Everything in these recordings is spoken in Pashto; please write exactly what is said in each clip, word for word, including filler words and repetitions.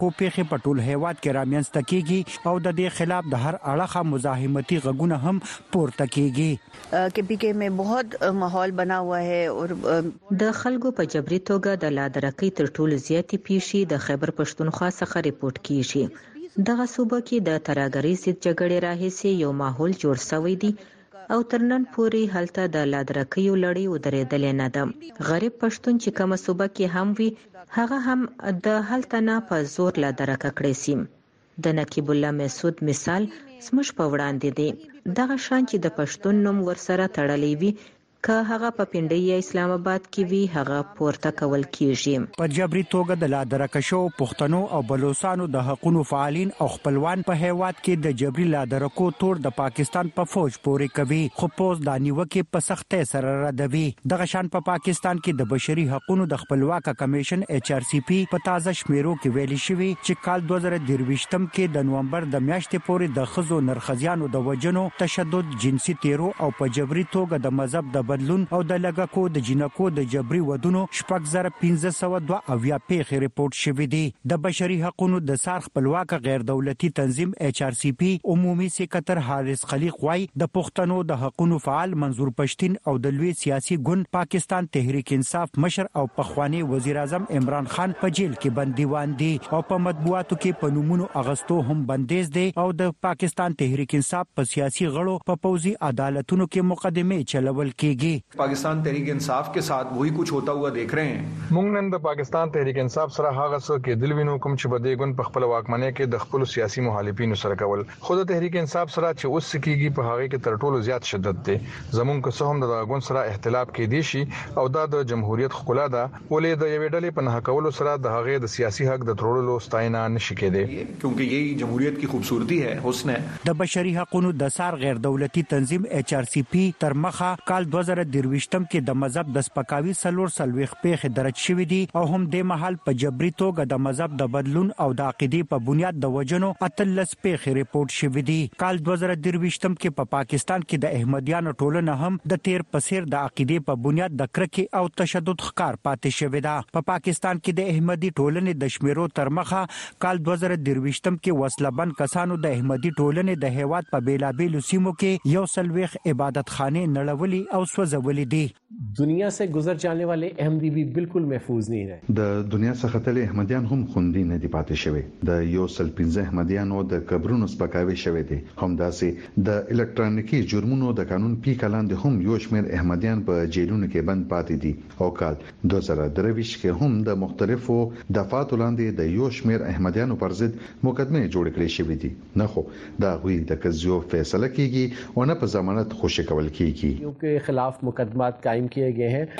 درکو پیښې په ټول هیواد کې رامنځته کیږي او د دې خلاف د هر اړخه مزاحمتي غږونه هم پورته کیږي. के पी के में बहुत माहौल बना हुआ है और د خلکو په جبري توګه د لادرکۍ تر ټولو زیاتې پیښې د خیبر پښتونخوا څخه ریپورت کیږي. دغه صوبه کې د ترهګرۍ ضد جګړې راهیسې یو ماحول جوړ شوی دی او تر نن پورې هلته د لادرکیو لړۍ ودرېدلې نه ده. غریب پښتون چې کومه صوبه کې هم وي هغه هم د هلته نه په زور لادرکه کړی سي. د نقیب الله مسعود مثال زموږ په وړاندې دی. دغه شان چې د پښتون نوم ورسره تړلی وي که هغه په پنډۍ یا اسلام آباد کې وي هغه پورته کول کیږي. په جبري توګه د لادرکه شو پښتنو او بلوچستانو د حقوقو فعالین او خپلوان په هیواد کې د جبري لادرکو تور د پاکستان په فوج پورې کوي خو پوز د نیوکه په سختۍ سره ردوي. دغه شان په پاکستان کې د بشري حقوقو د خپلواک کمیشن ایچ آر سی پی په تازه شمیرو کې ویلي شوی چې کال دوه زره درویشتم کې د نومبر د میاشتې پورې د خزو نرخزیانو د وجنو تشدد جنسي تیرو او په جبري توګه د مذهب د بدلون او د لګکو د جنکو د جبري ودونو شپږ زره پنځه سوه دوه اویا پیښې ریپورت شوې دي. د بشري حقوقو د سار خپلواک غیر دولتي تنظیم ایچ آر سی پی عمومي سکرټر حارث خلیق وايي د پښتنو د حقوقو فعال منظور پښتين او د لوی سیاسي ګوند پاکستان تحریک انصاف مشر او پخوانی وزیر اعظم عمران خان په جیل کې بندیوان دي او په مطبوعاتو کې په نومونو اغستو هم بندیز دي او د پاکستان تحریک انصاف په سیاسي غړو په پوزي عدالتونو کې مقدمه چلول کیږي. पाकिस्तान तहरीक इंसाफ के साथ वही कुछ होता हुआ देख रहे हैं. موږ نن د پاکستان تحریک انصاف سره هغه څه کې دل وینو کوم چې بده ګون په خپل واکمنۍ کې د خپل سیاسي مخالفینو سره کول. خود تحریک انصاف سره چې اوس کېږي په هغه کې تر ټولو زیات شدت دی. زمونږ که څه هم د ګون سره اختلاف کې دي شي او دا د جمهوریت خلا ده ولې د یوې ډلې په نه کولو سره د هغه د سیاسي حق د ترولو ستاینه نشي کېدی کیونکه یہی جمهوریت کی خوبصورتی ہے حسن ہے. د بشري حقوقو د سار غیر دولتي تنظیم ایچ آر سی پی تر مخه کال دوه زره درویشتم کې د مذهب د سپکاوي سلور سلويخ پیښې درج شوې دي او هم د محل په جبري توګه د مذهب د بدلون او د عقیدې په بنیاد د وجنو اتلس پیښې ریپورت شوې دي. کال دوه زره درویشتم کې په پا پاکستان کې د احمدیانو ټولنه هم د تیر پسیر د عقیدې په بنیاد د کرکې او تشدد ښکار پاتې شوې ده. په پا پاکستان کې د احمدي ټولنې د شمیرو تر مخه کال دوه زره درویشتم کې وسلبن کسانو د احمدي ټولنې د هیواد په بیلابیلو سیمو کې یو سلويخ عبادت خانه نړولي او سوځولي دي. दुनिया से गुजर जाने वाले अहमदी भी बिल्कुल महफूज नहीं रहे. د دنیا څخه تل احمدیان هم خوندي نه دي پاتې شوی. د یو سل پنځه احمدیانو د قبرونو سپکاوي شوی دي. هم داسې د الکترونیکي جرمونو د قانون پی کلاند هم یو شمېر احمدیان په جیلونو کې بند پاتې دي او کال دوه زره درویشت کې هم د مختلفو دفعاتو لاندې د یو شمېر احمدیانو پر ضد مقدمه جوړ کړې شوې دي. نه خو دا غوي د قضیو فیصله کیږي او نه په ضمانت خوشی کول کیږي. یو کې خلاف مقدمات قائم کیے گئے ہیں.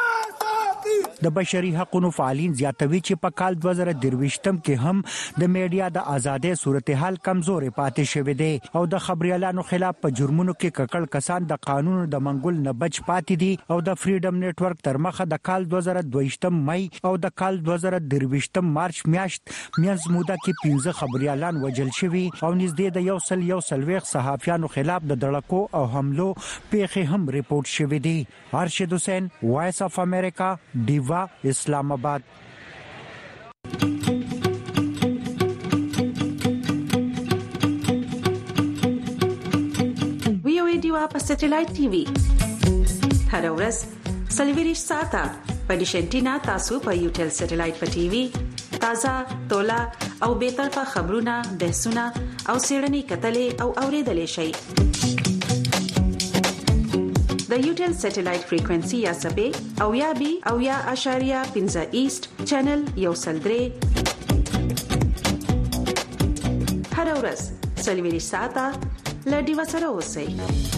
د بشري حقوقو فعالین زیاتوي چې په کال دوه زره درویشتم کې هم د میډیا د ازادۍ صورتحال کمزورې پاتې شوې دي او د خبريالانو خلاف په جرمونو کې ککړ کسان د قانون د منګول نه بچ پاتې دي او د فریډم نتورک تر مخه د کال دوه زره دویشتم مې او د کال دوه زره درویشتم مارچ میاشت میانځ موده کې پنځه خبريالان وجل شوي او نږدې د یو سل یو سلويخ صحافیانو خلاف د دړکو او حملو پیښې هم ریپورت شوې دي. ارشد حسین وایس اف امریکا ډیوا اسلام آباد. وی او ډیوا په سټلایټ ټي وي هر ورځ سلویریش ساته په ډیشنټینا تاسو په یوټل سټلایټ په ټي وي تازه تولا او به طرفه خبرونه بحثونه او سیړنی کتلې او اوریدلې شي. د یوټل سټلایټ فریکوئنسي یا سبې او یا بي او یا اشاریه پنځه ایست چینل یو سلدري هر ورځ سلویریش ساته لډي وسره اوسئ.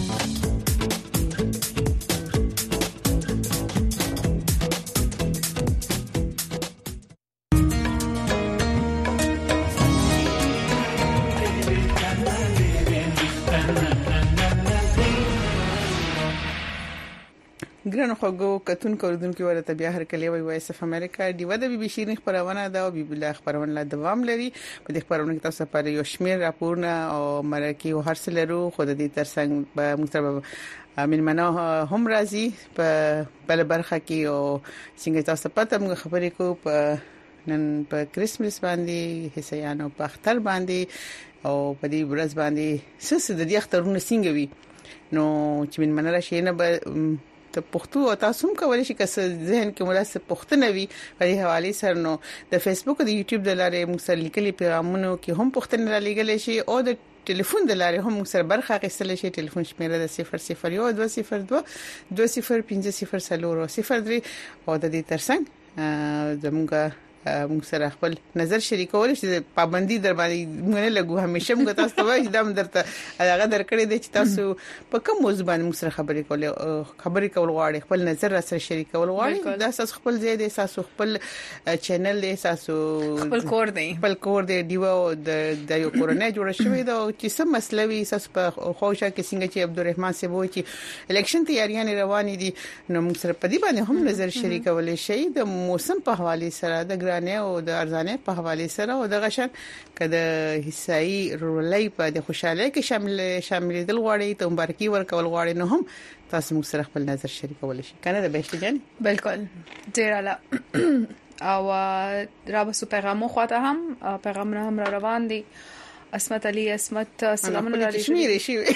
ګرانو خوګو کتون کوردونکو ورته بیا هر کله وای وایس اف امریکا دیو د بي بي شيرین خبرونه دا او بي بي لا خبرونه لا دوام لري. په دې خبرونه کې تاسو لپاره یو شمیر راپورونه او مرکه او هر څه لرو. خو د دې ترڅنګ په مختلف امین منو هم راځي په بل برخه کې او څنګه تاسو پته موږ خبرې کو په نن په کریسمس باندې حسیانو په اختر باندې او په دې ورځ باندې سس د دې اخترونو څنګه وي نو چې من منره شي نه به ته پښتو او تاسو هم کولای شئ که ذهن کې مناسب پښتنه وي په دې حواله سره نو د فیسبوک او د یوټیوب د لارې موږ سره لیکلي پیغامونو کې هم پښتنه را لګل شي او د ټلیفون د لارې هم موږ سره برخه اخیستل شي. ټلیفون شمیره د صفر صفر یو دوه صفر دوه دوه صفر پنځه صفر صفر صفر درې او د دې ترڅنګ زموږ موږ سره خپل نظر شریکول شي. پابندي در باندې موږ نه لګو همیشه موږ تاسو ته وایي دا درته هغه درکړې دي چې تاسو په کوم موضوع باندې موږ سره خبرې کول خبرې کول غواړي خپل نظر را سره شریکول غواړي دا اساس خپل ځای دی تاسو خپل چینل دی تاسو خپل کور دی خپل کور دی دیو د د یو کورونه جوړ شوی دا چې سم مسلوي اساس په خوښه کې څنګه چې عبدالرحمن سی وایي چې الیکشن تیاریان روان دي نو موږ سره په دې باندې هم نظر شریکول شي د موسم په حواله سره د او د ارزانه په حواله سره او د غشن کده حصای رولای په د خوشاله کې شامل شامل دل غواړي ته مبارکي ورکول غواړي نو هم تاسو موږ سره خپل نظر شریکول شي کنه د بهشت جان بالکل ډیر اعلی او را به سو پیغامو خواته هم پیغام هم را روان دي. اسمت علی اسمت سلام علیکم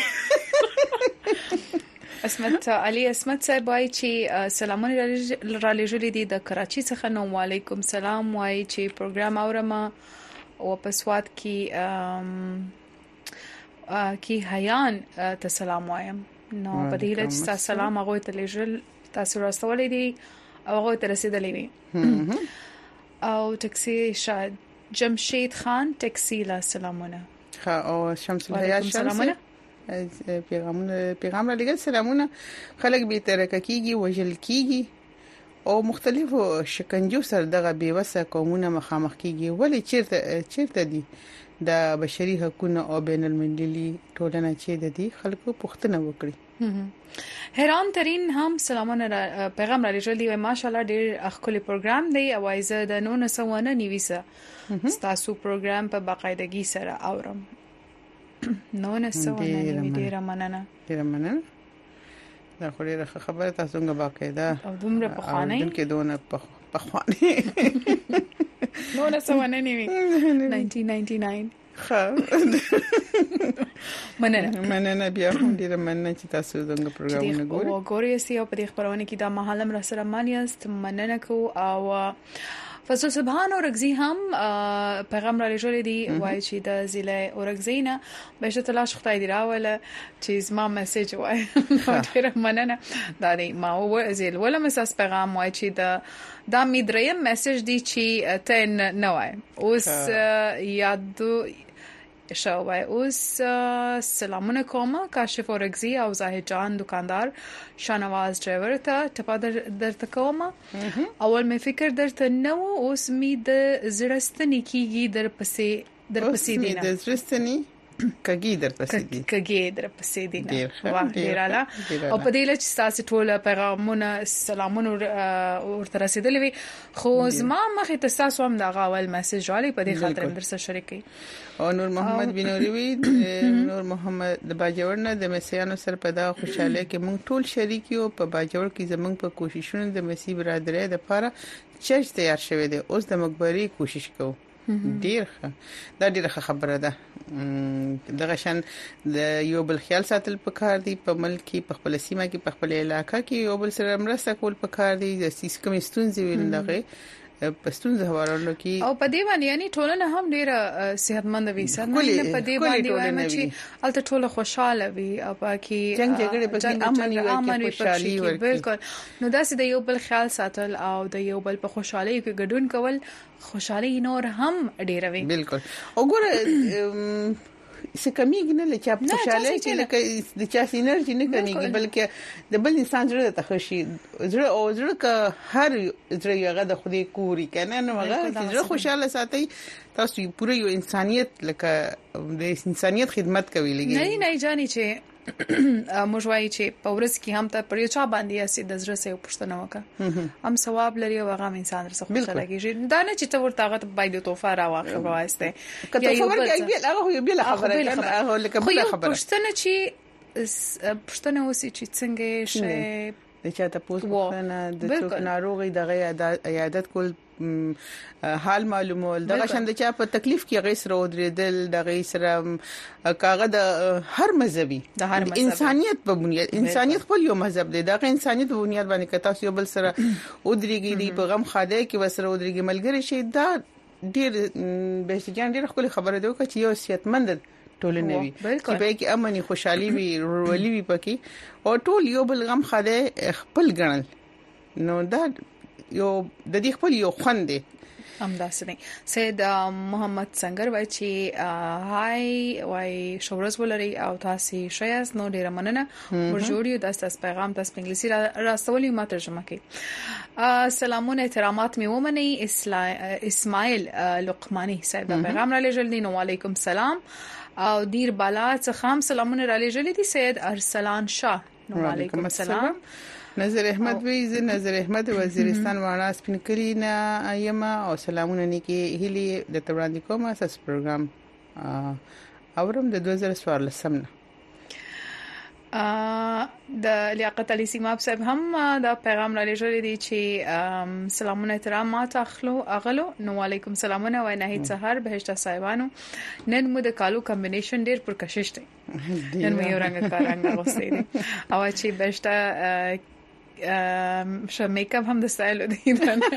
اسمت علی اسمت صاحب وایي چې سلامونه را لېږلي دي د کراچي څخه. نو وعلیکم سلام وایي چې پروګرام اورم او په سواد کې کې حیان ته سلام وایم. نو په دې لږ تاسو سلام هغه ته لېږل تاسو راستولې دي او هغه ته رسیدلې وي. او ټکسي شاد جمشید خان ټکسي لا سلامونه ها او شمس الحیا سلامونه پیغامونه پیغام را لګل سلامونه. خلک به ترکه کیږي وجل کیږي او مختلفو شکنجو سره دغه بیوسه قومونه مخامخ کیږي ولی چیرته چیرته دي د بشري حقوقو او بین المللي ټولنه چې د دې خلکو پوښتنه وکړي. حیران ترين هم سلامونه پیغام را لګل دي ماشاءالله ډېر اخلي پروګرام دی او ایزه د نو نسونه نیوسه تاسو پروګرام په باقاعدګي سره اورم. نو نه سوونه نه ډیره مننه ډیره مننه دا خو ډیره خبره تاسو څنګه باقاعده او دومره په خوانه دلته دونه په خوانه نو نه سوونه نیوي ألف وتسعمية وتسعة وتسعين خا مننه مننه بیا هم ډیره مننه چې تاسو څنګه پروګرامونه ګورئ او ګورئ سی او په دې خبرونه کې دا مهالم را سره مانیاست مننه کو او فصل سبحان اورګزی هم پیغام را لېږلې دي وایي چې د ضلع اورګزینا بهشه تلاش خدای دی راوله چې زما میسج وایي ډیره مننه دا دی ما و زیل ولا مساس پیغام وایي چې د دا می دریم میسج دی چې تن نه وای اوس یادو شوای اوس سلامونه کوم کاشف اورګزی او زاهد جان دکاندار شانواز ډرایور ته ټپا درته کوم. اول می فکر درته نو اوس می د زړستنی کیږي در پسې در پسې دینه د زړستنی کګی در پسې دي کګی در پسې دینه واه ډیراله او په دې لچ تاسو ټول پیغامونه سلامونه ورته رسیدلې خو زما مخه تاسو هم دا غاول میسج علی په دې خاطر در سره شریکي. او نور محمد بنوروي نور محمد د باجوړ نه د مسیانو سره په دا خوشاله کې مونږ ټول شریک یو په باجوړ کې زمونږ په کوششونو د مسی برادرۍ د لپاره چرچ تیار شوی دی اوس د مقبري کوشش کوو. ډیر دا ډیره خبره ده دغه شان د یو بل خیال ساتل پکار دی په ملک کې په خپل سیمه کې په خپل علاقې کې یو بل سره مرسته کول پکار دی د سیستم ستونزې ویل دغه پښتون زهوارلو کې او په دې باندې یعنی ټولنه هم ډیره صحتمند وي سره نه په دې باندې وایم چې الته ټوله خوشاله وي او پکې جنگ جګړه په امن او خوشحالي ورکړي. بالکل نو دا سې د یو بل خیال ساتل او د یو بل په خوشحالي کې ګډون کول خوشحالي نور هم ډیره وي. بالکل وګوره څه کمیږي نه لکه په خوشاله کې لکه د چا انرژي نه کمیږي بلکې د بل انسان زړه ته خوشي زړه او زړه که هر زړه یو د خدای کوري کنه نو هغه زړه خوشاله ساتي تاسو پوره یو انسانيت لکه د انسانيت خدمت کوي لګي نه نه جاني چې موږ وایي چې په ورځ کې هم ته پر یو چا باندې اسې د زړه سره پښتنه وکړه هم ثواب لري او هغه انسان سره خوشاله کیږي دا نه چې ته ورته هغه باید توفه راوخه واسطه کته خبر کې بیا هغه یو بل خبره هغه لکه بل خبره پښتنه چې پښتنه اوسې چې څنګه شي د چا ته پوس کنه د څوک ناروغي دغه عیادت کول حال معلومول دغه شند چا په تکلیف کې غي سره ودرېدل دغه سره کاغه د هر مذهبي د هر انسانيت په بنیاد انسانيت خپل یو مذهب دی دغه انسانيت په بنیاد باندې کتا یو بل سره ودرېږي دی په غم خاده کې وسره ودرېږي ملګری شي دا ډیر بهشتيان ډیر خپل خبره دی چې یو صحتمند ټولنه وي چې به کې امني خوشحالي وي ورولي وي پکې او ټول یو بل غم خاده خپل ګڼل نو دا یو د دې خپل یو خوند دی امداسنه سید محمد سنگر وای چې هاي وای شورز ولري او تاسو شایس نو ډیر مننه ور جوړیو د تاسو پیغام تاسو په انګلیسي راستولي ما ترجمه کړي سلامونه احترامات می ومني اسماعیل لقمانی صاحب پیغام را لېږل دي نو علیکم سلام او دیر بالا څخه هم سلامونه را لېږل دي سید ارسلان شاه نو علیکم السلام نظر احمد وی ز نظر احمد وزیرستان وانا سپین کلی نه ایما او سلامونه نیکی هلی د تبراندی کوم اساس پروګرام اورم د دوه زره څوارلس سم نه د لیاقت علي سیماب صاحب هم دا پیغام را لېږل دي چې سلامونه احترامات اخلو اغلو نو علیکم سلامونه و نه سحر بهشته صاحبانو نن مو د کالو کمبینیشن ډیر پر کشش دی نن مو یو رنګ کارنګ غوستي دي او چې بهشته ش میک اپ هم د سټایل دی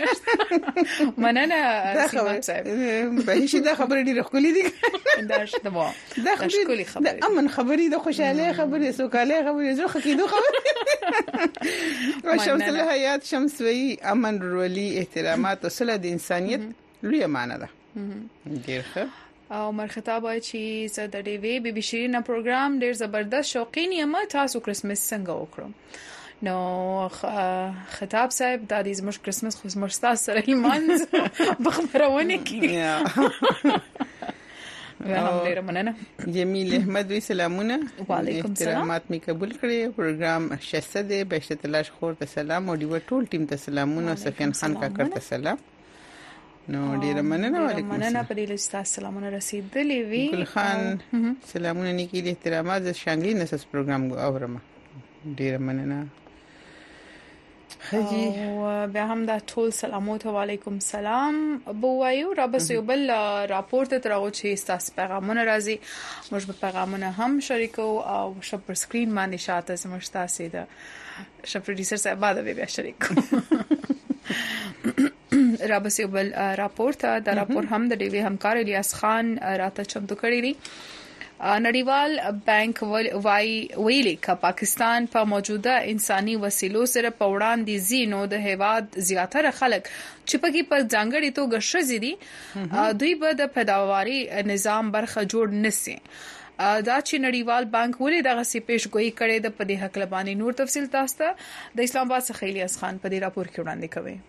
مننه سیماب صاحب به شي دا خبره ډیره خولي دي دا شته مو دا خولي خبره امن خبري د خوشاله خبري سوکاله خبري زړه خکېدو خبره او شمس الحیات شمسوي امن ورولي احترامات او صله د انسانيت لوی معنی ده ډیر ښه او مرخطاب وای چې زه د ډي وی بي بي شيرین پروګرام ډیر زبردست شوقین یم تاسو کرسمس څنګه وکړو نو خطاب صاحب د دې زموږ کرسمس خو زموږ تاسو سره ایمانز بخبرونه کی هم ډیر مننه جمیل احمد وی سلامونه وعلیکم السلام احترامات می قبول کړی پروګرام شسته دی بهشت تلاش خور ته سلام او دی ټول ټیم ته سلامونه سفیان خان کاکر ته سلام نو ډیر مننه وعلیکم مننه په دې لستا سلامونه رسیدلې وی ګل خان سلامونه نیکی احترامات د شانګلی نسس پروګرام اورم ډیر مننه خجی او به هم دا ټول سلامات و علیکم سلام بوایو را بس یو بل راپورټ ترغو چې تاسو پیغامونه راځي موږ په پیغامونه هم شریکو او شپ پر سکرین باندې شاته زموږ تاسو ده شپ پروډوسر صاحب بعد به شریکو را بس یو بل راپورټ دا راپور هم د ډي وی همکار الیاس خان راته چمتو کړی دی نړیوال بانک وای ویلي ک پاکستان په پا موجوده انساني وسیلو سره په وړاندې زینو د هیواد زیاتره خلک چې پکې په ځانګړي توګه شزي دي دوی به د پیداواري نظام برخه جوړ نسي دا چې نړیوال بانک ولې دغه سی پیشګوئی کړي د په دې حق لبانې نور تفصیل تاسو ته د اسلام آباد څخه الیاس خان په دې راپور کې وړاندې کوي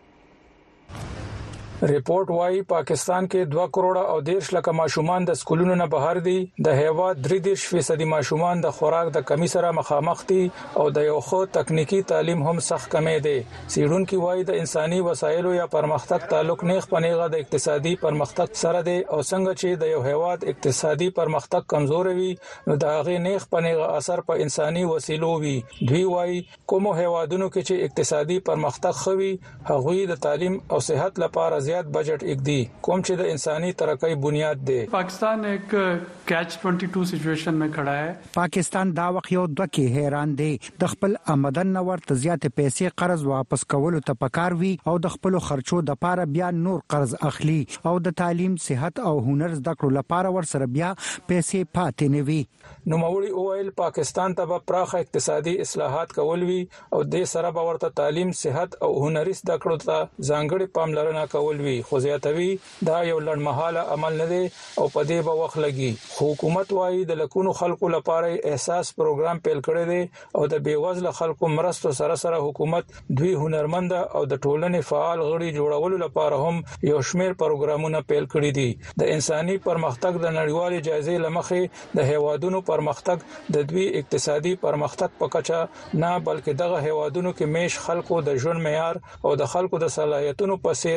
ریپورت وايي پاکستان کې دوه کروڑه او دیرش لکه ماشومان د سکولونو نه بهر دي د هیواد درې دیرش فیصد ماشومان د خوراک د کمی سره مخامخ دي او د یو خو تکنیکی تعلیم هم سخت کمی دي سیډونکو وايي د انساني وسایلو یا پرمختګ تعلق نه خپنيغه د اقتصادي پرمختګ سره دي او څنګه چې د یو هیواد اقتصادي پرمختګ کمزور وي نو د هغه نه خپنيغه اثر په انساني وسیلو وي دوی وايي کوم هیوادونو کې چې اقتصادي پرمختګ خوي هغوی د تعلیم او صحت لپاره زیات بجٹ ایک دی کوم چې د انساني ترقۍ بنیاد دی پاکستان ایک کیچ बाईस سچويشن میں کھڑا ہے پاکستان دا وخت یو د کې حیران دی د خپل آمدن نور ته زیات پیسې قرض واپس کولو ته پکار وی او د خپل خرچو د پاره بیا نور قرض اخلي او د تعلیم صحت او هنر زده کړو لپاره ور سره بیا پیسې پاتې نه وي نو موري اوایل پاکستان ته پراخه اقتصادي اصلاحات کول وی او د سره باورته تعلیم صحت او هنري زده کړو ته ځانګړي پاملرنه کول وی خو زیاتوي دا یو لړمحاله عمل نه دی او په دې به وخت لګي حکومت وايي د لکونو خلکو لپاره احساس پروګرام پیل کړی دی او د بیوزله خلکو مرستو سره سره حکومت دوی هنرمند او د ټولنې فعال غړي جوړولو لپاره هم یو شمېر پروګرامونه پیل کړی دي د انساني پرمختګ د نړیوال جایزې لمخې د هیوادونو پرمختګ د دوی اقتصادي پرمختګ په کچه نه بلکې دغه هیوادونو کې میش خلکو د ژوند معیار او د خلکو د صلاحیتونو په سیر کتل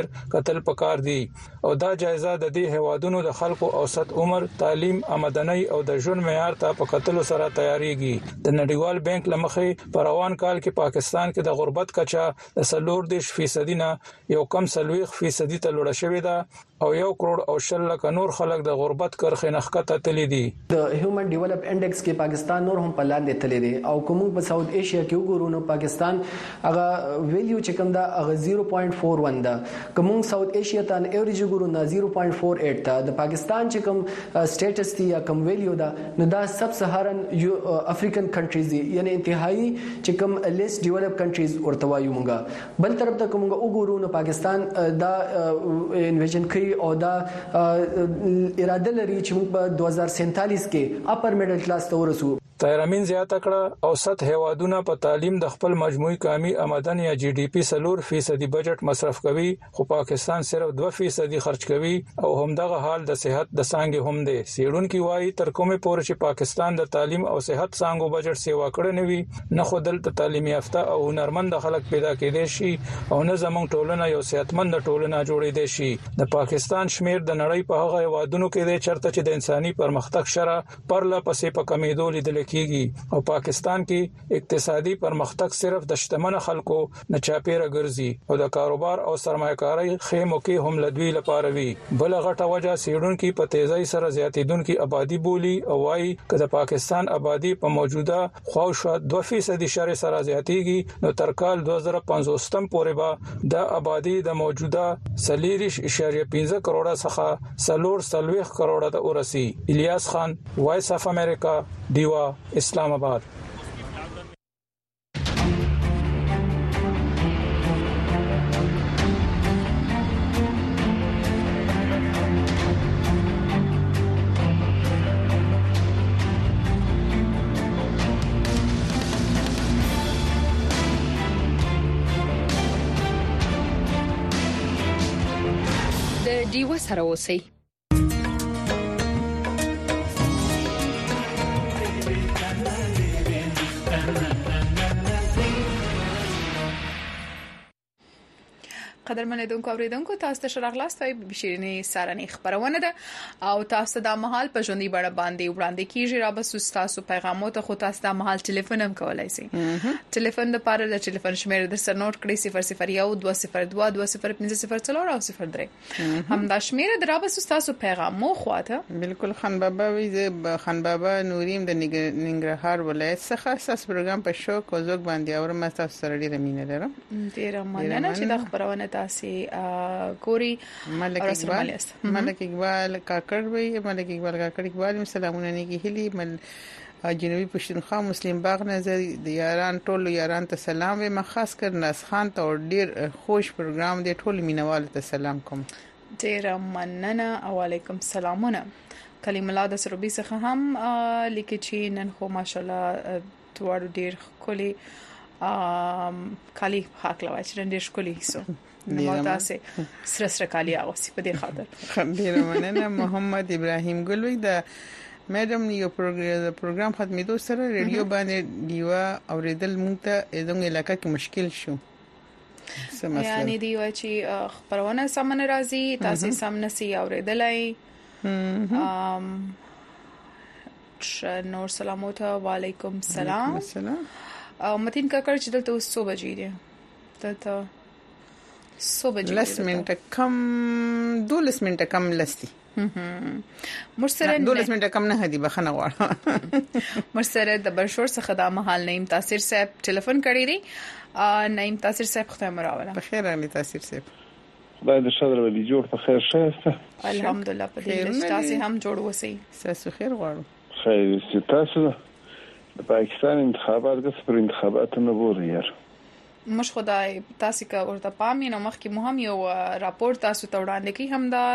کتل پکار دي او دا جایزه د دې هوادونو د خلکو اوسط عمر، تعلیم، آمدنی او د ژوند معیار ته په کتلو سره تیاریږي. د نړیوال بانک لمخې په روان کال کې پاکستان کې د غربت کچا د سلور دیش فیصدي نه یو کم سلويخ فیصدي ته لوړه شوې ده او یو کروڑ او شل لک نور خلک د غربت کرخې نخکته تللی دي. د هیومن ډیولپ انډیکس کې پاکستان نور هم په لاندې تللی دی او کوم په ساوث ایشیا کې وګورو نو پاکستان هغه ویلیو چې کوم دا هغه صفر پوینټ چار ون ده. کوم ساوث ایشیا ته ایوریج وګورو نو صفر پوینټ چار اټ ده. د پاکستان چې کوم سټیټس دی یا کوم ویلیو ده نو دا سب سهارن افریقن کنټریز دي، یعنی انتهایی چې کوم لیس ډیولپ کنټریز ورته وایو مونږه. بل طرف ته کوم وګورو نو پاکستان دا انویژن کوي او دا اراده لري چې موږ په دوه هزار سینتالیس کې اپر میډل کلاس ته ورسو. تایرامین زیاته کړه اوسط هوادونه په تعلیم د خپل مجموعي کامی آمدن یا جی ډي پی سلور فیصدي بجټ مصرف کوي، خو پاکستان صرف دوه فیصدي خرج کوي او همدغه حال د صحت د څنګه هم دی. سیډونکو وايي تر کومه پورې چې پاکستان د تعلیم او صحت څنګه بجټ سیوا کړی نه وي نه خو دلته تعلیم یافته او هنرمند خلک پیدا کېدي شي او نه زموږ ټولنه یو صحتمند ټولنه جوړېدي شي. د پاکستان شمیر د نړۍ په هغه هوادونو کې دی چرته چې د انساني پرمختګ شره پرله پسې په کمیدو لیدل کیږي او پاکستان کې اقتصادي پرمختګ صرف د شتمن خلکو نه چاپیره ګرځي او د کاروبار او سرمایه‌کاري خیمو کې هم لدوی لپاره وي. بل غټه وجه سیډونکو په تیزی سره زیاتیدونکو آبادی بولی او وايي چې د پاکستان آبادی په موجوده خواوشا دوه فیصد شر سره زیاتیږي نو تر کال دوه زره پنځوس پورې به د آبادی د موجوده سلیریش اشاریه پنځه کروڑه څخه سلور سلويخ کروڑه ته ورسي. الیاس خان، وایس اف امریکا، دیوا، اسلام آباد. د دیوا سره اوسئ. قدرمن لیدونکو اوریدونکو تاسو ته شراغلاست وای بشیرینی سارنی خبرونه ده او تاسو د محل په ژوندۍ بڼه باندې وړاندې کیږي را بس تاسو پیغامات خو تاسو د محل ټلیفون هم کولای شئ. ټلیفون د پاره د ټلیفون شمیر د سر نوٹ کړئ صفر صفر یو دوه صفر دوه دوه صفر پنځه صفر څلور او صفر درې هم دا شمیر د را بس تاسو پیغامو خواته. بالکل خان بابا وی خان بابا نوریم د ننګرهار ولایت څخه ساس پروګرام په شو کوزوک باندې اور ما تاسو سره ډیره مینه لرم. ډیره مننه چې د خبرونه تاسو ګوري. ملک اقبال ملک اقبال کاکړ وی ملک اقبال کاکړ اقبال سلامونه نه کیهلی مل جنوبي پښتونخوا مسلم باغ نظر د یاران ټولو یاران ته سلام وی خاص کر ناس خان ته ډیر خوش پروګرام دی ټول مینوال ته سلام کوم. ډیر مننه او علیکم سلامونه. کلیم الله د سروبي څخه هم لیکي چې نن خو ماشاءالله توړ ډیر خولي کالی حق لوي چې ډیر خولي سو نو تاسو سره سره کالی اوسې په دې خاطر ډیر مننه. محمد ابراهیم ګلوی د میډم یو پروګرام ختمېدو سره ریډیو باندې دیوا اوریدل مونږ ته زموږ علاقې کې مشکل شو. یعنی دی و چې خبرونه سمون راځي تاسو سم نسی اوریدلای. ام نور سلامات وعلیکم السلام. متین کاکړ چې دلته اوس څو بجې دي؟ دلته څو بجې لس منټه کم دولس منټه کم لستی مرسره دولس منټه کم نه هدي بخنه غواړم. مرسره د برشور څخه د محل نیم تاثیر صاحب ټلیفون کړی دی. نیم تاثیر صاحب خدای مراوله. بخیر علي تاثیر صاحب. خدای دې شادر ولې جوړ په خیر شاسته. الحمدلله په دې تاسو هم جوړ وسی. تاسو خیر غواړو. خیر ستاسو د پاکستان انتخابات د سپر انتخابات نه وره یار. مش خدای تاسو کا ورته پامې نو مخکې مهم یو راپور تاسو ته وړاندې کی هم دا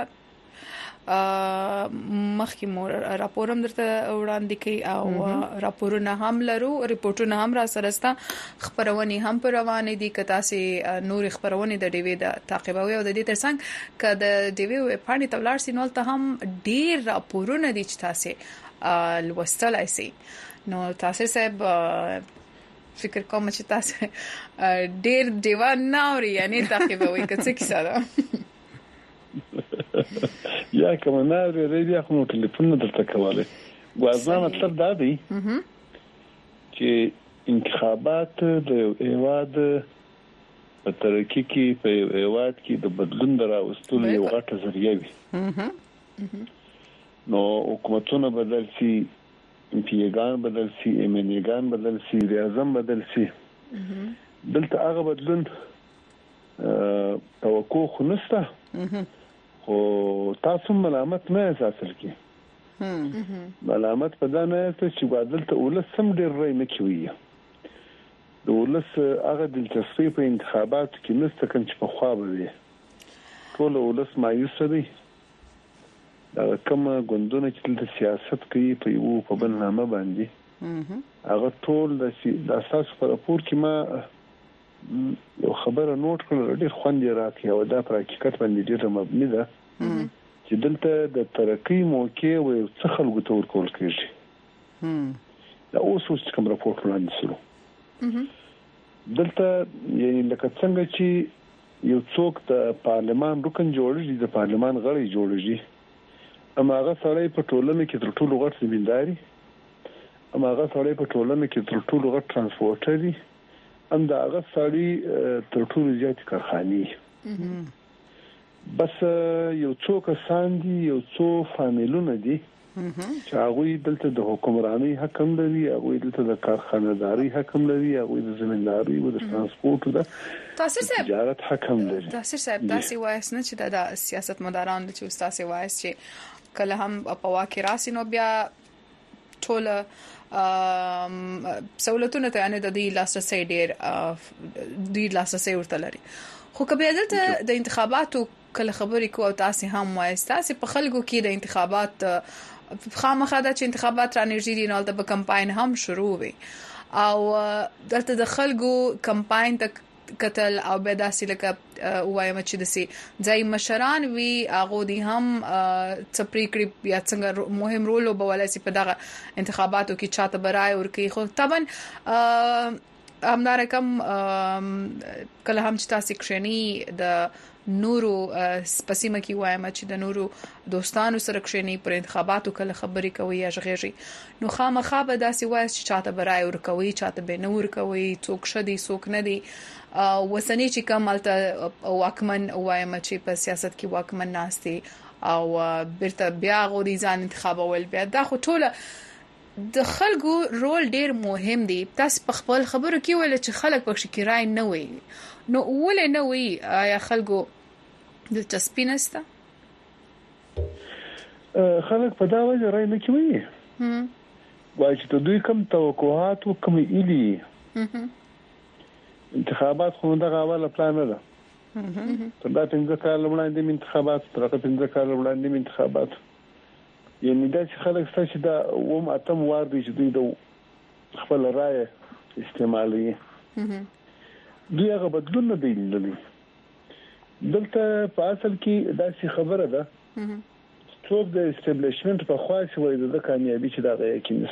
مخکې مور راپور هم درته وړاندې کی او راپورونه هم لرو ریپورتونه هم را سره ستا خبرونه هم پر روانې دي که تاسو نور خبرونه د ډیوی د تعقیبوي او د دې ترڅنګ که د ډیوی پاڼې تولار سینول ته هم ډیر راپورونه دي چې تاسو لوستلای شئ. نو تاسو صاحب فکر کوم چې تاسو ډیر دیوان نه اوري یعنی تعقیبوي که څه کیسه ده. یا کوم نه لري بیا خو ټلیفون نه درته کوله غواړم مطلب دا دی چې انتخابات د ایواد په ترکیه کې په ایواد کې د بدلون دراوستلو یو غټه ذریعہ وي نو حکومتونه بدل شي پیګان بدل شي ایمنيګان بدل شي ریاضم بدل شي دلته هغه بدلون توقع خو نشته خو تاسو ملامت نه احساسل کی ملامت په دا نه چې بدلته ولسم ډیر رای نه کوي د ولس هغه دلچسپي په انتخاباتو کې نشته کوم چې په خوا به وي ټول ولس مایوس دي دا کوم غوندونه چې د سیاست کوي په یو په بلنامه باندې هغه ټول د اساس پر راپور کې ما یو خبره نوٹ کړل ډېر خوند راکې او دا په حقیقت باندې ډېر مبني ده چې دلته د ترقی موقع او څه خلکو تور کول کېږي دا اوس اوس کوم راپور وړاندې شو دلته یعنی لکه څنګه چې یو څوک د پارلمان رکن جوړیږي د پارلمان غړی جوړیږي اما هغه سړی په ټولنه کې تر ټولو غټ زمینداري اما هغه سړی په ټولنه کې تر ټولو غټ ترانسپورټري ام دا هغه سړی تر ټولو زیات کارخاني بس یو څوک ساندي یو څو فامیلونه دي چې هغه دلته د حکومرانی حق هم لري هغه دلته د کارخانه‌داري حق هم لري هغه د زمینداري او د ترانسپورت او د تجارت حق هم لري تاسو صاحب تاسو وایس نه چې د سیاست مداران چې تاسو وایس چې کله هم په واکه راسي نو بیا ټول سہولتونه ته نه د دې لاسرسي ډېر د لاسرسي ورته لري خو کبه دلته د انتخاباتو کله خبرې کو او تاسو هم وایي تاسو په خلکو کې د انتخابات خامخا د انتخابات را نږدې دي نو د کمپاین هم شروع وي او دلته د خلکو کمپاین ته قتل او به داسې لکه وایم چې دسي ځای مشران وی هغه دي هم څپریکړي یا څنګه مهم رول وبولای سي په دغه انتخاباتو کې چاته برای ورکی خو طبعا همدار کم کله هم چې تاسو کښنی د نورو سپسیمه کې وایم چې د نورو دوستانو سره کښنی پر انتخاباتو کله خبرې کوي یا ژغېږي نو خامخا به داسې وایي چې چاته برای ورکوي چاته به نور کوي څوک شدي څوک نه دي وسنی چې کمالته واکمن وایم چې په سیاست کې واکمن ناشتي او برته بیا غوډي ځان انتخابول بیا دا خو ټوله د خلکو رول ډیر مهم دی تاسو په خپل خبرو کې ویل چې خلک پکې کرای نه وي نو ولې نه وي یا خلکو دلچسپي نشته خلک په دا وجه راي نه کوي هم وایي چې دوی کوم توقعات او کوم ایلي انتخابات خو دغه اوله پلان نه ده تر دا څنګه کال وړاندې انتخابات تر هغه څنګه کال وړاندې انتخابات یعنی دا چې خلک ستاسو چې دا ووم اتم وار دي چې دوی د خپل رائے استعمالوي دوی هغه بدلون نه دی لیدلی دلته په اصل کې دا څه خبره ده څوک د اسټابلیشمنت په خواص وایي د کامیابی چې دا غوښتي کینې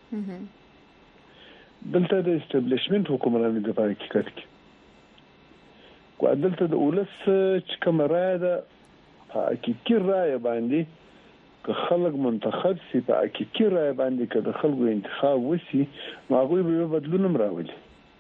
دلته د اسټابلیشمنت حکومراني د حقیقت کې کو دلته د ولس چې کوم رائے ده حقیقي رائے باندې که خلک منتخب سي په حقیقي رائے باندې که د خلکو انتخاب وسی هغه به بدلون راولي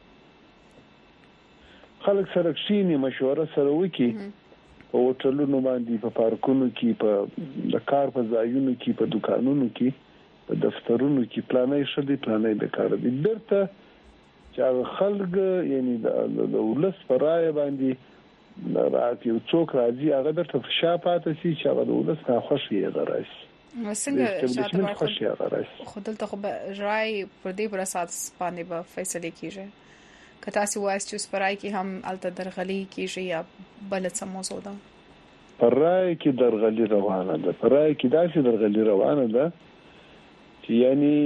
خلک سره کښینی مشوره سره وکي په هوټلونو باندې په پارکونو کې په د کار په ځایونو کې په دکانونو کې په دفترونو کې پلانې شدي پلانې د کار دي درته چې خلک یعنی د ولس پر رائے باندې راځي او څوک راځي هغه د تفشا پاتې شي چې هغه د ولس نه خوشي غراس څنګه شاته خوشي غراس خو دلته خو رائے پر دې پر اساس باندې به فیصله کیږي کته سی وایس چې سپرای کې هم الته درغلي کیږي یا بل څه موضوع ده پر رائے کې درغلي روانه ده پر رائے کې داسې درغلي روانه ده چې یعنی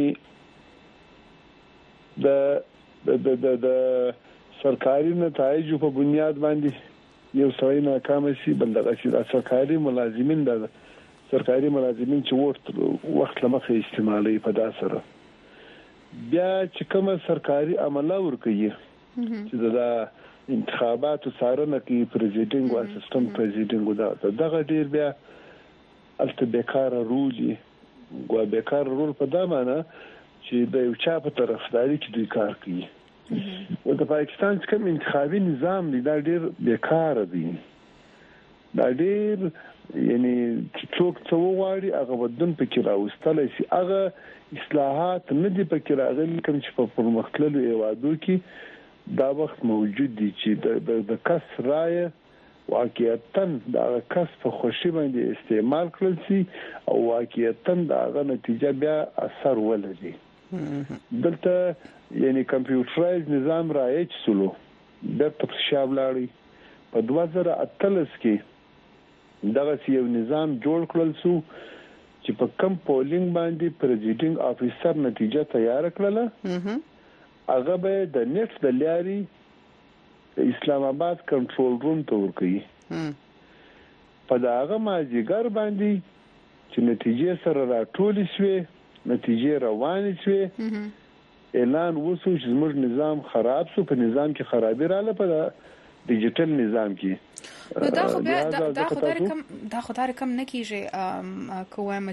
د د د د سرکاري نتایج په بنیاد باندې یو سوي ناکام شي بل دغه شي د سرکاري ملازمین د سرکاري ملازمین چې وخت وخت لمخه استعمالي په داسره بیا چې کوم سرکاري عمله ور کوي چې دا انتخاباتو څارنه کوي پریزیډنټ او اسسټنټ پریزیډنټ دا دغه ډیر بیا الته بیکاره رولي ګوا بیکاره رول په دا معنی چې د یو چا په طرفداري کې دوی کار کوي او د پاکستان کوم انتخابي نظام دی دا ډیر بیکاره دی دا ډیر یعنی څوک څو وایي هغه بدون پکې راوستل شي هغه اصلاحات نه دي پکې راغلي کوم چې په پرمختللو هیوادو کې دا وخت موجود دي چې د د کس رائے واقعیتاً دا کس په خوشي باندې استعمال کړل شي او واقعیتاً دا غو نتیجه بیا اثر ولري دلته یعنی کمپیوټرایز نظام رایج سلو د تفصیل لاړی په دوه زره اتلس کې دغه یو نظام جوړ کړل شو چې په کم پولینګ باندې پریزیډنټ افیسر نتیجه تیار کړله هغه به د نیټ د لاري اسلام آباد کنټرول روم ته ورکړي په داغه ماجیګر باندې چې نتیجې سره راټول شي نتیجې روان شي اعلان وشو چې زموږ نظام خراب شو په نظام کې خرابې رااله په ډیجیټل نظام کې نو دا خو بیا دا خدای کم دا خدای کم نه کیږي کوم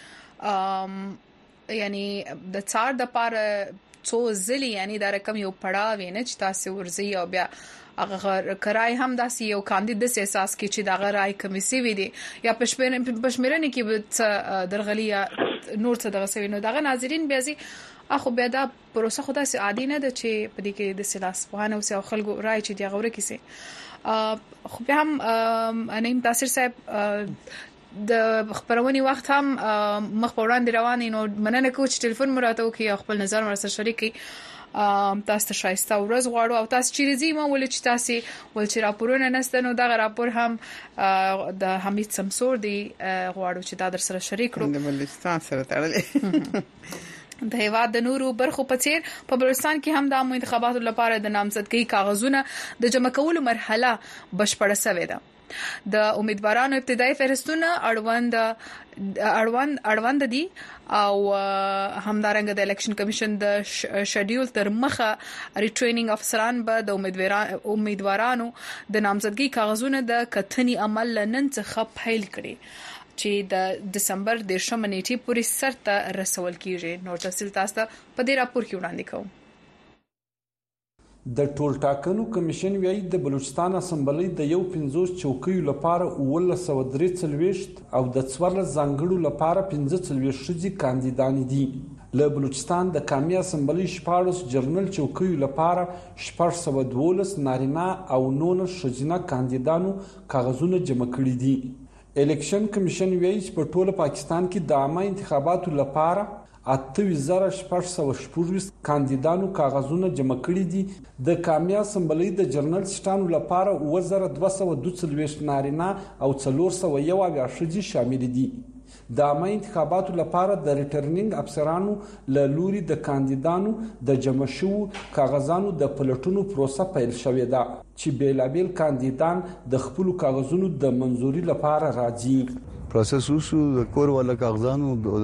چې یعنی د څار د پاره څو ځلی یعنی دا رقم یو پړاو نه چې تاسو ورزي او بیا هغه کرای هم داسې یو کاندید د احساس کې چې دا غراي کمیسي وي دي یا پښمرنه کې به درغلیا نور څه دغه سوي نو دغه ناظرین بیا زی اخو بیا دا پروسه خدا سي عادي نه ده چې په دې کې د سلاس وانه او خلکو راي چې دی غوړه کیسه خو بیا هم انیم تاثیر صاحب د خبرونې وخت هم مخ په وړاندې روان نو مننه کوم چې ټلیفون مراته وکي خپل نظر ورسره شریکي تاسو ته شایسته ورځ غواړو او تاسو چې رزي ما ول چې تاسو ول چې راپورونه نسته نو دا راپور هم د حمید سمسور دی غواړو چې دا در سره شریک کړو د بلوچستان سره تړلې د هیواد د نورو برخو په څیر په بلوچستان کې هم د عامه انتخاباتو لپاره د نامزدګۍ کاغذونه د جمع کولو مرحله بشپړه شوې ده د امیدوارانو ابتدایي فهرستونه اړوند اړوند اړوند دي او همدارنګه د الیکشن کمیشن د شیډول تر مخه ریټرینینګ افسران به د امیدوارانو د نامزدګۍ کاغذونه د کتنې عمل لنن څخه پیل کړي چې د دسمبر د شپږم نیټې پورې سرته رسول کیږي نو تفصیل تاسو ته په دې راپور کې وړاندې کوم د ټول ټاکنو کمیشن ویلي د بلوچستان اسمبلی د یو پنځوس چوکیو لپاره اولس سو درې څلويشت او د څوارلس ځانګړو لپاره پنځه څلويشت شذي کاندیدان دي له بلوچستان د قومي اسمبلی شپږ جرنل چوکیو لپاره شپږ سو دولس نارینه او نولس شذینه کاندیدانو کاغذونه جمع کړي دي الیکشن کمیشن ویلي چې په ټول پاکستان کې د عامه انتخاباتو لپاره اته وزاره شپږ سو شپږ کاندیدانو کاغذونه جمع کړي دي د قومي اسمبلی د جرنل سټانو لپاره اوه زره دوه سوه دوه څلوېښت نارینه او څلور سوه یو اویا ښځې شامل دي د عامه انتخاباتو لپاره د ریټرنینګ افسرانو له لوري د کاندیدانو د جمع شوو کاغذانو د پلټونو پروسه پیل شوې ده چې بیلابیل کاندیدان د خپل کاغذونو د منزوري لپاره راځي پروسس وشو د کور والا کاغذانو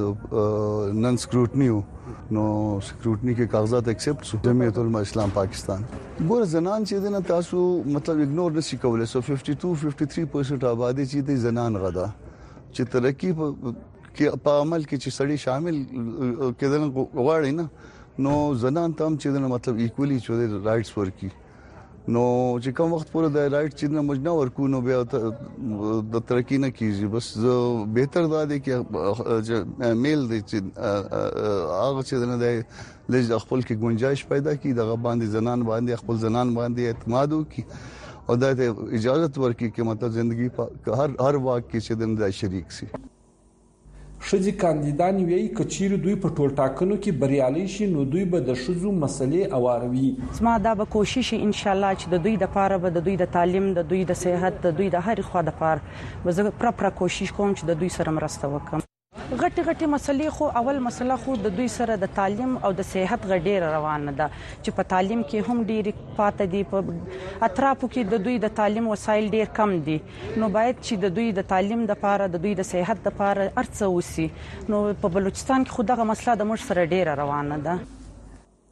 نن سکروټنیو نو سکروټنی کې کاغذات ایکسپټ شو جمعیت العلماء اسلام پاکستان ګور زنان چې دنه تاسو مطلب اګنور نشي کولای سو ففټي ټو ففټي تھری پرسنټ آبادی چې د زنان غدا چې ترقی په عمل کې چې سړی شامل کېدل غواړي نه نو زنان تام چې دنه مطلب ایکولی چې رائټس ورکی نو چې کوم وخت پورې د رائټ چې نه مجنه ورکو نو بیا د ترقی نه کیږي بس بهتر دا دی چې میل دی چې هغه چې نه دی لږ خپل کې گنجائش پیدا کی دغه باندې زنان باندې خپل زنان باندې اعتماد وکي او د اجازه ورکي چې مطلب ژوندۍ په هر هر واقع کې چې د شریک سي شذي کاندیدان ویي کچیر دوی په ټول ټاکنو کې بریالي شي نو دوی به د شذو مسلې اواروي زما دا به کوشش ان شاء الله چې د دوی د پاره به د دوی د تعلیم د دوی د صحت د دوی د هر خوا د پاره به زه پر پر کوشش کوم چې د دوی سره مرسته وکم غټي غټي مسلې خو اول مسله خو د دوی سره د تعلیم او د صحت غډیر روانه ده چې په تعلیم کې هم ډیر پاتې دي په اطرافو کې د دوی د تعلیم وسایل ډیر کم دي نو باید چې د دوی د تعلیم د پاره د دوی د صحت د پاره ارڅ وسی نو په بلوچستان کې خو دغه مسله د موږ سره ډیر روانه ده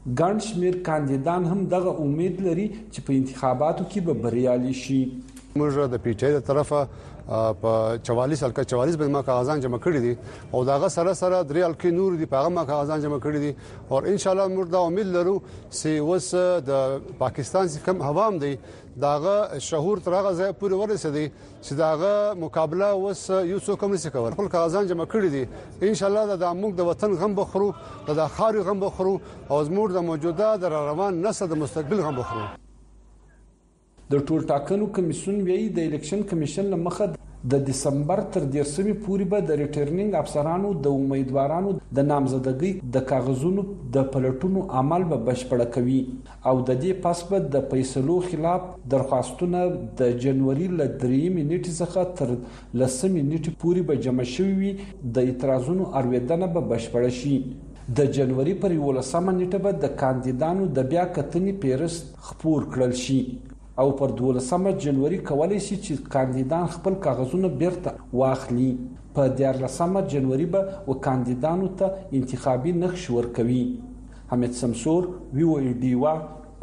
ګڼ شمېر کاندیدان هم دغه امید لري چې په انتخاباتو کې به بریالي شي. موږ د پی ټی آی طرفه په چوالیس الکا چوالیس به ما کاغذان جمع کړی دي او داغه سره سره درې الکې نور دي په هغه ما کاغذان جمع کړی دي او ان شاء الله موږ دا امید لرو چې وس د پاکستان څخه کم عوام دي داغه شهور ترغه ځای پورې ورسېدي چې داغه مقابله وس یو څو کم نشي کول. خپل کاغذان جمع کړی دي ان شاء الله د موږ د وطن غم بخرو د خاري غم بخرو او زموږ د موجوده د روان نسل د مستقبل غم بخرو. د ټول ټاکنو کمیسیون وی د الیکشن کمیشن لمخه د دسمبر تر دیرشمې پورې به د ریټرنینګ افسرانو د امیدوارانو د نامزدګۍ د کاغذونو د پلټونو عمل به بشپړ کوي او د دې پس به د فیصلو خلاف درخواستونه د جنوري ل درېمې نیټې څخه تر لسمې نیټې پورې به جمع شوي د اعتراضونو اړوندنه به بشپړ شي. د جنوري پر یولسمه نیټه به د کاندیدانو د بیا کتنې پیرست خپور کړل شي او پر دولسمه جنوري کولای شي چې کاندیدان خپل کاغذونه بیرته واخلي. په دیارلسمه جنوري به و کاندیدانو ته انتخابي نقش ورکوي. حمید سمسور وی او ای ډی وا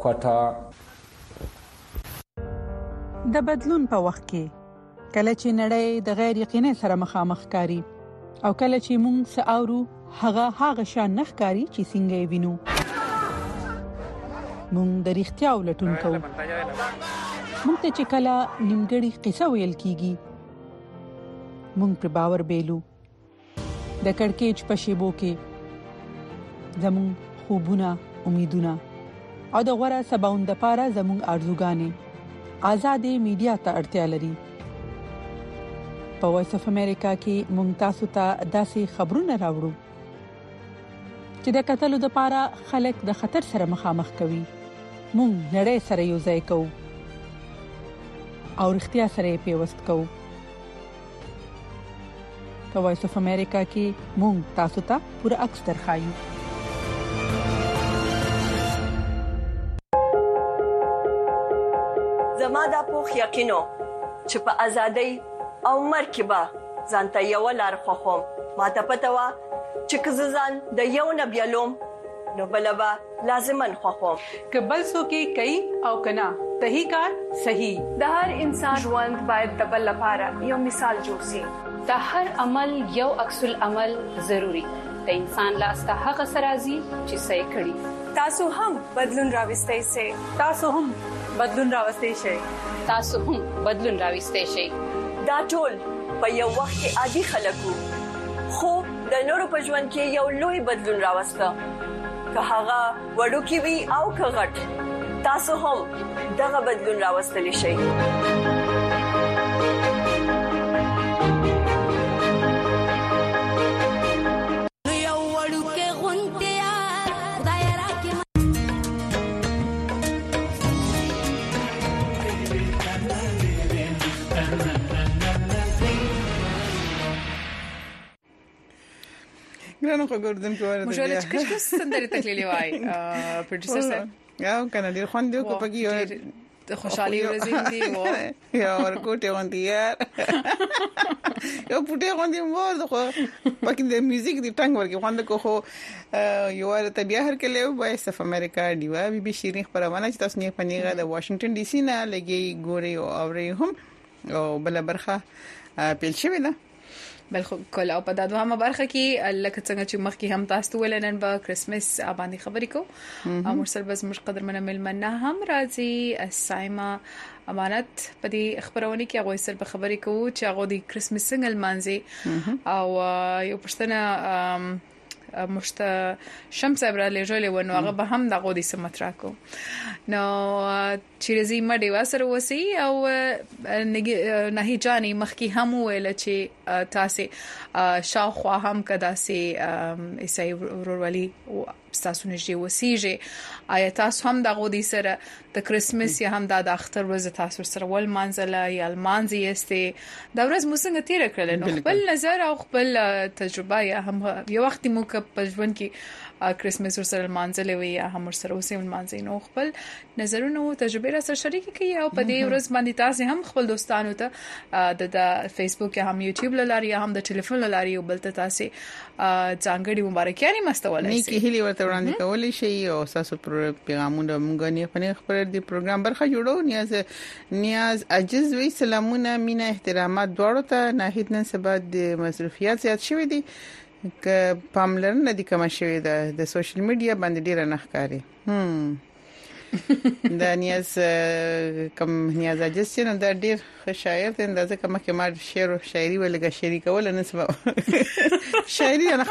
کوټا. د بدلون په وخت کې کله چې نړۍ د غیر یقیني سره مخامخ کاری او کله چې موږ ساورو هغه هغه شان نخکاری چې څنګه وینو مونږ د اړتیا ولټون کوو. مونږ ته چې کله نیمګړی قصه ویل کیږي مونږ پر باور بیلو. د کڑکېچ په شیبو کې زموږ خوبونه امیدونه او د غوړه سباوند لپاره زموږ ارزوګانې آزادې میډیا ته اړتیا لري. په وایس اف امریکا کې مونږ تاسو ته داسې خبرونه راوړو چې د قتلو د لپاره خلک د خطر سره مخامخ کوي. مونږ نړۍ سره یو ځای کوو او اړتیا سره پیوست کوو. په وایس اف امریکا کې مونږ تاسو ته پوره عکس درخایو. زما د پوخ یقینو چې په ازادۍ او مرکبه ځانته یو لار خوخم ما ته پته وا چې کززان د یو نبیلوم نو بلبا لازمن خوخم کبل سو کې کوي او کنا صحیح کار صحیح. د هر انسان ژوند باید د بل لپاره یو مثال جوړ شي. د هر عمل یو عکس العمل ضروری. د انسان لاس ته هغه سرازي چې صحیح کړي. تاسو هم بدلون راوستئ شئ. تاسو هم بدلون راوستئ شئ. تاسو هم بدلون راوستئ شئ. دا ټول په یو وخت کې عادي خلکو خو د نورو په ژوند کې یو لوی بدلون راوسته. که هغه وړوکی وي او که غټ تاسو هم دغه بدلون راوستلی شئ. ګرانو خبردون کوي مشاله چې کښ سندري تکلیلی وای پروډوسر صاحب یو کنه ډیر خوند دی کو پکې خوشحالي ورځې دی و یا ورکوټه وندي یار یو پټه وندي مور خو پکې د میوزیک دی ټنګ ورګي خوند کو خو یو ورته بیا هر کله وایس اف امریکا دیوا بي بي شيرین خبرونه چې تاسو نه پنیغه د واشنگټن ډي سي نه لګي ګوري او اوري هم او بل برخه پیل شوی نه بالکل او په د دوامه برخه کې لکه څنګه چې مخکې هم تاسو ولنن په کرسمس باندې خبرې کو او مرسل بس مش قدر منه ملمنه هم راځي السایمه امانت په دې خبرونه کې هغه سره په خبرې کو چې هغه د کرسمس څنګه لمانځي او یو پښتنه مشت شمس ابراهيم لجولې ونه هغه به هم د غودي سمت راکو نو چیرزي مډي واسره وسی او نه جاني مخکي هم ویل چې تاسو شاوخوا هم کدا سي ایسای ورولي تاسو نشي وسیږي آیا تاسو هم د غودي سره د کرسمس یا هم د اختر ورځ تاسو سره ول منځله یا المانزي استه د ورځ موسنګ تیر کړل نو خپل نظر او خپل تجربه یا هم یو وخت مو ک پښون کې کرسمس ورسره مانځلې وي یا هم ورسره اوسې مانځي نو خپل نظرونه او تجربه را سره شریک کړئ او په دې ورځ باندې تاسو هم خپل دوستانو ته د فیسبوک یا هم یوټیوب لاري یا هم د ټلیفون لاري او بل ته تاسو ځانګړي مبارکي مستولای شئ. نیکی هلي ورته وړاندې کولای شي او تاسو پر پیغامونه مونږ نه خپل خبر دی پروګرام برخه جوړو. نیاز نیاز عجز وی سلامونه مینا احترامات دواړو ته ناهید نن سبا د مصرفيات زیات شوې دي ک پاملرنه د کوم شوې ده د سوشل میډیا باندې ډیره نخکاری هم دا نیاز کوم نیاز عجز چې نو دا ډیر ښه شاعر دی اندازه کوم کې ما شعر او شاعري ولګه شریک کول نه سبب شاعري نه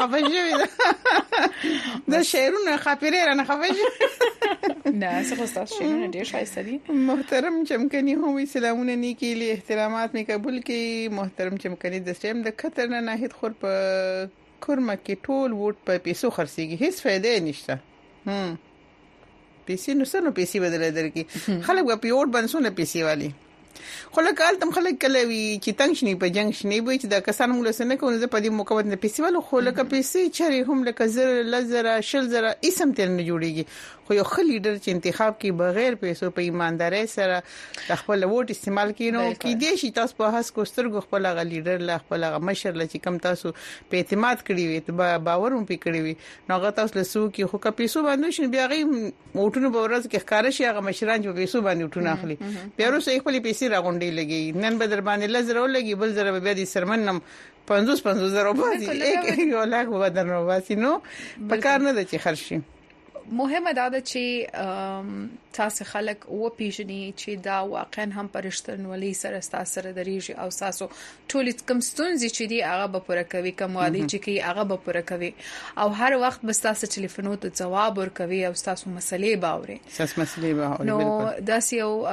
خفجه دا شعرونه خاطره نه خفجه نه څه تاسو شعرونه ډیر شایسته دي. محترم چمکنی هم سلامونه نیکی لی احترامات می قبول کی. محترم چمکنی د سیم د خطر نه ناهید خور په کورمه کې ټول ووټ په پیسو خرڅيږي هیڅ فائدې نشته. هم پیسې نو سره پیسې بدل درکې خلک په پیوټ بنسونه پیسې والی خلک کال تم خلک کلوي چې تنگ شنی په جنگ شنی وي چې د کسان موږ سره نه کوو زه په دې موقع باندې پیسې والو خلک پیسې چری هم لکه زر لزر شل زر اسم تل نه جوړيږي خو یو خل لیډر چې انتخاب کې بغیر پیسو په ایمانداري سره خپل ووټ استعمال کینو کې دي شي تاسو په هڅ کو سترګو خپل غ لیډر لا خپل غ مشر ل چې کم تاسو په اعتماد کړی وي ته باور هم پکړی وي نو غا تاسو له سو کې خو کا پیسو باندې شي بیا غي ووټونو په ورځ کې ښکار شي هغه مشران چې پیسو باندې وټونه اخلي بیا ورسې خپل پیسې راغونډي لګي نن به در باندې لزر ولګي بل زره به دي سرمنم پنځوس پنځوس زره باندې یک یو لاک به درنو واسي نو په کار نه د چې خرشي. مهمه دا ده چې تاسو خلک و پیژني چې دا واقعا هم پرشتنولي سره تاسو سره درېږي او تاسو ټول کم ستونزې چې دی هغه به پوره کوي کوم وادي چې کی هغه به پوره کوي او هر وخت به تاسو ټلیفون ته جواب ورکوي او تاسو مسلې باوري تاسو مسلې باوري نو دا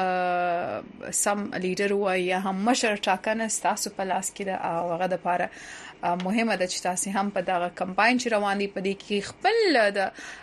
یو سم لیډر وای یا هم مشر ټاکنه تاسو په لاس کې ده او هغه د پاره مهمه ده چې تاسو هم په دغه کمپاین چې روان دي په دې کې خپل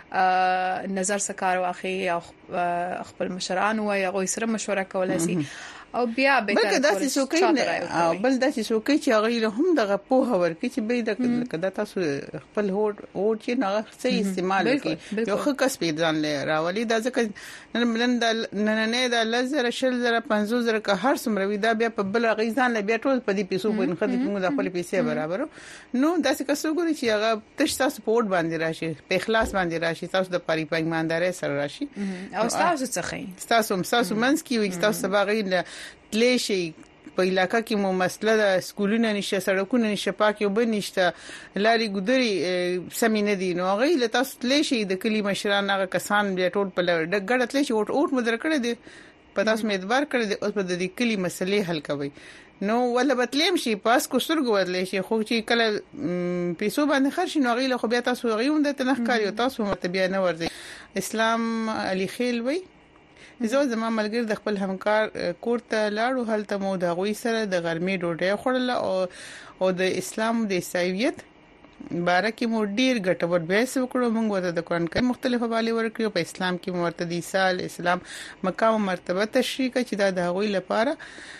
د نظر سکار واخی او خپل مشران وای هغه سره مشوره کولای شي او بیا به بلکې داسې څوک نه او بل داسې څوک چې هغه له هم دغه په هور کې چې به د کدا تاسو خپل هوټ او چې نه صحیح استعمال کوي یو ښه کس پیدان لري راولي دا ځکه نن بلند نه نه د لزر شل زره پنځوس زره که هر څومره وي دا بیا په بل غیزان له بیا ټول په دې پیسو باندې خدای موږ د خپل پیسې برابر نو داسې کس وګوري چې هغه تش تاسو پورت باندې راشي په اخلاص باندې راشي تاسو د پاري پېمانداري سره راشي او تاسو څخه تاسو تاسو منځ کې وي تاسو باغې تلشي په علاقہ کې مو مسله د سکولونو نشه سړکونو نشه پاک یو بنشته لاري ګدري سمینه دي نو غي له تاسو تلشي د کلی مشران هغه کسان بیا ټول په ډګړه تلشي اوټ اوټ مدر کړی دي په تاسو اعتبار کړی دي اوس په دې کلی مسلې حل کوي نو ولا بتلیم شي پاس کو سترګو ورلې شي خو چې کله پیسو باندې خرج نو غي له خو بیا تاسو غيوم د تنخکاری او تاسو مرتبه نه ورځي. اسلام علي خیل وای زه زما ملګری د خپل همکار کور ته لاړو هلته مو د غوي سره د غرمې ډوډۍ خوړله او او د اسلام د عیسایت بارکه مو ډیر ګټور بحث وکړو موږ ورته د قرآن کریم مختلف حواله ورکړو په اسلام کې مرته د عیسی اسلام مقام مرتبه تشریح چې دا د غوي لپاره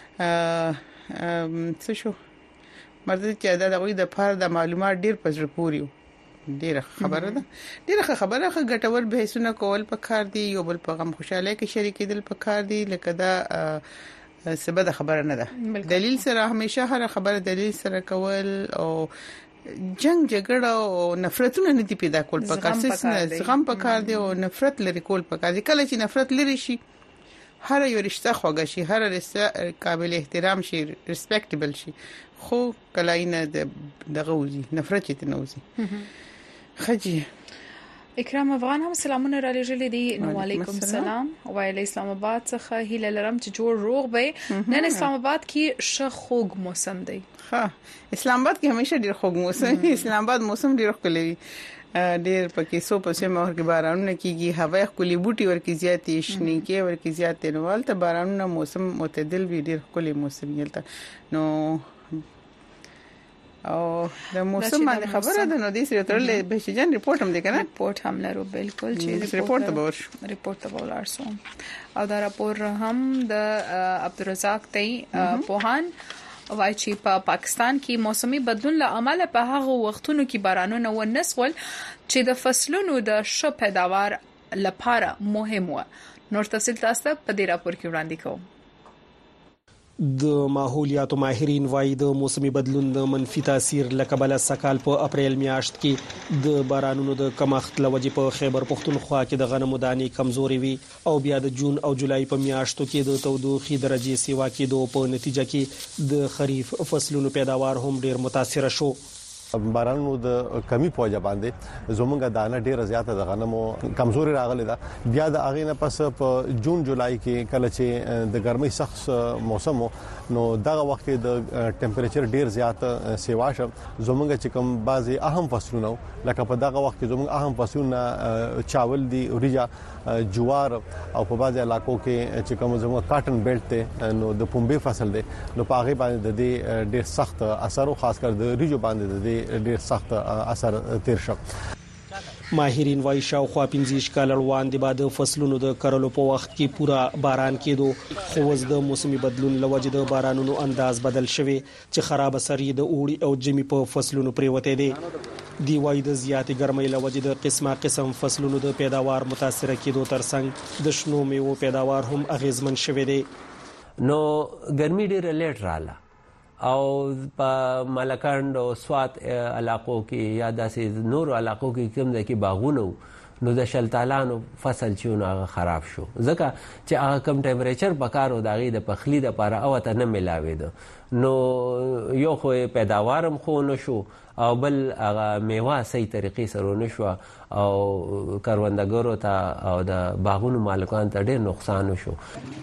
څه شو مرته چې دا د غوي د لپاره د معلومات ډیر پزړه پوریو ډیره خبره ده ډیره خبره خه ګټور بحثونه کول په کار دی یو بل په غم خوشاله کې شریکېدل په کار دی لکه دا سبب خبره نه ده دلیل سره همیشه هر خبره دلیل سره کول او جنگ جګړه او نفرتونه نه دی پیدا کول په کار څه غم په کار دی او نفرت لري کول په کار دی کله چې نفرت لري شي هر یو رشتہ خوږه شي هر رشتہ قابل احترام شي ریسپیکټیبل شي خو کلاینه دغه وزي نفرت ته نه وزي خجی اکرام افغان هم سلامونه را لېږلې دي نو علیکم السلام وایي اسلام آباد څخه هیله لرم چې جوړ روغ به نن اسلام آباد کې ش خوږ موسم دی ها اسلام آباد کې همیشه ډیر خوږ موسم اسلام آباد موسم ډیر ښکلی ډیر پکې سو په سیمه ورکې بارانونه کیږي هوا خولي بوټي ورکې زیاتې شنې کې ورکې زیاتې نوال ته بارانونه موسم معتدل وي ډیر خولي موسم یلته نو او د موسم باندې خبره ده نو د سره ترلې به جن ریپورت هم دی کنه ریپورت هم لرو بالکل چې ریپورت ته ور ریپورت ته ولارسو او دا راپور هم د عبدالرزاق تی پوهان وایي چې په پاکستان کې موسمي بدلون له امله په هغه وختونو کې بارانونه ونسول چې د فصلونو د ښه پیداوار لپاره مهم و. نور تفصیل تاسو ته په دې راپور کې وړاندې کوم. د ماحولیاتو ماهرین وايي د موسمي بدلون د منفي تاثیر لکبل سکهال په اپریل میاشت کې د بارانونو د کمښت لوجې په خیبر پختونخوا کې د غنمو دانې کمزوري وي او بیا د جون او جولای په میاشتو کې د تودوخې درجه سیوا کېدو په نتیجه کې د خریف فصلونو پیداوار هم ډیر متاثر شو. بارانونو د کمی په وجه باندې زمونږه دانه ډیره زیاته د غنمو کمزوري راغله ده. بیا د اغې نه پس په جون جولای کې کله چې د ګرمۍ سخت موسم نو دغه وخت د ټمپریچر ډیر زیاته سیوا شو. زمونږه چې کوم بعضي اهم فصلونه لکه په دغه وخت کې زمونږ اهم فصلونه چاول دي، اوریجا، جوار او په بعضي علاقو کې چې کوم زمونږ کاټن بیلټ ته نو د پنبې فصل دی نو په هغه باندې د دې ډیر سخت اثر او خاص کر د ریجو باندې د دې ډیر سخت اثر تیر شو. ماهرین وايي شاوخوا پنځه کال روان دي بعد فصلونو د کرلو په وخت کې پورا باران کېدو خو وز د موسمي بدلون لوجې د بارانونو انداز بدل شوی چې خراب اثر د اوړي او جمی په فصلونو پریوته دي. دی وايي د زیاتې ګرمۍ لوجې د قسمه قسم فصلونو د پیداوار متاثر کېدو ترڅنګ د شنو میوو پیداوار هم اغیزمن شوی دی. نو ګرمي ډیره لیټ رااله او په ملکند او سوات علاقو کې یا داسې نور علاقو کې کوم د کې باغونه نو د شلتالانو فصل چې نو خراب شو ځکه چې هغه کم ټمپریچر پکارو داغي د پخلی د لپاره او ته نه ملاوي دو نو یو خو پیداوارم خو نشو او بل هغه میوه صحیح طریقې سره نشو او کاروندګرو ته او د باغونو مالکان ته ډېر نقصان وشو.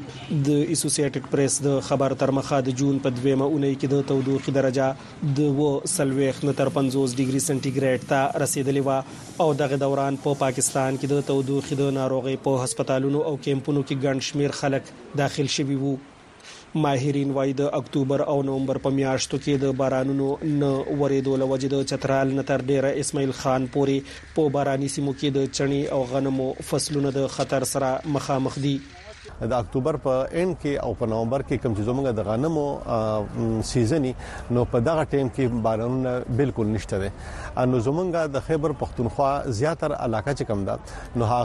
د اسوسییټډ پریس د خبر تر مخه د جون په دویمه اونۍ کې د تودوخې درجه د و سلويخ نه تر پنځوس ډیګري سنټیګریډ ته رسیدلې و او دغه دوران په پا پاکستان کې د تودوخې د ناروغي په هسپتالونو او کیمپونو کې ګڼ شمیر خلک داخل شوي وو. ماهرین وايي د اکتوبر او نومبر په میاشتو کې د بارانونو نه ورېدو لوجې د چترال نه تر ډیره اسماعیل خان پورې په باراني سیمو کې د چڼي او غنمو فصلونه د خطر سره مخامخ دي. د اکتوبر په اند کې او په نومبر کې کوم چې زموږ د غنمو سیزنی نو په دغه ټیم کې بارانونه بالکل نشته دي. نو زموږ د خیبر پختونخوا زیاتره علاقه چې کوم ده نو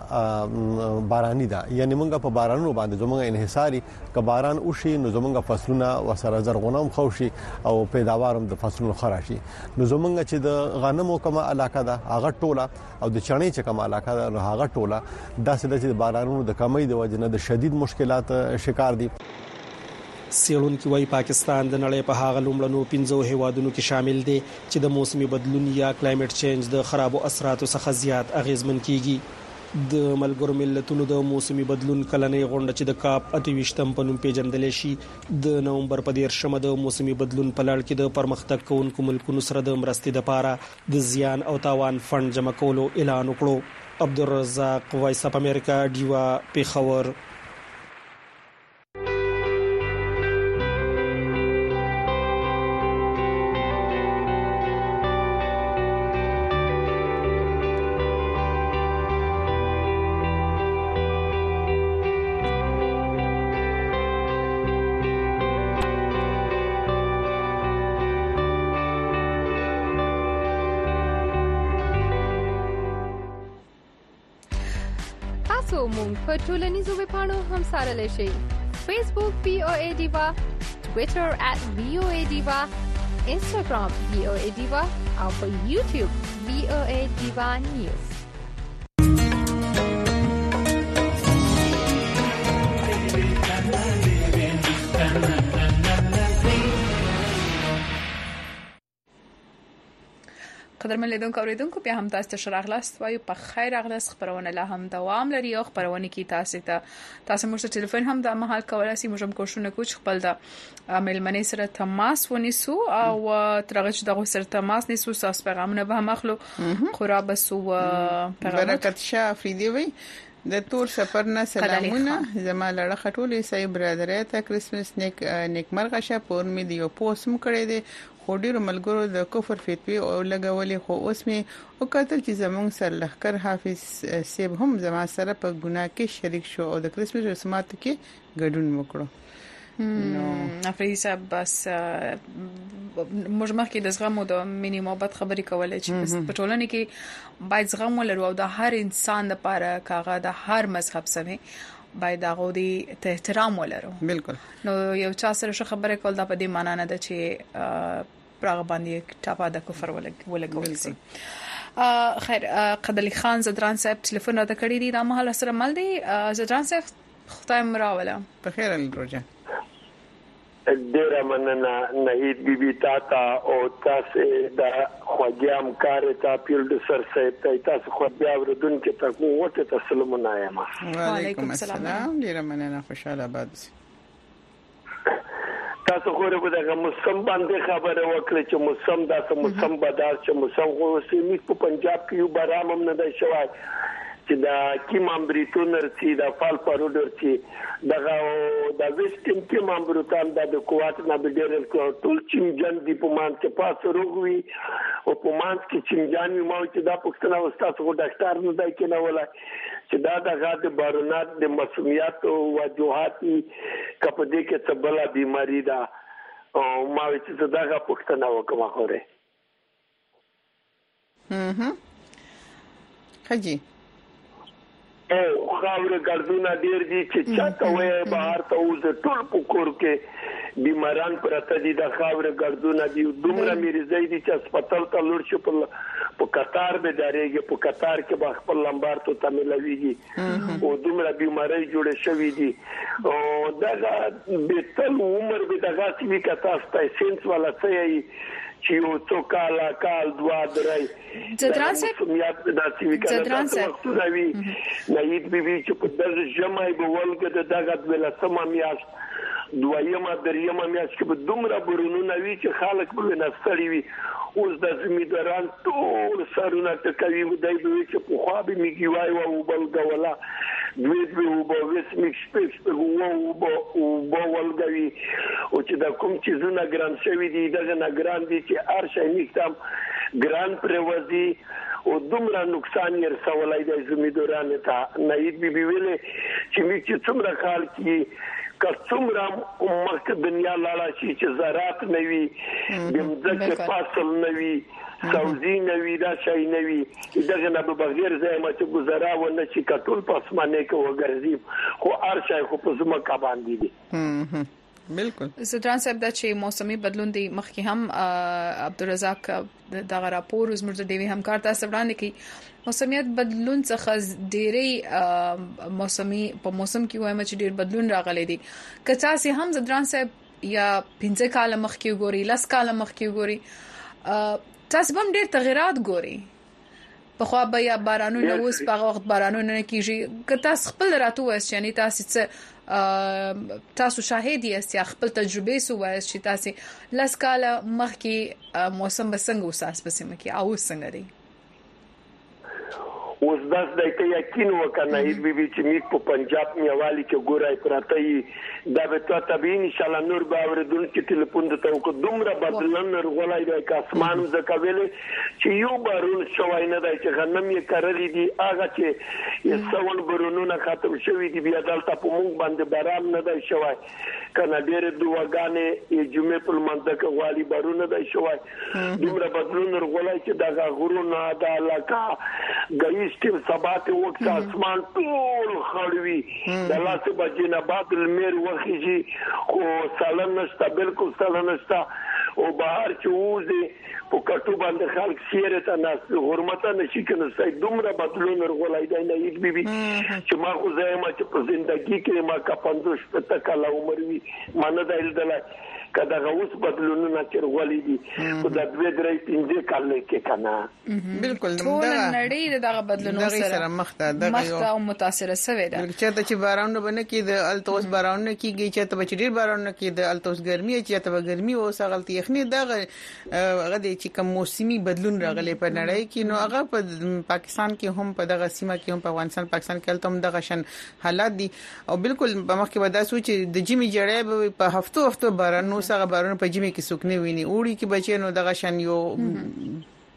هغه باراني ده یعنی موږ په بارانونو باندې زموږ انحصاري ک باران وشي نو زموږ فصلونه وسره زرغونم خوشي او پیداوارم د فصلونو خراشي. نو زموږ چې د غنمو کومه علاقه ده هغه ټوله او د چڼې چې کومه علاقه ده نو هغه ټوله داسې د بارانونو د کمی د وجه نه شدید مشکلات شکار دي. سیړونکو وايي پاکستان د نړۍ په هغه لومړنو پنځو هیوادونو کې شامل دی چې د موسمي بدلون یا کلایمټ چینج د خرابو اثراتو څخه زیات اغیزمن کیږي. د ملګرو ملتونو د موسمي بدلون کلنۍ غونډه چې د کاپ اتويشتم په نوم پیژندل شي د نومبر په دیرشمه د موسمي بدلون په لړ کې د پرمختګ کوونکو ملکونو سره د مرستې لپاره د زیان او تاوان فند جمع کولو اعلان وکړو. عبدالرزاق وایس اپ امریکا دیوا پیښور. مونږ په ټولنیزو ویبپاڼو هم سره شي. فیسبوک بي او اي ډیوا، ټوئیټر ات بي او اي ډیوا، انستګرام بي او اي ډیوا او په یوټیوب بي او اي ډیوا نیوز. قدرمن لیدونکو اوریدونکو بیا هم تاسو ته شراغلاست وایو په خیر اغلاس خبرونه لا هم دوام لري او خبرونه کی تاسو ته تاسو موږ ته ټلیفون هم د محل کولای شئ موږ هم کوښښ کوو خپل د عمل منی سره تماس ونیسو او ترغه چې دغه سره تماس نیسو تاسو پیغامونه به مخلو خورا بسو برکت شاه افریدی وي د تور سفر نه سلامونه زما لړه خټولې سي برادرې ته کریسمس نیک نیکمرغه شه پور می دیو پوسم کړی دی خو ډیرو ملګرو د کفر فتوی او لګولې خو اوس می او کتل چې زمونږ سر لخر حافظ سیب هم زما سره په ګناه کې شریک شو او د کریسمس رسمات کې ګډون وکړو. نو افریدي صاحب بس موږ مخکې د زغم او د مینې محبت خبرې کولې چې په ټولنه کې باید زغم ولرو او د هر انسان لپاره کاغه د هر مذهب سره باید هغه د احترام ولرو. بالکل. نو یو چا سره خبرې کول دا په دې معنی نه ده چې پراغ باندې ټاپا د کفر ولګول شي. خیر قدلی خان زدران صاحب ټلیفون راته کړی دی دا مهال سره مل دی. زدران صاحب خدای مراوله په خیر الروجه ډیره مننه نهید بیبي تاتا او تاسو د خوږیام کار ته پیلډ سر سره ته تاسو خوږیا وردون کې تاسو وته تسلیم نه یم. وعلیکم السلام ډیره مننه خوشاله باد. تاسو خو به دغه موسم باندې خبره وکړه چې موسم داسې موسم بدل چې موسم خو سیمه په پنجاب کې یو بارام هم نه دی شوی چې دا کیم امبریتون ورچی دا فال پارودر چی دغه د ویسټین کیم امبروتان د کوات نه بډیرل ټول چنجان دی په مان کې پاس روغوي او په مان کې چنجان می مو چې دا پښتنه واستاسو ډاکټر نه دی کنه ولا چې دا دغه د بارونات د مسومیات او وجوهاتي کپدې کې تبلا بیماری دا او ما چې دغه پښتنه وکما خوره. هم خجی او خاور ګردونه ډیر دي چې چاته وې بهر ته اوس ټول پکور کې بیماران پرته دي د خاور ګردونه دي دومره مریضي دي چې هسپتال ته لور شو په قطار به داريږي په قطار کې به خپل لمبار ته تملويږي او دومره بیماری جوړه شوې دي او دغه به تل عمر به دغه سوي کتاسته سنس ولا سي چې او څو کال کال دوا درای زدران صاحب زدران صاحب نهید بیبي چې په دغه جمعي به ولګه دغه بل سم میاش دویمه دریمه میاش کې به دومره برونونه وی چې خلک به نستړي وي اوس د زمیداران ټول سرونه تکوي ودای به چې په خوا به میږي وای او بل غولا دوی به وبو وس میکس پکس په وو او بو ولګوي او چې دا کوم چې زونه ګران شوی دي دغه نه ګران دي چې ارشه نیکتم ګران پروازي او دومره نقصان یې رسولای دی زمیداران ته. نهید بیبي ویلې چې می چې څومره خال کې کڅومره مخک دنیا لاله شي چې زراعت نوي دمځکه فاصل نوي سوزي نوي دا شي نوي دغه نه به بغیر ځای ما چې گزارا و نه شي کټول پسمانه کې وګرځي خو ارشای خو په زما کا باندې دي. بالکل. زدران صاحب دا چې موسمي بدلون دی مخکې هم عبدالرزاق دغه راپور زموږ د دیوی همکار تاسو وړاندې کی موسمیت بدلون څخه ډېری موسمي په موسم کې وایم چې ډېر بدلون راغلی دی که تاسو هم زدران صاحب یا پنځه کال مخکې ګوري لاس کال مخکې ګوري تاسو هم ډېر تغیرات ګوري په خو به یا بارانونه اوس په وخت بارانونه کیږي که تاسو خپل راتو وایي یعنی تاسو څه تاسو شاهد یې خپل تجربه سو وایي چې تاسو لاس کال مخکې موسم بسنګ وساس پسې مکه او څنګه دی اوس داس د کې یقین وکنه ای بي بي چې می په پنجاب میوالي کې ګورای پراته دا به تو طبيعي ان شاء الله نور باوردون چې ټلیفون ته کو دومره بدلن ورغلای د اسمان زکویل چې یو بارون شوای نه دای چې غنم یې کړلې دي هغه چې یسون برونونه ختم شوی دي بیا دلته په مونږ باندې بارام نه دای شوای کنه ډېر دواګانې یې جمعې په منځکه والی بارونه دای شوای دومره بدلون ورغلای چې دا غرونه د علاقه غي استم ثبات وقت اسمان ټول خړوي د لاسه بجنه بعد المیر وخیږي خو سالم نشته بالکل سالم نشته او بهر چوزي په کټو باندې خلک سیره ته ناس حرمت نشي کنه سای دومره بدلون ورغلای دی نه یک بیبي چې ما خو زما چې په ژوندۍ کې ما کا پندوش په تکاله عمر وی مانه دایل دلای کدا غوس بدلونونه چرغولې دي خو د دوه درې پنځه کال کې کنه بالکل ټول نړۍ دغه بدلونونو سره مخ ته دغه یو مخ متاثر شوی ده چې ته چې بارانونه بنه کې د التوس بارانونه کېږي چې ته بچ ډیر بارانونه کې د التوس ګرمي چې ته ګرمي او سغلتي یخني دغه هغه د چې کوم موسمي بدلون راغلي په نړۍ کې نو هغه په پاکستان کې هم په دغه سیمه کې هم په افغانستان پاکستان کې هم دغه شن حالات دي او بالکل په مخ کې ودا سوچ د جمی جړې په هفتو هفتو بارانو سره بارونه په جمی کې سکنه ویني اوړي کې بچي نو دغه شان یو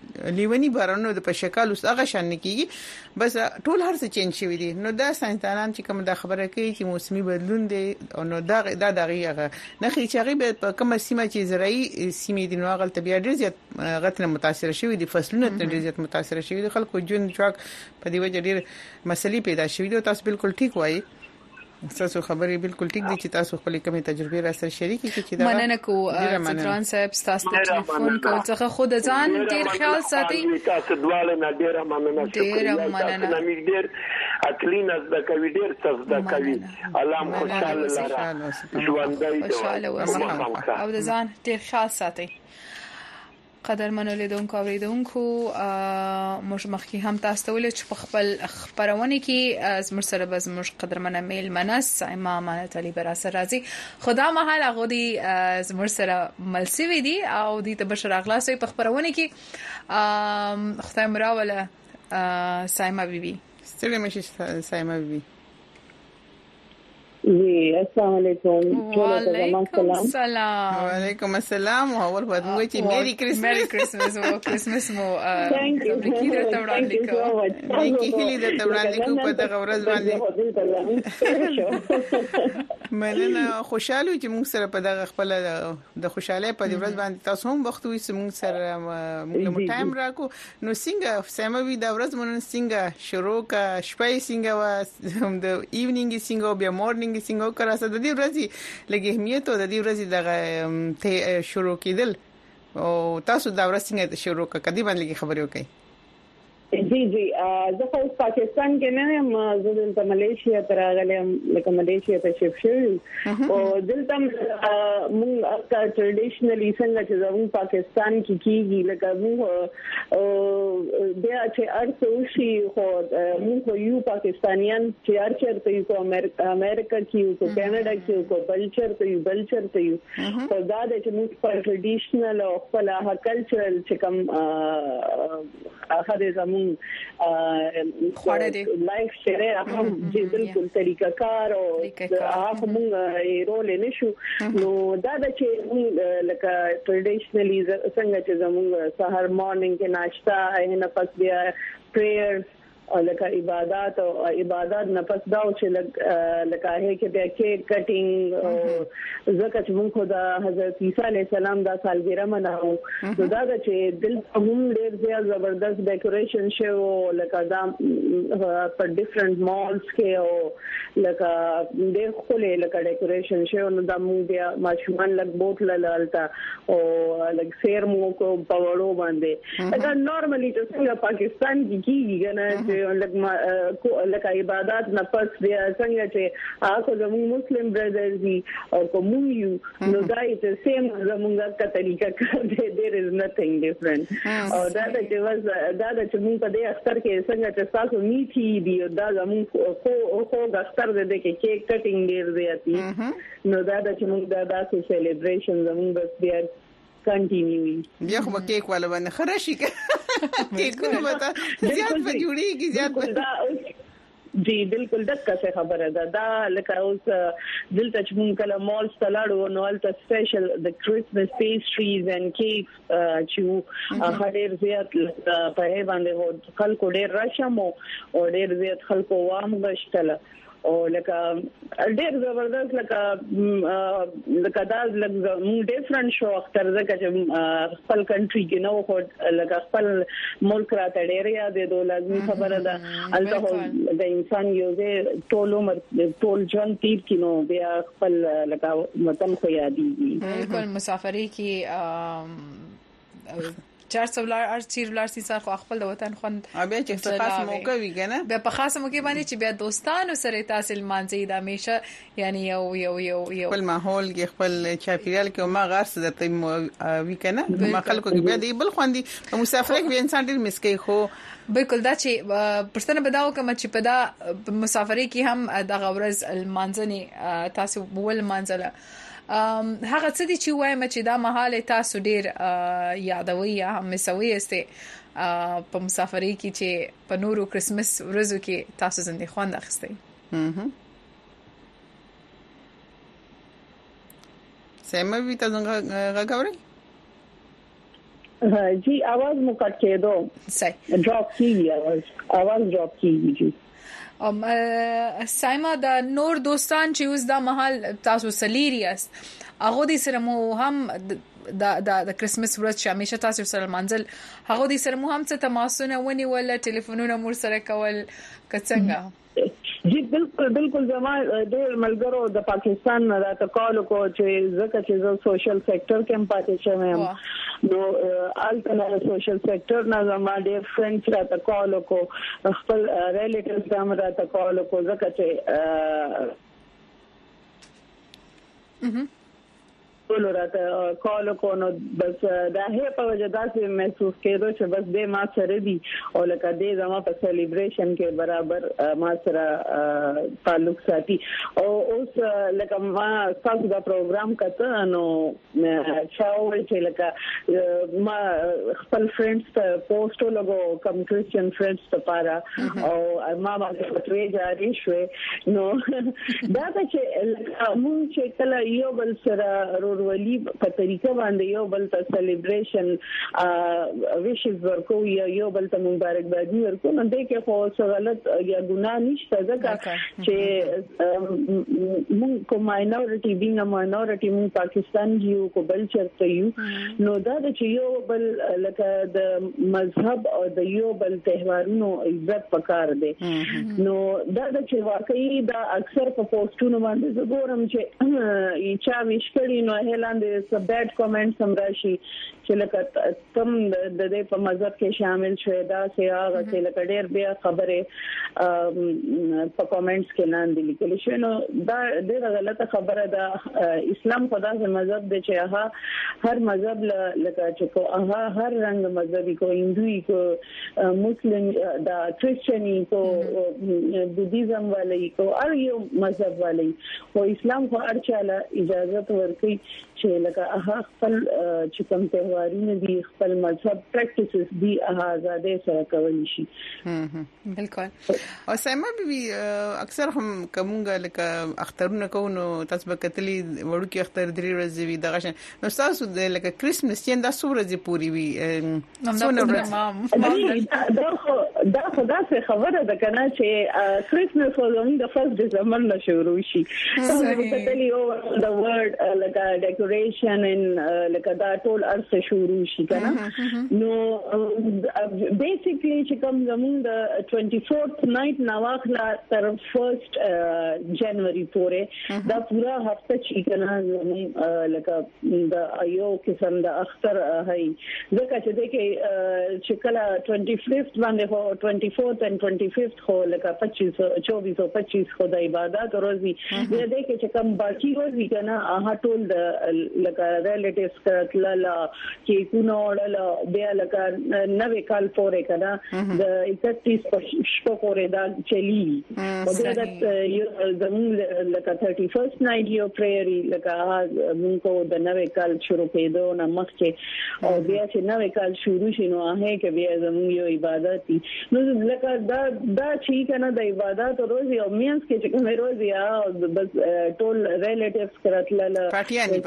لیونی بارانو د په شکل اوس هغه شان کیږي بس ټول هر څه چینج شوی دي نو دا ساينسدانان چې کوم د خبره کوي چې موسمي بدلون دي او نو دا دا دغه نه خي چې هغه په کومه سیمه چې زراعي سیمې دي نو هغه طبيعت ډیر زیات غتنه متاثر شوی دي فصلونه ډیر زیات متاثر شوی دي خلکو جون چاک په دې وجه ډیر مسلې پیدا شوې دي تاسو بالکل ټیک وایي تاسو خبرې بالکل ټیک دي چې تاسو خپل کومه تجربه را سره شریک کړئ چې دا مننه کو ستران صاحب تاسو د ټلیفون کول څخه خود ځان ډیر خیال ساتي تاسو دواله نه ډیر مننه ډیر مننه ډیر اکلین از د کوي ډیر تاسو د کوي الله خوشاله لاره ژوندۍ او د ځان ډیر خیال ساتي قدر منو لیدونکو اوریدونکو موږ مخکې هم تاسو ته ولې چې په خپل خبرونه کې زموږ سره به زموږ قدرمنه میل منس امام علي براسر راځي خدا مهال هغه دي زموږ سره ملسي وي دي او دي ته بشر اغلاس په خبرونه کې خدای مراوله سایما بیبي ستړي مشه سایما بیبي جی السلام علیکم وعلیکم السلام وعلیکم السلام او اول په دوی چې میری کرسمس میری کرسمس او کرسمس مو تبریکی درته وړاندې کوم نیکی هلي درته وړاندې کوم په دغه ورځ باندې مننه خوشاله چې موږ سره په دغه خپل د خوشاله په دې ورځ باندې تاسو هم وخت وي چې موږ سره موږ ټایم راکو نو څنګه سموي دا ورځ مونږ څنګه شروع کا شپې څنګه وا د ایونینګ څنګه بیا مورنینګ څنګه وکړه د دې ورځې لګي اهمیت او د دې ورځې دغه شروع کېدل او تاسو دا ورځ څنګه شروع کړه کدي باندې خبرې وکړئ جی جی زه خو پاکستان کې نه یم زه د ملیشیا تر غلم لکه ملیشیا ته شف شو او دلته موږ کا ټریډیشنلی څنګه چې زموږ پاکستان کې کیږي لکه موږ بیا چې ارڅ شي خو موږ یو پاکستانیان چې ارچر ته یو امریکا کې یو کینیډا کې یو بلچر ته یو بلچر ته یو په دا د چې موږ په ټریډیشنل او خپل کلچرل چې کوم اخر زموږ خوړه دي لایف شریعه هم چې بالکل طریقه کار او هغه موږ رول نه شو نو دا د چې لکه ټریډیشنلی څنګه چې زموږ سحر مارنینګ کې ناشته نه پس بیا پریئر او لکه عبادت او عبادت نه پس دا چې لکه هي کې بیا کیک کټینګ او زکه چې موږ خدا حضرت عیسی علی السلام دا سالګرا مناو نو دا چې دل هم ډیر زیات زبردست ډیکوریشن شو لکه دا په ډیفرنٹ مالز کې او لکه ډیر خپل لکه ډیکوریشن شو نو دا موږ بیا ماشومان لګ بوت لالتا او لګ سیر مو کو پاوړو باندې دا نورمالي چې څنګه پاکستان کې کیږي کنه لکه لکه عبادت نه پس بیا څنګه چې هغه زموږ مسلم برادرز دي او کوم یو نو دا چې سیم زموږه کا طریقه کار دی there is nothing different او دا چې واز دا چې موږ په دې اختر کې څنګه چې تاسو میټي دی دا زموږ خو خو اختر دې کې کیک کټینګ ډیر زیاتی نو دا چې موږ دا داسې سیلیبریشن زموږ بس بیا کنټینیو بیا خو کیک والا باندې خراشي کیکونه وتا زیات په جوړیږي زیات جی بالکل دغه څه خبره ده دا لکه اوس دلته چې موږ کله مال ستلاړو نو الته سپیشل د کرسمس پیسټریز اند کیکس چې هغه ډیر زیات په هی باندې خلکو ډیر راشمو او ډیر زیات خلکو وام غشتله او لکه ډیر زبردست لکه لکه دا لکه ډیفرنٹ شو اختر زکه چې خپل کنټری کې نو خو لکه خپل ملک راته ډیر یاد دی لازمي خبره ده البته د انسان یو ځای ټول عمر ټول ژوند تیر کینو بیا خپل لکه وطن خو یادېږي بالکل مسافرۍ کې چار سولار ار چیر ولر سي سره خپل د وطن خوند بیا چې خاص موقع وي کنه بیا په خاصه موقع باندې چې بیا دوستانو سره تحصیل مانځي دا همیشه یعنی یو یو یو یو خپل ماحول کې خپل چاپیریال کې ما غارس درته وی کنه ما خلکو کې بیا دی بل خوندي په مسافرۍ کې انسان ډیر مسکی خو بالکل دا چې پرستنه بداو کوم چې په دا مسافرۍ کې هم د غورز المانځني تاسو بول مانځله هغه څه دي چې وایم چې دا مهال تاسو ډیر یادوي یا هم مسوي استه په مسافرۍ کې چې په نورو کرسمس ورځو کې تاسو زندې خوند اخستئ سمه وی تاسو غاګوري जी आवाज मु कट کېدو صحیح ډراپ کیږي आवाज आवाज ډراپ کیږي ام سایما د نور دوستان چې اوس د محل تاسو سلیریاس هغه دې سره مو هم د د د کرسمس ورځ چې همیشه تاسو سره منځل هغه دې سره مو هم څه تماسونه ونی ولا ټلیفونونه مور سره کول کڅنګه جی بالکل بالکل زما ډېر ملګرو د پاکستان نه راته کال کو چې زکه چې زه سوشل سېکټر کې هم پاتې شوم نو الټنه سوشل سېکټر نه زما ډېر فرندز راته کال کو خپل ریلیټیوز هم راته کال کو زکه چې اها ټول راته کال کو نو بس دا هي په وجه داسې محسوس کېدو چې بس دې ما سره دي او لکه دې زما په سلیبریشن کې برابر ما سره تعلق ساتي او اوس لکه ما تاسو دا پروګرام کته نو چاو چې لکه ما خپل فرندز ته پوسټ لګو کم کرسچن فرندز ته پاره او ما باندې پټوي جاری شوې نو دا چې موږ چې کله یو بل سره ولی په طریقه باندې یو بل ته سلیبریشن ویشز ورکو یا یو بل ته مبارکبادي ورکو نو دې کې خو څه غلط یا ګناه نشته ځکه چې موږ کوم ماینورټي بینګ ماینورټي موږ پاکستان یو کو بل چرته یو نو دا چې یو بل لکه د مذهب او د یو بل تهوارونو عزت پکار دی نو دا چې واقعي دا اکثر په پوسټونو باندې زګورم چې چا وشکړي نو لاندې سب بیډ کمنټس هم راشي چې لکه تم د دې په مذهب کې شامل شوي دا چې هغه چې لکه ډېر بیا خبره په کمنټس کې لاندې لیکل شوی نو دا ډېر غلطه خبره ده اسلام خدا سے مذهب دی چې هغه هر مذهب لکه چې کو هغه هر رنگ مذهبي کو هندوی کو مسلم دا کرسچنی کو بودیزم والی کو هر یو مذهب والی او اسلام خو هر چاله اجازه ورکړي چې لکه هغه خپل چې کوم تهوارونه دي خپل مذهب پریکټیسز دي هغه آزادۍ سره کولی شي بالکل او سیمه بي اکثر هم کومګه لکه اخترونه کوو نو تاسو به کتلی وړو کې اختر درې ورځې وي دغه شان نو تاسو د لکه کرسمس چې دا څو ورځې پوری وي دا خو دا خو دا څه خبره ده کنه چې کرسمس خو زموږ د فرست ډیسمبر نه شروع شي تاسو کتلی او د ورډ لکه ډیکوریشن ان لکه دا ټول ارسه شروع شي کنه نو بیسیکلی چې کوم زموږ د ټوئنټي فورث نایټ نواخلا تر فرست جنوري پورې دا پورا هفته چې کنه لکه د ایو قسم د اختر هي ځکه چې د کې چې کله ټوئنټي ففتھ باندې هو ټوئنټي فورث and ټوئنټي ففتھ خو لکه پچیس چوبیس او پچیس خو د عبادت ورځي د دې کې چې کوم باقي ورځي کنه هغه ټول د لکه ریلیټیوز کړل کې کو نوړل بیا لکه نوې کال پورې کنه د اکتیس شپه پورې دا چلی او دا یو زموږ لکه thirty first نایټ یو پریری لکه موږ کو د نوې کال شروع کېدو نه مخکې او بیا چې نوې کال شروع شي نو هغه کې بیا زموږ یو عبادت دي نو لکه دا دا چې کنه د عبادت ورځي او مینس کې چې کوم ورځي یا بس ټول ریلیټیوز کړل پټیانی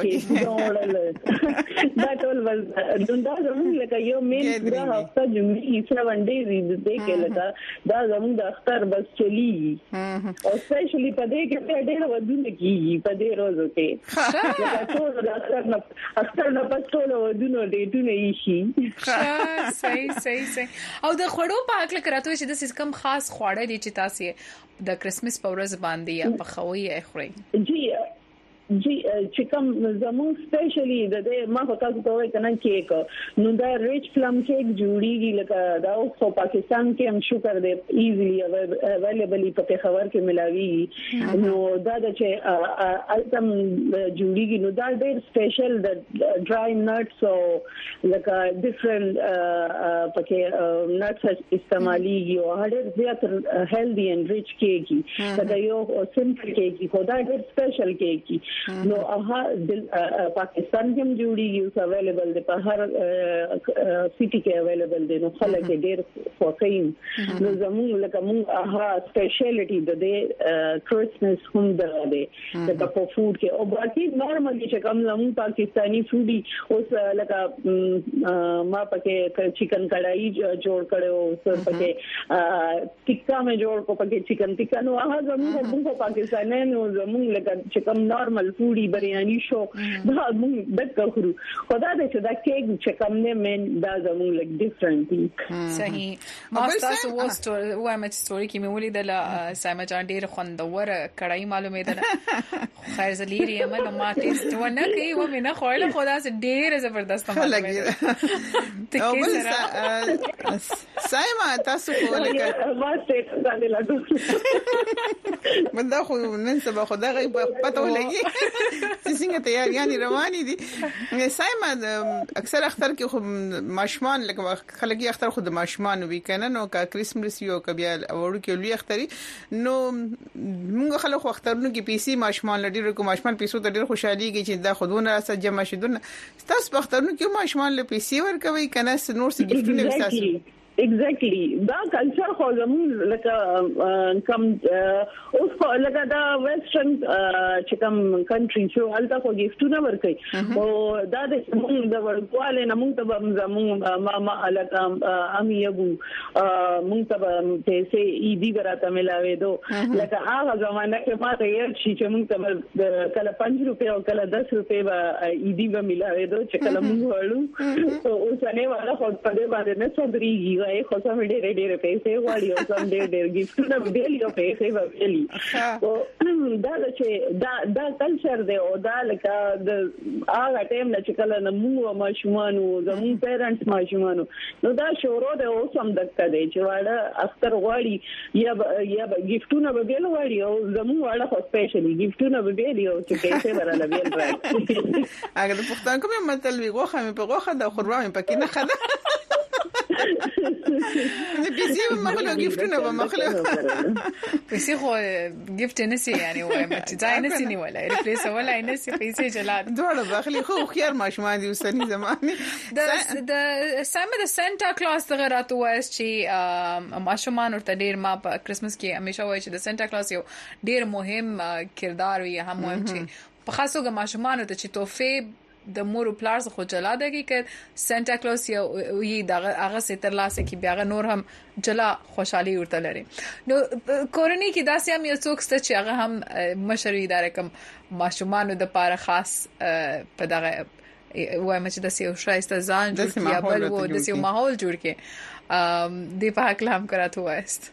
پکې دا ټول ول دا زموږ لکه یو مین پورا هفته جمعې seven days دې کې لکه دا زموږ د اختر بس چلی او سپیشلی په دې کې ډېر ودونه کیږي په دې ورځو کې ټول د اختر نه اختر نه پس ټول ودونه ډېټونه یې شي صحیح صحیح صحیح او د خړو په حق لکه راته چې د کم خاص خواړه دي چې تاسو د کرسمس په ورځ باندې یا په خوي یې خوري جی جی چې کوم زموږ سپیشلی د دې ما خو تاسو ته وایي کنه کیک نو دا ریچ پلم کیک جوړیږي لکه دا اوس په پاکستان کې هم شکر دې ایزیلی اویلیبل په پیښور کې ملاوي نو دا چې آیټم جوړیږي نو دا ډېر سپیشل د ډرای نټس او لکه ډیفرنٹ پکې نټس استعماليږي او ډېر زیات هیلدی اند ریچ کیک دا یو سمپل کیک خو دا ډېر سپیشل کیک نو هغه پاکستان کې جوړیږي او اویلیبل دی په هر سيټي کې اویلیبل دی نو خلک ډیر فوکین نو زموږ لکه موږ هغه سپیشلیټي د دې کرسمس هم درلې د په فود کې او باقي نارملی چې کوم زموږ پاکستانی فودي اوس لکه ما پکې چکن کڑھائی جوړ کړو اوس پکې ټکا مې جوړ کو پکې چکن ټکا نو هغه زموږ په پاکستانانو زموږ لکه چې کوم نارمل فودي بریانی شو دا موږ دک کړو خدا دې چې دا کیک چې کوم نه من دا زموږ لک ډیفرنٹ دي صحیح ما تاسو و ستوري و ما ستوري کې مې ولیدل سايما جان ډیر خوندور کړای معلومه ده خیر زلیری عمل ما ټیسټ ونه کوي و مې نه خوړل خدا سره ډیر زبردست معلومه ده او بل سايما تاسو کوله ما څه ځان لا دوه من دا خو نن سبا خدا غي پته ولګي چې څنګه تیاریان رواني دي سايما اکثر اختر کې خو ماشمان لکه خلګي اختر خو د ماشمان وی کنه نو کا کریسمس یو کبیا وړو کې لوی اختري نو موږ خلک اخترونو کې پیسي ماشمان لډیر کو ماشمان پیسو ته ډیر خوشحالي کې چې دا خودونه سره جمع شیدونه تاسو په اخترونو کې ماشمان له پیسي ورکوي کنه نور څه گیفټونه وساسي ایگزیکټلی دا کلچر خو زموږ لکه کم اوس خو لکه دا ویسټرن چې کوم کنټری شو الته خو گیفټونه ورکړي او دا د موږ د ورکواله نه موږ ته زموږ ماما لکه امي ابو موږ ته پیسې ایدی براته ملاوي دو لکه هغه زمانہ کې ما ته یې چې موږ ته کله پنځه روپیا او کله دس روپیا به ایدی به ملاوي دو چې کله موږ وړو او څنګه والا خو په دې باندې نه صبرېږي وايي خو سم ډېر ډېر پیسې وړي او سم ډېر ډېر گیفټونه ویلي او پیسې ویلي او دا چې دا دا کلچر دی او دا لکه د هغه ټیم نه چې کله نمو ماشومانو زموږ پیرنټس ماشومانو نو دا شروع دی او سم دکته دی چې واړه اختر غواړي یا یا گیفټونه به ویل وړي او زموږ واړه خو سپیشلی گیفټونه به ویلي او چې پیسې ورله ویل راځي هغه د پښتون کوم متل وی غوخه مې په غوخه د خوروا مې پکې نه خده پیسې مخلو گیفټونه به مخلو پیسې خو گیفټ نه سي یعنی وای مچ ځای نه سي نیولای ریپلیس ولا نه سي پیسې جلاد دوړ داخلي خو خيار ماشومان دي وسني زمانه د د سم د سانتا کلاس څنګه راته وایي چې ماشومان ورته ډیر ما په کریسمس کې همیشه وایي چې د سانتا کلاس یو ډیر مهم کردار وي هم مهم چې په خاصو ګ ماشومان ته چې توفه د مور او پلار څخه جلا دغه کې سانتا کلاس یو یی دغه هغه ستر لاسه کې بیا نور هم جلا خوشحالي ورته لري نو کورنۍ کې داسې هم یو څوک ست چې هغه هم مشري ادارې کوم ماشومان د لپاره خاص په دغه وای مچ د سیو شایسته ځان جوړ کیا بل وو د سیو ماحول جوړ کې د په حق لهم کراتو است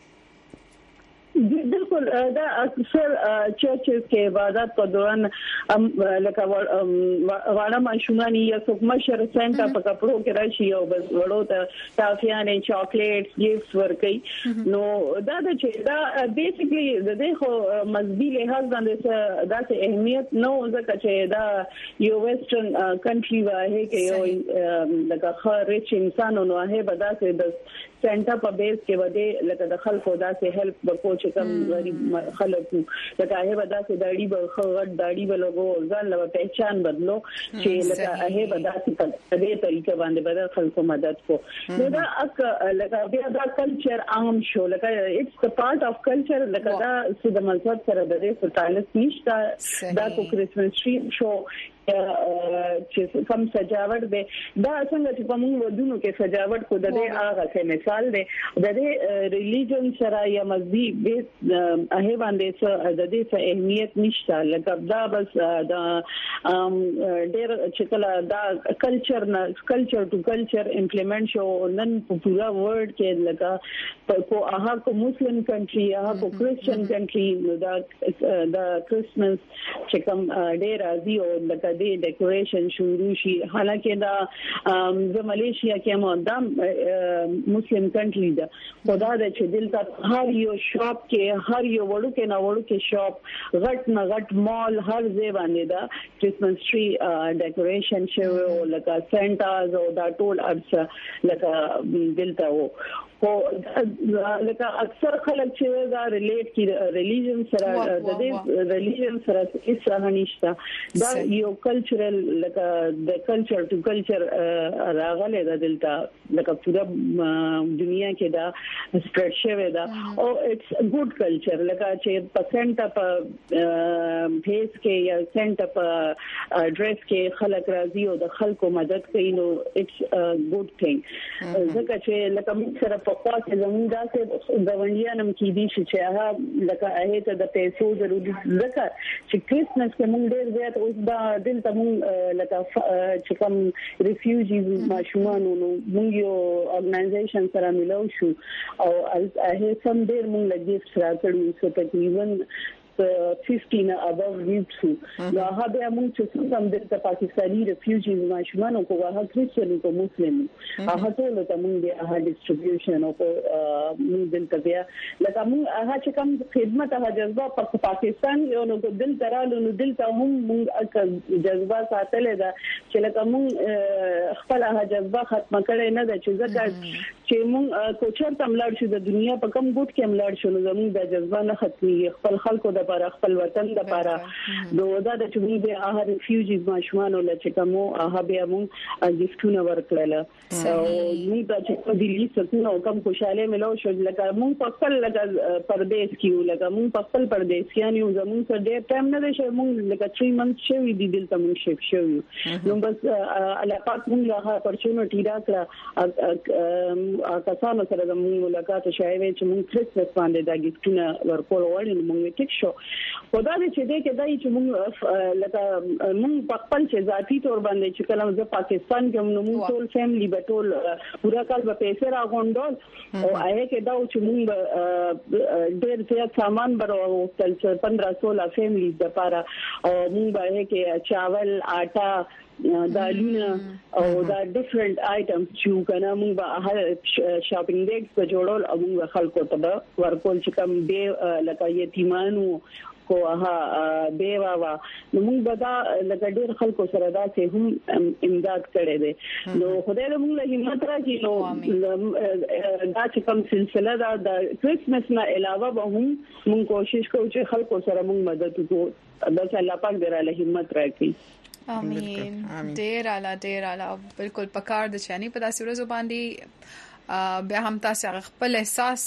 بالکل دا اکثر چرچز کې عبادت په دوران لکه واړه ماشومان یا څوک مشر سانتا په کپړو کې راشي او بس وړو ته ټافیانې چاکلیټس گیفټس ورکړي نو دا د چې دا بیسیکلی د دې خو مذهبي لحاظ باندې دا څه اهمیت نه ځکه چې دا یو ویسټرن کنټری واه کې یو لکه خارج انسانو نو هه بداسه د سانتا په بیس کې وده لکه د خلکو داسې هیلپ ورکو چې کوم غریب خلک لکه هغه بداسه داړي به خغړ داړي به لګو ځان له پہچان بدلو چې لکه هغه بداسه په دې طریقه باندې بدل خلکو مدد کو نو دا اک لکه بیا دا کلچر عام شو لکه اټس ا پارت اف کلچر لکه دا د مذهب سره د دې تعلق نشته دا کو کریسمس ټری شو چې کوم سجاوټ دی دا څنګه چې په موږ ودونو کې سجاوټ کو د دې هغه څه مثال دی د دې ریلیجن سره یا مذهبي بیس هغه باندې څه د دې څه اهمیت نشته لکه دا بس دا ډېر چې کله دا کلچر نه کلچر ټو کلچر امپلیمنٹ شو نن په پورا ورلد کې لکه په هغه کو مسلم کنټری هغه کو کریسچن کنټری دا دا کریسمس چې کوم ډېر راځي او لکه د ډیکوریشن شروع شي حالکه دا د ملیشیا کې مو د مسلم کنټری دا خدا د چې دلته هر یو شاپ کې هر یو وړو کې نه وړو کې شاپ غټ نه غټ مال هر ځای باندې دا کریسمس ټری ډیکوریشن شوی او لکه سانتاز او دا ټول ارڅ لکه دلته وو خو لکه اکثر خلک چې دا ریلیټ کی ریلیجن سره د دې ریلیجن سره هیڅ نشته دا یو کلچرل لکه د کلچر ټو کلچر راغله د دلته لکه پورا دنیا کې دا سپریډ شوی دا او اټس ګډ کلچر لکه چې پرسنټ اپ فیس کې یا سنټ اپ ډریس کې خلک راځي او د خلکو مدد کوي نو اټس ا ګډ ثینګ ځکه چې لکه موږ سره په خاصه زموږ داسې غونډیانم کې دي چې هغه لکه هغه ته د پیسو ضروري ځکه چې کریسمس کې موږ ډېر زیات اوس دا دلته موږ لکه چې کوم ریفیوجیز ماشومان نو موږ یو اورګنایزیشن سره ملو شو او هغه سم ډېر موږ لګیف سره کړو څه تقریبا fifteen above groups نو هغه بیا موږ چې څنګه د پاکستاني ریفیوجیز ماشومان او هغه کریسچن او مسلمان هغه ټول ته موږ د هغه ډیسټریبیوشن او موږ دلته بیا لکه موږ هغه چې کوم خدمت هغه جذبه په پاکستان یو نو دل ترالو نو دلته هم موږ جذبه ساتل ده چې لکه موږ خپل هغه جذبه ختم کړي نه ده چې ځکه چې موږ کوچر تم لاړ شو د دنیا په کم ګوټ کې ملاړ شو نو زموږ د جذبه نه ختمي خپل خلکو د لپاره خپل وطن لپاره دوه دا چې موږ د هغه ریفیوجیز ماشومان ول چې کوم هغه بیا موږ گیفټونه ورکړل او موږ د چې د دلی څخه کوم خوشاله ملو شو لکه موږ په خپل لکه پردیس کیو لکه موږ په خپل پردیسیان یو زموږ سره ډېر ټایم نه دی چې موږ لکه three months شوی دی دلته موږ شپ شو نو بس الله پاک موږ هغه اپورچونټی راکړه کسانو سره موږ ملاقات شوی چې موږ کریسمس باندې دا گیفټونه ورکول وړي موږ ټیک شو خدا دې چې دې کې دای چې موږ لکه موږ په خپل چې ذاتی تور باندې چې کله زه پاکستان کې موږ ټول فیملی به ټول پورا کال په پیسې راغونډول او هغه کې دا چې موږ ډېر زیات سامان برو تل پندرہ سولہ فیملی د لپاره او موږ به کې چاول آټا دالونه او دا ډیفرنٹ آیټمز چې کنه موږ به هر شاپینګ بیگز په جوړول او موږ خلکو ته ورکول چې کوم دی لکه یتیمانو کو هغه دیوا وا نو موږ به دا لکه ډېر خلکو سره دا چې هم امداد کړي دي نو خدای دې موږ له همت راکړي نو دا چې کوم سلسله دا د کریسمس نه علاوه به هم موږ کوشش کوو چې خلکو سره موږ مدد وکړو دا چې الله پاک دې له همت راکړي امين ډېر اعلی ډېر اعلی بالکل پکار د چاني په داسې ورځو باندې بیا هم تاسو خپل احساس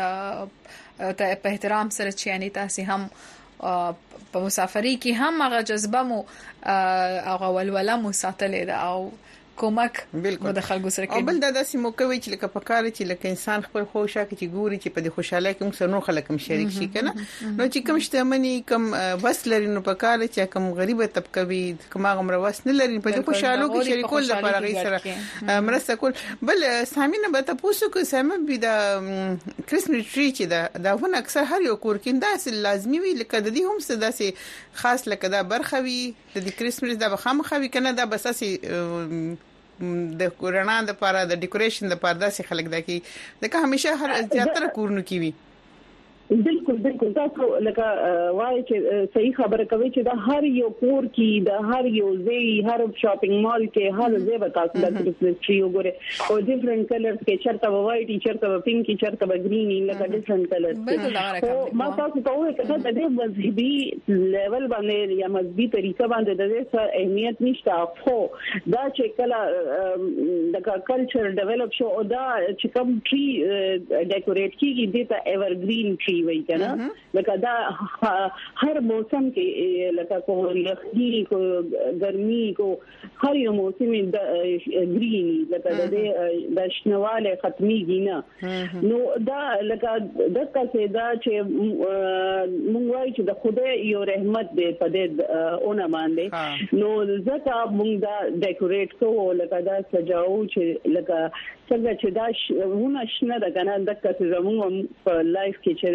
ته په احترام سره چاني تاسو هم په مسافرۍ کې هم هغه جذبه مو هغه ولوله مو ساتلې ده او کومک بالکل د خلکو سره کې او بل دا داسې موقع وي چې لکه پکاره چې لکه انسان خپل خوشا کې چې ګوري چې په دې خوشاله کې موږ سره نور خلک هم شریک شي کنه نو چې کوم شتمنۍ کوم بس لري نو پکاره چې کوم غریب طبقه وي کوم هغه مروس نه لري په دې خوشاله کې شریکول لپاره غي سره مرسته کول بل سامینه به تاسو کو سم به دا کریسمس ټری چې دا دا ونه اکثر هر یو کور کې دا لازمي وي لکه د دې هم څه داسې خاص لکه دا برخه وي د کریسمس دا بخامه وي کنه دا بس اسي د کورنا د لپاره د ډیکوریشن د لپاره داسې خلک دا کی دغه همیشه هر زیاتره کورونو کې وي بالکل بالکل تاسو لکه وای چې صحیح خبره کوي چې دا هر یو کور کې دا هر یو ځای هر شاپینګ مال کې هر ځای به تاسو د کریسمس ټری وګورئ او ډیفرنٹ کلرز کې چرته وایټ چرته پینک چرته گرین لکه ډیفرنٹ کلرز بالکل ما تاسو ته وایي چې دا د مذهبي لیول باندې یا مذهبي طریقه باندې د دې اهمیت نشته خو دا چې کله د کلچر ډیولپ شو او دا چې کوم ټری ډیکوریټ کیږي د تا ایورګرین ټری وی کنه لکه دا هر موسم کې لکه کو یخني کو ګرمي کو هر یو موسم د گرین لکه د شنواله ختميږي نه نو دا لکه دغه څه دا چې مونږ وایو چې د خدای یو رحمت دی په دې اونه باندې نو ځکه مونږ دا ډیکوریټ کوو لکه دا سجاو چې لکه څنګه چې دا ونه شنه د کنه دغه څه زموږ په لایف کې چې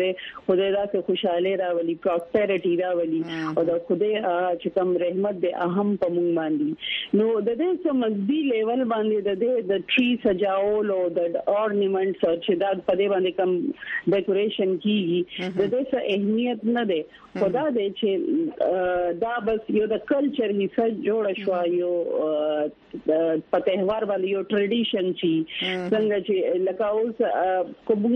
خدای خدای دا خوشاله راولي پروسپریټي راولي او دا خدای چې کوم رحمت دې اهم په مونږ باندې نو د دې څه مزدي لیول باندې د دې د ټری سجاول او د اورنامنټس چې دا په دې باندې کوم ډیکوریشن کیږي د دې څه اهمیت نه ده خدا دې چې دا بس یو د کلچر حصہ جوړ شو یو په تهوار باندې یو ټریډیشن چی څنګه چې لکه اوس کوم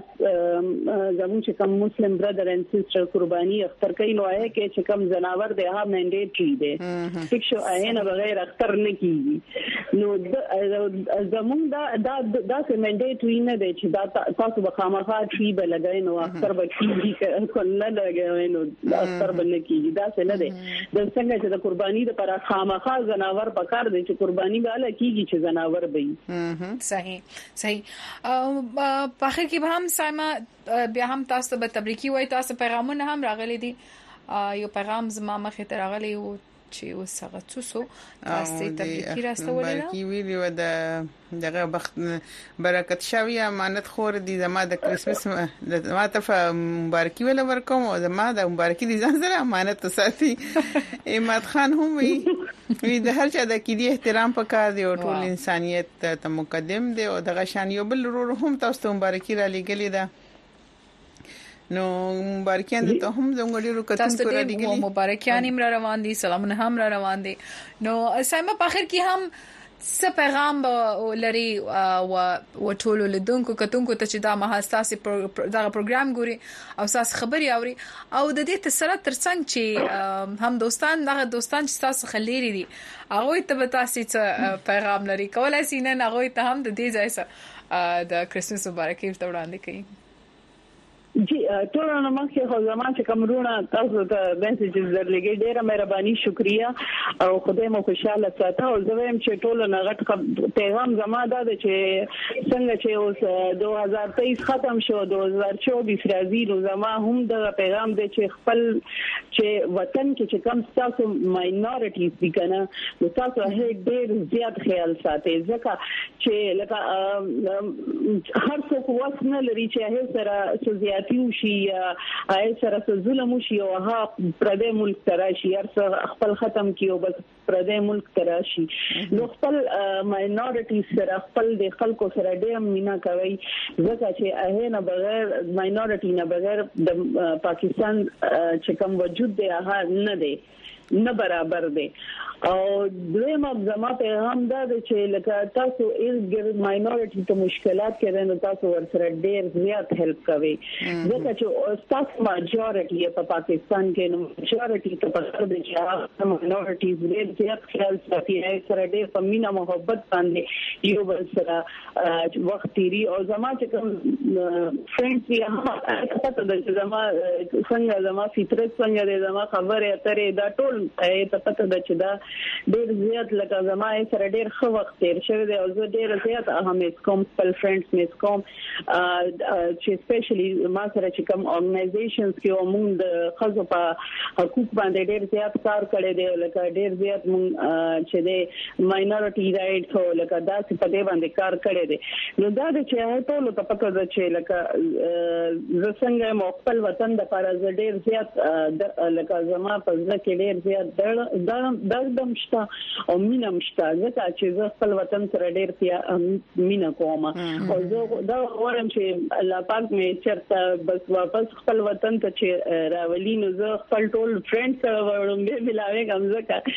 زموږ چې کوم مسلم برادر اند سسټر قرباني اختر کوي نو آیا کې چې کوم زناور دی هغه منډیټری دی فکس شو آیا نه بغیر اختر نه کیږي نو زموږ دا دا دا منډیټری نه دی چې دا تاسو به خامخا ټری به لګای نو اختر به کیږي کله لګای نو اختر به نه کیږي دا څه نه دی د څنګه چې د قرباني لپاره خامخا زناور پکار دی چې قرباني به اله کیږي چې زناور به صحیح صحیح په اخر کې به هم سایما بیا هم تاسو به تبریکي وای تاسو پیغامونه هم راغلي دي یو پیغام زما مخې ته راغلی او چې وسغه تاسو تاسو تبریکي راستولې برکي ویلو د دغه بخت برکت شوی امانت خور دي زما د کریسمس ما ته مبارکي ویل ورکوم او زما د مبارکي دي ځان سره امانت ساتي احمد خان هم وی وی د هر چا د کیدی احترام پکار دی او ټول انسانيت ته مقدم دی او دغه شان یو بل ورور هم تاسو ته مبارکي را لګلې ده نو مبارکیان ته هم زموږ ډیرو کتون کو را لګلې مبارکیان هم را روان دي سلامونه هم را روان دي نو سایمه په اخر کې هم څه پیغام لري او ټول لیدونکو کتونکو ته چې دا مهاستاسي دا پروګرام ګوري او تاسو خبري اوري او د دې تسره ترڅنګ چې هم دوستان دغه دوستان چې تاسو خليري دي هغه ته به تاسو څه پیغام لري کولای شي نه هغه ته هم د دې ځای سره د کریسمس مبارکي ورته وړاندې کوي جی ټول نو مخکې خو زموږ چې کومرونه تاسو ته میسجز درلګي ډیره مهرباني شکریا او خدای مو خوشاله ساته او زه هم چې ټول نه غټ پیغام زما دا چې څنګه چې اوس دوه هزار تیئیس ختم شو دوه هزار چوبیس راځي نو زما هم دا پیغام دی چې خپل چې وطن کې چې کوم تاسو ماینورټیز دي کنه نو تاسو هغه ډیر زیات خیال ساتي ځکه چې لکه هر څوک وسنه لري چې هغه سره زیات تیوشي آی سره ظلم وشي او ها پردې ملک تراشي هر څه خپل ختم کیو بس پردې ملک تراشي نو خپل ماینورټي سره خپل د خلکو سره ډېر مینا کوي ځکه چې هغه نه بغیر ماینورټي نه بغیر د پاکستان چې کوم وجود دی هغه نه دی نه برابر دی او دویم زما پیغام دا چې لکه تاسو ایز ماینورټي ته مشکلات کې نو تاسو ورسره ډېر زیات هیلپ کوي ځکه چې تاسو ماجورټي په پاکستان کې نو ماجورټي ته په سر د چې ماینورټي ډېر زیات خیال ساتي سره ډېر په مینا محبت باندې یو بل سره وخت تیری او زما چې کوم فرندز یې هم پته د زما څنګه زما فطرت څنګه د زما خبره اترې دا ټول ته پته د چې دا ډېر زیات لکه زما سره ډېر ښه وخت تیر شوی دی او زه ډېر زیات اهمیت کوم خپل فرندز مې کوم چې سپیشلی ما سره چې کوم اورګنایزیشنز کې موږ د خزو په حقوق باندې ډېر زیات کار کړی دی لکه ډېر زیات موږ چې د ماینورټي رائټس او لکه دا چې په دې باندې کار کړی دی نو دا چې هغه ټول ته پته ده چې لکه زه څنګه مو خپل وطن د لپاره زه ډېر زیات لکه زما په ځکه کې ډېر زیات دا د مشتا او مینا مشتا ځکه چې زه خپل وطن سره ډېر مینا کوم او زه دا غواړم چې الله پاک مې چرته بس واپس خپل وطن ته چې راولي نو زه خپل ټول فرند سره وړم به ملاوي کوم ځکه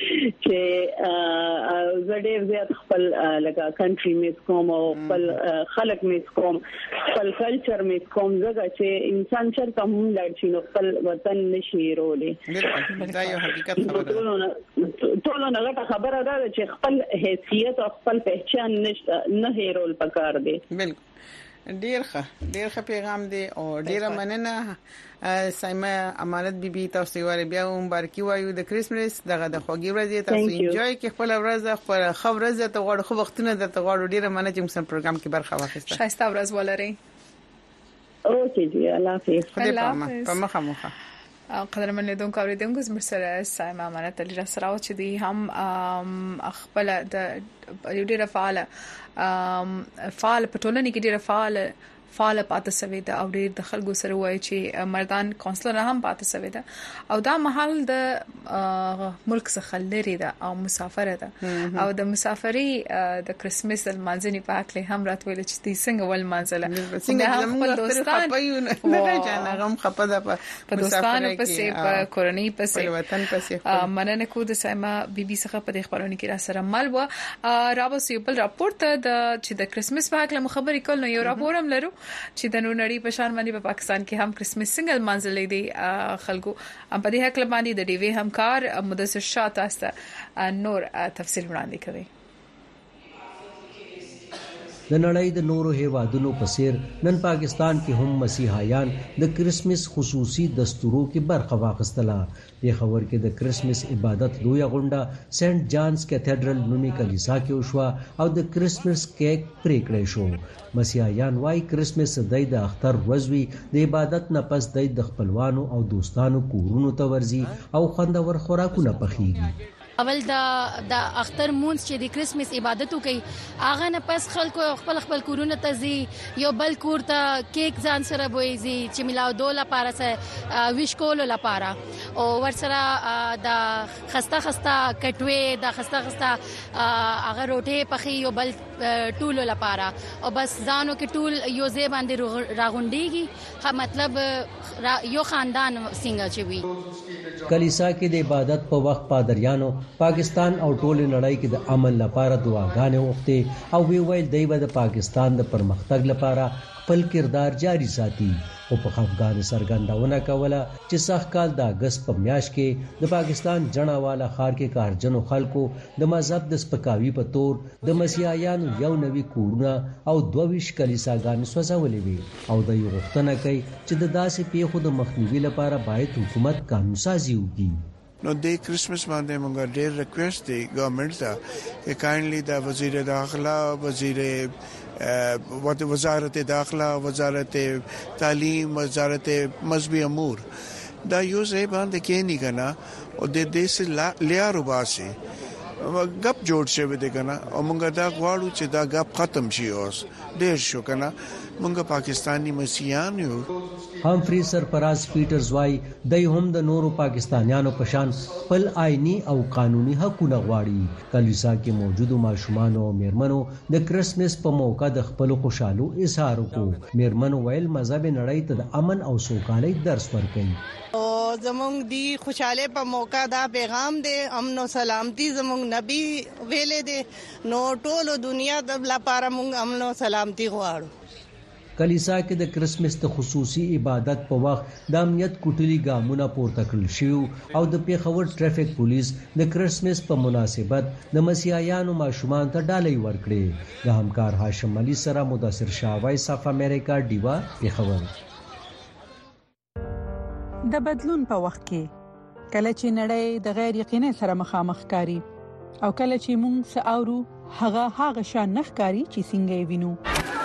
چې زه ډېر زیات خپل لکه کنټري مې کوم او خپل خلک مې کوم خپل کلچر مې کوم ځکه چې انسان چرته هم لاړ شي نو خپل وطن نشي رولې دا یو حقیقت خبره ټول نه غټه خبره ده چې خپل حیثیت او خپل پہچان نشته نه هیرول پکار دی بالکل ډیر ښه ډیر ښه پیغام دی او ډیر مننه سایمه امانت بیبي تاسو یې بیا مبارکي وایو د کریسمس دغه د خوږی ورځ تاسو انجوای کې خپل ورځ خپل خو ورځ ته غواړو خو وختونه د غواړو ډیر مننه چې موږ پروګرام کې برخه واخیسته شایسته ورځ ولري اوکې جی الله حافظ خدای په مخه مخه قدرمن لیدونکو اوریدونکو زموږ سره سایمه امانت علی رسراو چې دی هم خپل د ډیره فعال فعال په ټولنه کې ډیره فعال فعال پاتې سوي ده او ډېر د خلکو سره وایي چې مردان کونسلر هم پاتې سوي ده او دا محل د ملک څخه لري ده او مسافر ده او د مسافري د کرسمس د منځني پاک له هم راتوي چې د څنګه ول منځله څنګه هم خپل دوستان نه جانا غم خپه ده په دوستانو پسې په کورنۍ پسې وطن پسې مننه کو د سیمه بي بي څخه په خبرونه کې را سره مل و راوس یو بل راپورټ د چې د کرسمس په اړه خبرې کول نو یو راپور هم لرو چې د نور نړۍ په شان باندې په پاکستان کې هم کرسمس سنگل منځلې دی خلکو په دې حق باندې د ډیوی همکار مدثر شاه تاسو نور تفصیل وړاندې کوي. د نړۍ د نورو هیوادونو په څیر نن پاکستان کې هم مسیحایان د کرسمس خصوصي دستورو کې برخه واخیستله. په خبر کې د کرسمس عبادت لوی غونډه سنت جانز کیتھیډرل نومي کلیسا کې وشوه او د کرسمس کیک پرې کړی شو. مسیحایان وايي کرسمس د د اختر ورځ وي، د عبادت نه پس د خپلوانو او دوستانو کورونو ته ورځي او خوندور خوراکونه پخېږي. اول دا د اختر مونږ چې د کرسمس عبادت کوي اغه نه پس خلکو خپل خپل کورونه ته زی یو بل کور ته کیک ځان سره بويزي چې ملاو دوله لپاره سره ویش کول لپاره او ورسره د خسته خسته کټوي د خسته خسته اغه روټه پخې یو بل ټول لپاره او بس ځانو کې ټول یو ځای باندې راغونډيږي مطلب یو خاندان څنګه چې وي. کلیسا کې د عبادت په وخت پادریانو پاکستان او ټول نړۍ کې د امن لپاره دعاګانې وغوښتې او وی ویل دی به د پاکستان د پرمختګ لپاره خپل کردار جاری ساتي. او په افغان سرګندونه کوله چې سخت کال د اگست په میاشت کې د پاکستان جناواله خار کې کارجنو خلکو د مذهب د سپکاوي په تور د مسیحایانو یو نوي کورونه او دوه کلیساګانې سوځولې وي او د یو غوښتنه کوي چې د داسې پیښو د مخنیوي لپاره باید حکومت قانون سازي وکړي. نو د کرسمس باندې موږ ډېر ریکوست دی ګورنمنت ته چې کایندلی د وزیر داخله وزیر وزارت داخله وزارت تعلیم وزارت مذهبی امور دا یو ځای باندې کې نه کنا او د دې لیارو باسي غپ جوړ شوی دی کنه او موږ دا غواړو چې دا غپ ختم شي اوس ډېر شو کنه موږ پاکستانی مسیحیان یو. همفری سرپراز پیټرز وايي د هم د نورو پاکستانیانو په شان خپل آئینی او قانوني حقوقونه غواړي. کلیسا کې موجودو ماشومان او میرمنو د کرسمس په موقع د خپل خوشالو اظهار وکړ. میرمنو ویل مذهب نړۍ ته د امن او سوکالۍ درس ورکوي او زمونږ دی خوشاله په موقع دا پیغام دی امن او سلامتی زمونږ نبی ویلې دی نو ټول دنیا د لپاره مونږ امن او سلامتی غواړو. کلیسا کې د کرسمس ته خصوصي عبادت په وخت د امنیت کوټلي ګامونه پورته کړل شو او د پیښور ټریفیک پولیس د کرسمس په مناسبت د مسیحایانو ماشومان ته ډالۍ ورکړې. د همکار هاشم علي سره مدثر شاه وایس اف امریکا دیوا پیښور. د بدلون په وخت کې کله چې نړۍ د غیر یقیني سره مخامخ کاری او کله چې موږ ساورو هغه هغه شان نخکاری چې څنګه وینو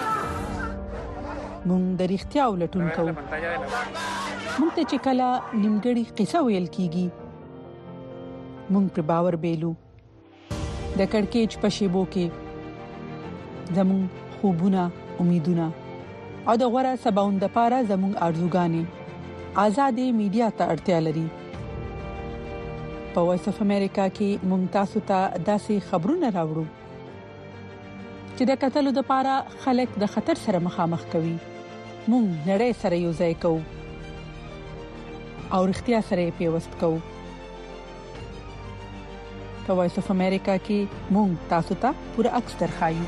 مونږ د اړتیا ولټون کوو. مونږ ته چې کله نیمګړی قصه ویل کیږي مونږ پر باور بیلو. د کڑکېچ په شیبو کې زمون خوبونه امیدونه او د غوړه سباوند لپاره زمون ارزوګانې آزادې میډیا ته اړتیا لري. په وایس اف امریکا کې مونږ تاسو ته داسې خبرونه راوړو چې د قتل لپاره خلک د خطر سره مخامخ کوي. مونږ نړۍ سره یو ځای کوو او اړتیا سره پیوست کوو. په وایس اف امریکا کې مونږ تاسو ته پوره عکس درخایو.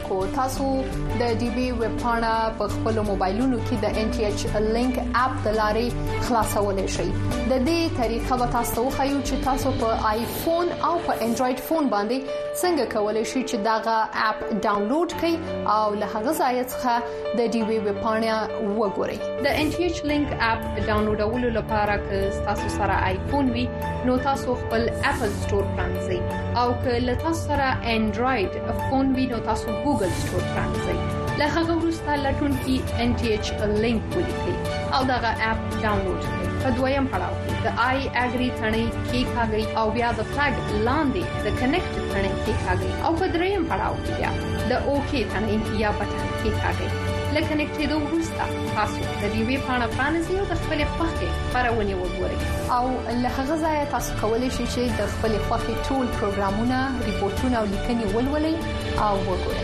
خلکو تاسو د ډي بي ویب پاڼه په خپل موبایلونو کې د ان ټي ایچ لینک اپ د لارې خلاصولای شئ. د دې طریقه به تاسو ته وښیو چې تاسو په آیفون او په انډراید فون باندې څنګه کولای شئ چې داغه اپ ډاونلوډ کړئ او له هغه ځای څخه د ډي بي ویب پاڼه وګورئ. د ان ټي ایچ لینک اپ ډاونلوډولو لپاره که تاسو سره آیفون وي نو تاسو خپل اپل سٹور پرانځئ او که له تاسو سره انډراید فون وي نو تاسو ګوګل سٹور پرانځئ. له هغه وروسته لټون کې ان ټي ایچ لینک ولیکئ او دغه اپ ډاونلوډ کړئ. په دویم پړاو کې د آی اګری ثنې کې کاږي او بیا د فلګ لاندې د کنیکټ ثنې کې کاږي او په دریم پړاو کې بیا د اوکی ثنې یا بټن کې کاږي. لکه کنیکټېدو وروسته تاسو د دې وی پاڼه پرانځئ او د خپل خوښې خبرونه وګورئ او له هغه ځای تاسو کولی شئ چې د خپل خوښې ټول پروګرامونه، ریپورتونه او لیکنې ولولئ او وګورئ.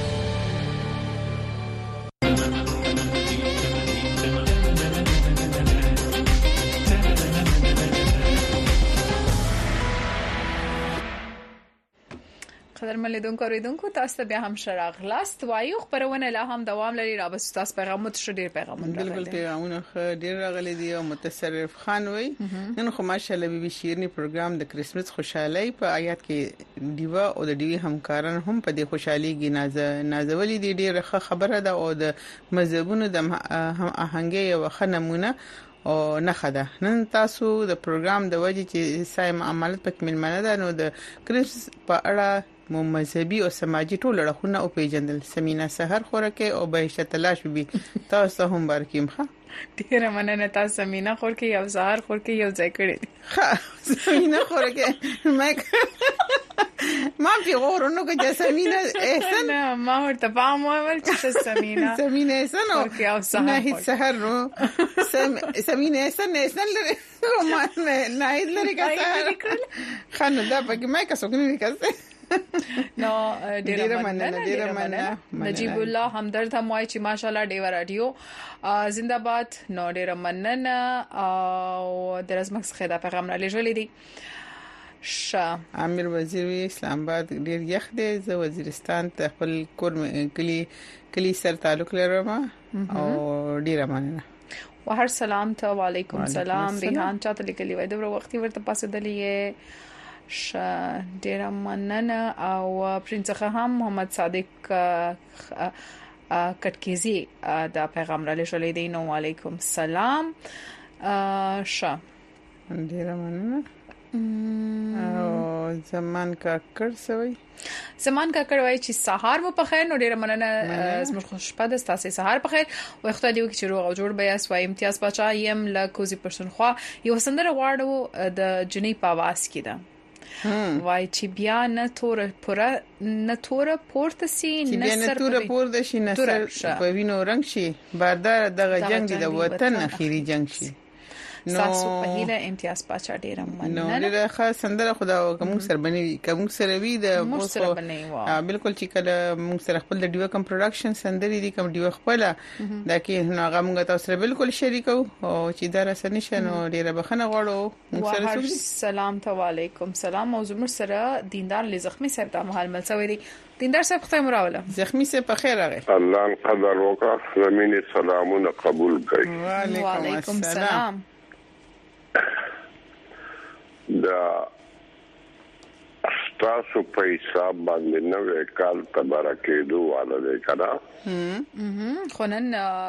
قدرمن لیدونکو اوریدونکو تاسو ته بیا هم شراغ لاست وایو خبرونه لا هم دوام لري. را بس تاسو پیغامات شډ ډیر پیغامونه بالکل پیغامونه ډیر راغلي دي او متصرف خان وای نن خو ماشاءالله بي بي شیرنی پروګرام د کریسمس خوشحالي په آیات کې دیوا او د دیوی همکاران هم په دې خوشحالي کې ناز نازولې دي. ډیره خبره ده او د مذهبونو د هم آهنګي او خنمونه او نه خده. نن تاسو د پروګرام د وجې چې سایم عملت پک ملمنه ده نو د کریسمس په اړه مو مذهبي او سماجی ټول اړخونه او پیجندل. سمینا سحر خورکه او بهشت تلاش بي تاسو هم بارکیم ښه. ډیره مننه تاسو سمینا خورکه یو سحر خورکه یو ځای کړی. ښه سمینا خورکه ما ما په ورونو کې چې سمینا احسن ما ورته پام وول چې سمینا سمینا احسن او نه هیڅ سحر نو سمینا احسن احسن لري ما نه هیڅ لري کا سحر خنه دا پکې ما کا سګنی وکړه نو ډیره مننه ډیره مننه. نجیب الله همدرد هم وایي چې ماشاالله ډیو رادیو زنده‌باد. نو ډیره مننه او درزمکس خدا پیغام را لېږلې دي. شاه امیر وزیر اسلام آباد ډیر یخ دی. زه وزیرستان ته خپل کور کلی کلی سره تعلق لرم او ډیره مننه. وهر سلام ته وعلیکم سلام. ریحان چاته لیکلی وای د وختي ورته پاسه دلیه ش ډیره مننه او پرنسخه هم محمد صادق کټکیزي دا پیغام را لېږلی دی. نو وعلیکم سلام. ش ډیره مننه او زمان کا کړ سوي زمان کا کړ وای چې سهار مو په خیر. نو ډیره مننه زموږ خوشپاده ستاسو سهار په خیر. وخت دی چې روغ او جوړ بیا سوای امتیاز بچا یم ل کوزي پرسنخوا یو سندره واړو د جنې په आवाज کې ده وای چې بیا نه تور پورا نه تور پورته سي نه سر تور پورته شي نه سر په وینو رنگ شي باردار دغه جنگ دی د وطن اخیری جنگ شي. تاسو په هیله امتیاز پاچا ډیره مننه. نو ډیره خاص سندره خدا کوم سر بنوي کوم سره وی د بالکل چې کله موږ سره خپل د ډیو کم پروډکشن سندري دي کوم ډیو خپل دا کې هغه موږ تاسو سره بالکل شریکو او چې دا رسنی شنو ډیره بخنه غواړو موږ سره سلام ته وعلیکم سلام. موضوع مر سره دیندار لزخمی صاحب د محل ملسوي دي. دیندار صاحب خدای مراوله زخمی صاحب په خیر راغی. الله قدر وکړه زميني سلامونه قبول کړئ. وعلیکم السلام. دا تاسو په حساب باندې نوې کال تبارکې دوه والده کړه. هم خو نن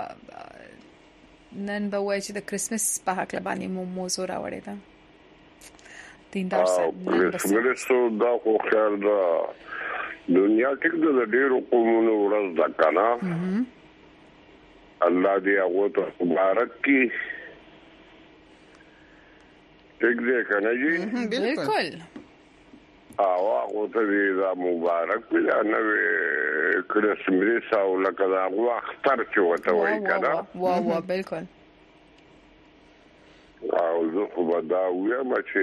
نن به وایي چې د کریسمس په حق باندې مو موضوع راوړی دا دیندار صاحب. کریسمس دا خو خیر دا دنیا کې د ډېرو قومونو ورځ ده کنه. الله دې هغه ته مبارک کړي. ٹھیک دے کنه جی بالکل او هغه ته دا مبارک ویلا نو کریسمس او لکه دا اختر چې وته وای کنه. وا وا بالکل او زه خو دا وایم چې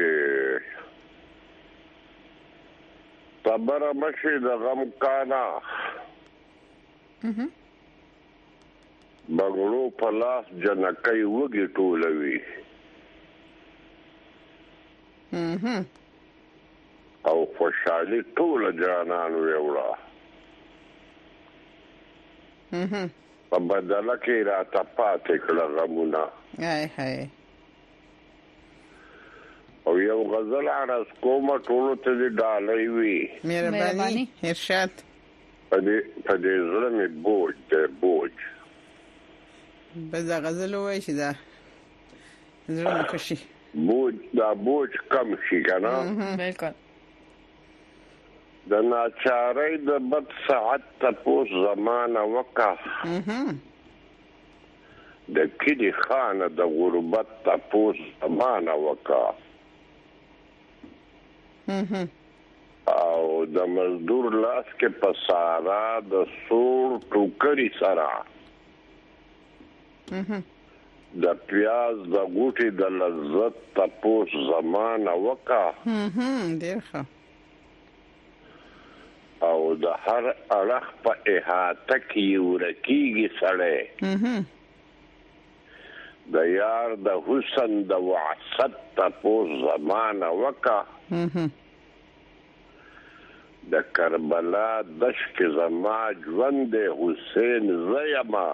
صبر مشه د غم کانا بغلو پلاس جنکای وګي ټولوي او خوشحالي ټول جانان ویوړه په بدله کې راته پاتې کړه غمونه هاي هاي او یو غزل عرض کوم ټولو ته دې ډالۍ وي مهرباني ارشاد پدې پدې زړه مې بوج دې بوج بس دا غزل وای شي دا زړه مې خوشي بوج دا بوج کم شي کنه بالکل د ناچارۍ د بد ساعت تپوس زمانه وکا د کلی خانه د غربت تپوس زمانه وکا او د مزدور لاس کې پسارا د سور ټوکري سره د پیاز د غوټي د لذت تپوس زمانه وکا ډیر ښه او د هر اړخ په احاطه کې ورکیږي سړی د یار د حسن د وعصت تپوس زمانه وکا د کربلا دشت زما ژوند حسین زیما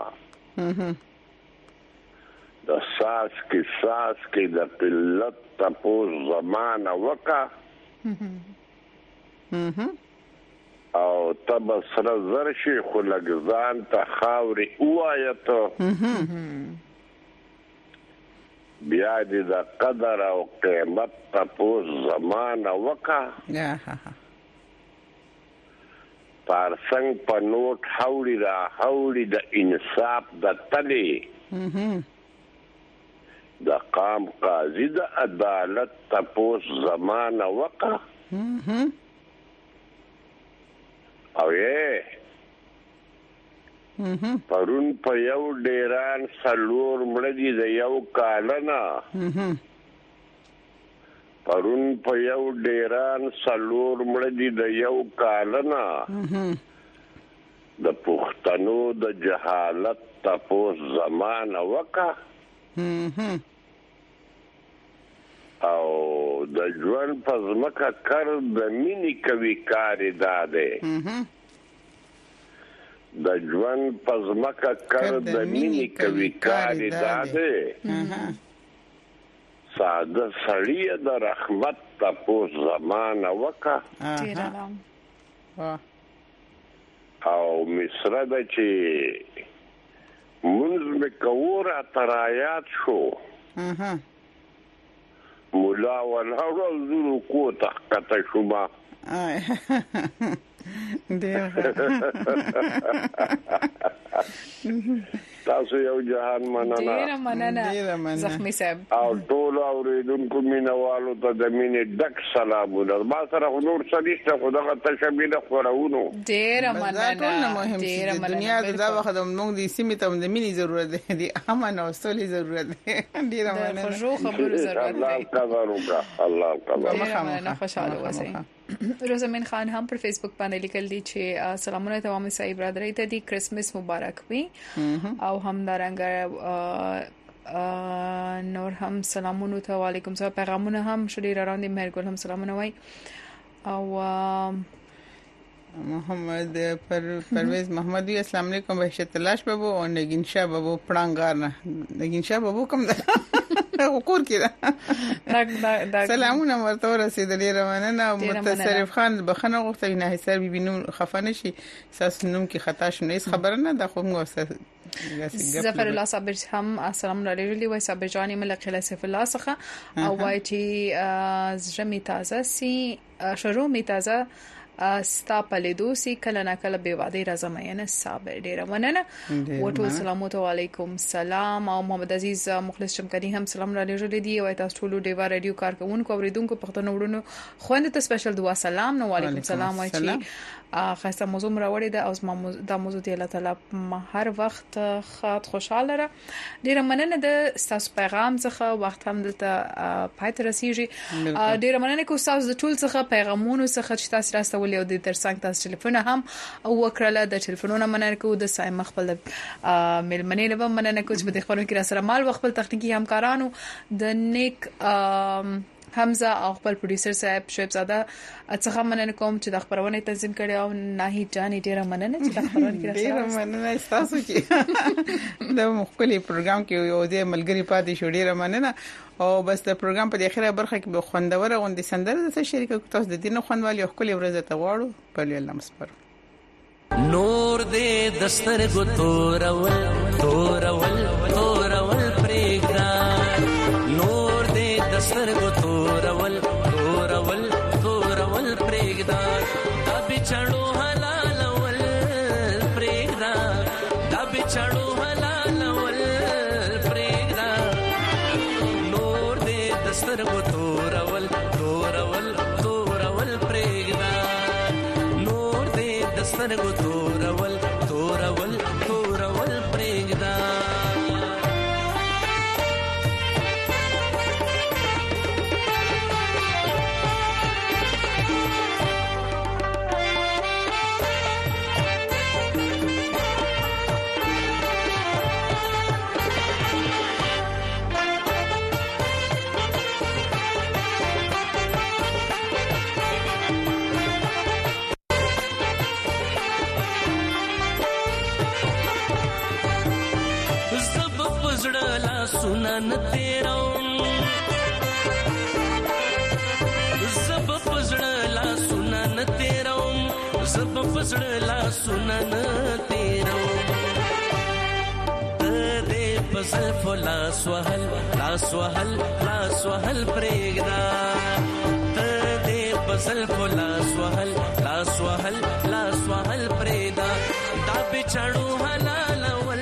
د ساس کې ساس کې د قلت تپوس زمانه وکا او تب سره زرشي خو لګزان ته خاوري اوایته بیا دې د قدر او قیمت تپوس زمانه وکا پارسنګ په نوٹ حولی را حولی د انصاف د تلی د قام قاضي د عدالت تپوس زمانه وکا او یې پرون په یو ډیران سلور مړدي د یو کالنا پرون په یو ډیران سلور مړدي د یو کالنا د پښتنو د جهالت تپوس زمانه وکا او د ژوند په ځمکه کار د مینې کوي کار داده د ژوند په ځمکه کار د مینې کوي کار داده ساده سړی د رحمت تپوس زمانه وکا او مصر د چې منځ می کورا ترایات شو مولا ولا ورزو کو تحقت شما تاسو یو جهان مننه ډیر مننه زخمی صاحب او ټول اوریدونکو مینوالو ته د مینې ډک سلامونه ما سره حضور صلیسته خدغه تشبیه خورونو ډیر مننه ټول مهم دي دنیا دا وخت موږ د سیمې ته د مینې ضرورت دی امن او سولې ضرورت دی ډیر مننه خو خبرو ضرورت دی الله قدر وکړه الله قدر مننه خوشاله اوسئ روزمن خان هم پر فیسبوک باندې لیکل دي چې سلامونه تمام صاحب برادرۍ ته دي کرسمس مبارک وي او هم دارنګ نور هم سلامونه ته وعلیکم السلام پیغامونه هم شډیر راوندې مهرګل هم سلامونه وای او محمد پر پرویز محمد السلام علیکم بهشت تلاش بابو او نگین شاه بابو پړنګار نه نگین شاه بابو کوم ده وکور کړه سلامونه ورته رسیدلې روانه متصرف خان بخنه غوښته نه حساب ببینو خفانه شي اساس نوم کې خطا شونه هیڅ خبره نه د خو موږ ظفر الله صابر هم السلام علیکم وای صابر جان ملک خلاص الله څخه او وای چې زمي تازه سي شروع می تازه ستا پلیدوسی کله نه کله به وادي رازمینه صابر ډیر مننه وټول سلام علیکم سلام او محمد عزیز مخلص چمکنی هم سلام را لېږل دي او تاسو ټول ډیوا رادیو کارکونکو اوریدونکو پښتون وړونو خوند ته سپیشل دعا سلام نو علیکم سلام وای چې خاصه موضوع راوړی ده او د موضوع دی الله تعالی هر وخت خاط خوشاله را ډیر مننه د تاسو پیغام څخه وخت هم دلته پات رسیږي ډیر مننه کو تاسو د ټول څخه پیغامونو څخه چې تاسو راستول او د ترڅنګ تاسو ټلیفون هم او وکړه د ټلیفونونو مننه کو د سایم خپل ملمنې له مننه کو چې په خبرو کې را سره مال خپل تخنیکی همکارانو د نیک حمزه او خپل پروډوسر صاحب شعیب زاده څنګه مننه کوم چې د خبرونه تنظیم کړي او ناهید جاني ډیره مننه چې د خبرونه کې ډیره مننه تاسو چې د مخکلي پروګرام کې یو دې ملګری پاتې شو ډیره مننه او بس د پروګرام په اخیره برخه کې به خوندور غونډه سندره د شریک تاسو د دین خوندوالي خپل ورځ ته واړو په الله مسپر نور دې دستر ګو تورول تورول تورول پرېګا نور دې دستر ګو تورول تورول تورول پرېګا دا بچړو حلال ول پرېګا دا بچړو حلال ول پرېګا نور دې دستر ګو تورول تورول تورول پرېګا نور دې دستر ګو تورول تورول تورول پرېګا सुनन तेरो सब पजड़ला सुनन तेरो सब पजड़ला सुनन तेरो दे पसल फला स्वहल ला स्वहल ला स्वहल प्रेगदा दे पसल फला स्वहल ला स्वहल ला स्वहल प्रेदा दा बिछड़ू हलाल वल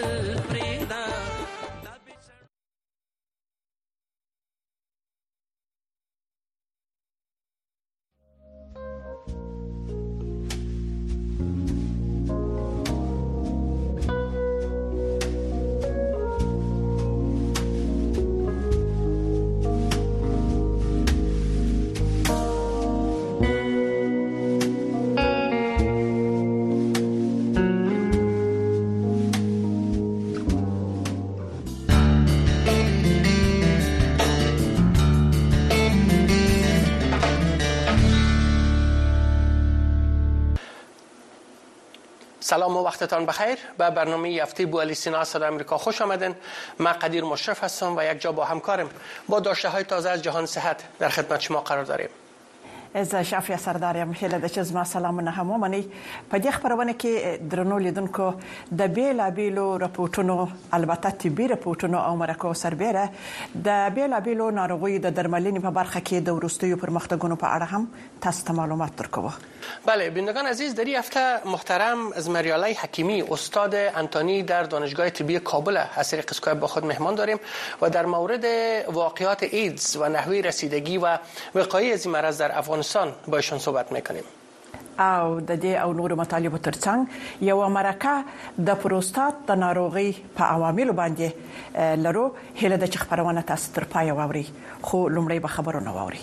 سلام و وقتتان بخیر. به برنامه هفته بوالی سینا صدای آمریکا خوش آمدین. من قدیر مشرف هستم و یک جا با همکارم با داشته های تازه از جهان صحت در خدمت شما قرار داریم. از شافیا سردارم هله د چز ما سلامونه هم ومني په دې خبرونه کې درنو لیدونکو د بیلا بیلو راپورټونو البته طبي راپورټونو او مرکو سربېره د بیلا بیلو ناروغي د درملنې په برخه کې د ورستیو پرمختګونو په اړه هم تاسو ته معلومات درکوو. بله بینندگان عزیز، در این هفته محترم ازمریالای حکیمی استاد انتونی در دانشگاه طبی کابل از طریق اسکایپ با خود مهمان داریم و در مورد واقعات ایدز و نحوه رسیدگی و وقایع از این مرض در افغانستان با ایشان صحبت میکنیم. او د دې او نور مطالبه ترڅنګ یو مرکه د پروستات د ناروغي په عواملو باندې لرو هله د خبرونه تاسو تر پای واوري خو لومړی به خبرونه واوري.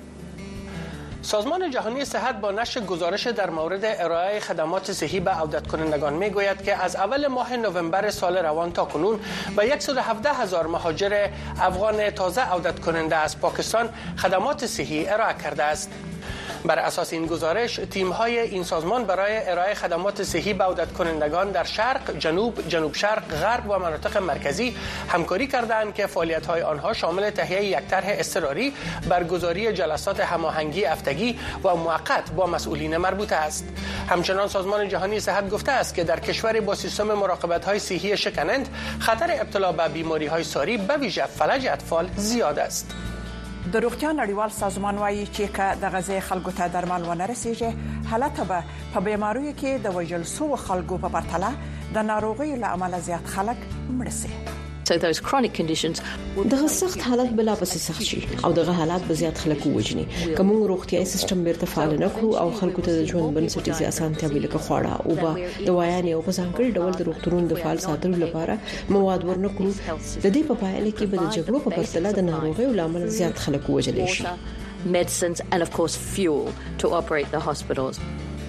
سازمان جهانی صحت با نشر گزارش در مورد ارائه خدمات صحی به عودت کنندگان می گوید که از اول ماه نوامبر سال روان تا کنون به صد و هفده هزار مهاجر افغان تازه عودت کننده از پاکستان خدمات صحی ارائه کرده است. بر اساس این گزارش تیم‌های این سازمان برای ارائه خدمات صحی به عودت کنندگان در شرق، جنوب، جنوب شرق، غرب و مناطق مرکزی همکاری کردند که فعالیت‌های آنها شامل تهیه یک طرح اضطراری، برگزاری جلسات هماهنگی هفتگی و موقت با مسئولین مربوطه است. همچنان سازمان جهانی صحت گفته است که در کشور با سیستم مراقبت‌های صحی شکنند خطر ابتلا به بیماری‌های ساری به ویژه فلج اطفال زیاد است. د روغتیا نړیوال سازمان وایي چې که د غذای خلکو ته درمل ونه رسیږي حالت به په بیماریو کې د وژل سو خلکو په پرتله د ناروغیو له امله زیات خلک مړ شي. So those chronic conditions دغه سخت حالت بلا پسې سخت شي او دغه حالات به زیات خلک وژني. کوم روغتيایي سیستم بیرته فعال نه کړو او خلکو ته د ژوند بنسټیزي اسانتیاوې لکه خواړه او به دوايانې او په ځانګړي ډول د روغتونونو د فعال ساتلو لپاره مواد ورنکړو. د دې په پایله کې به د جګړو په پرتله د ناروغیو لامل زیات خلک وژل شي. medicines and of course fuel to operate the hospitals.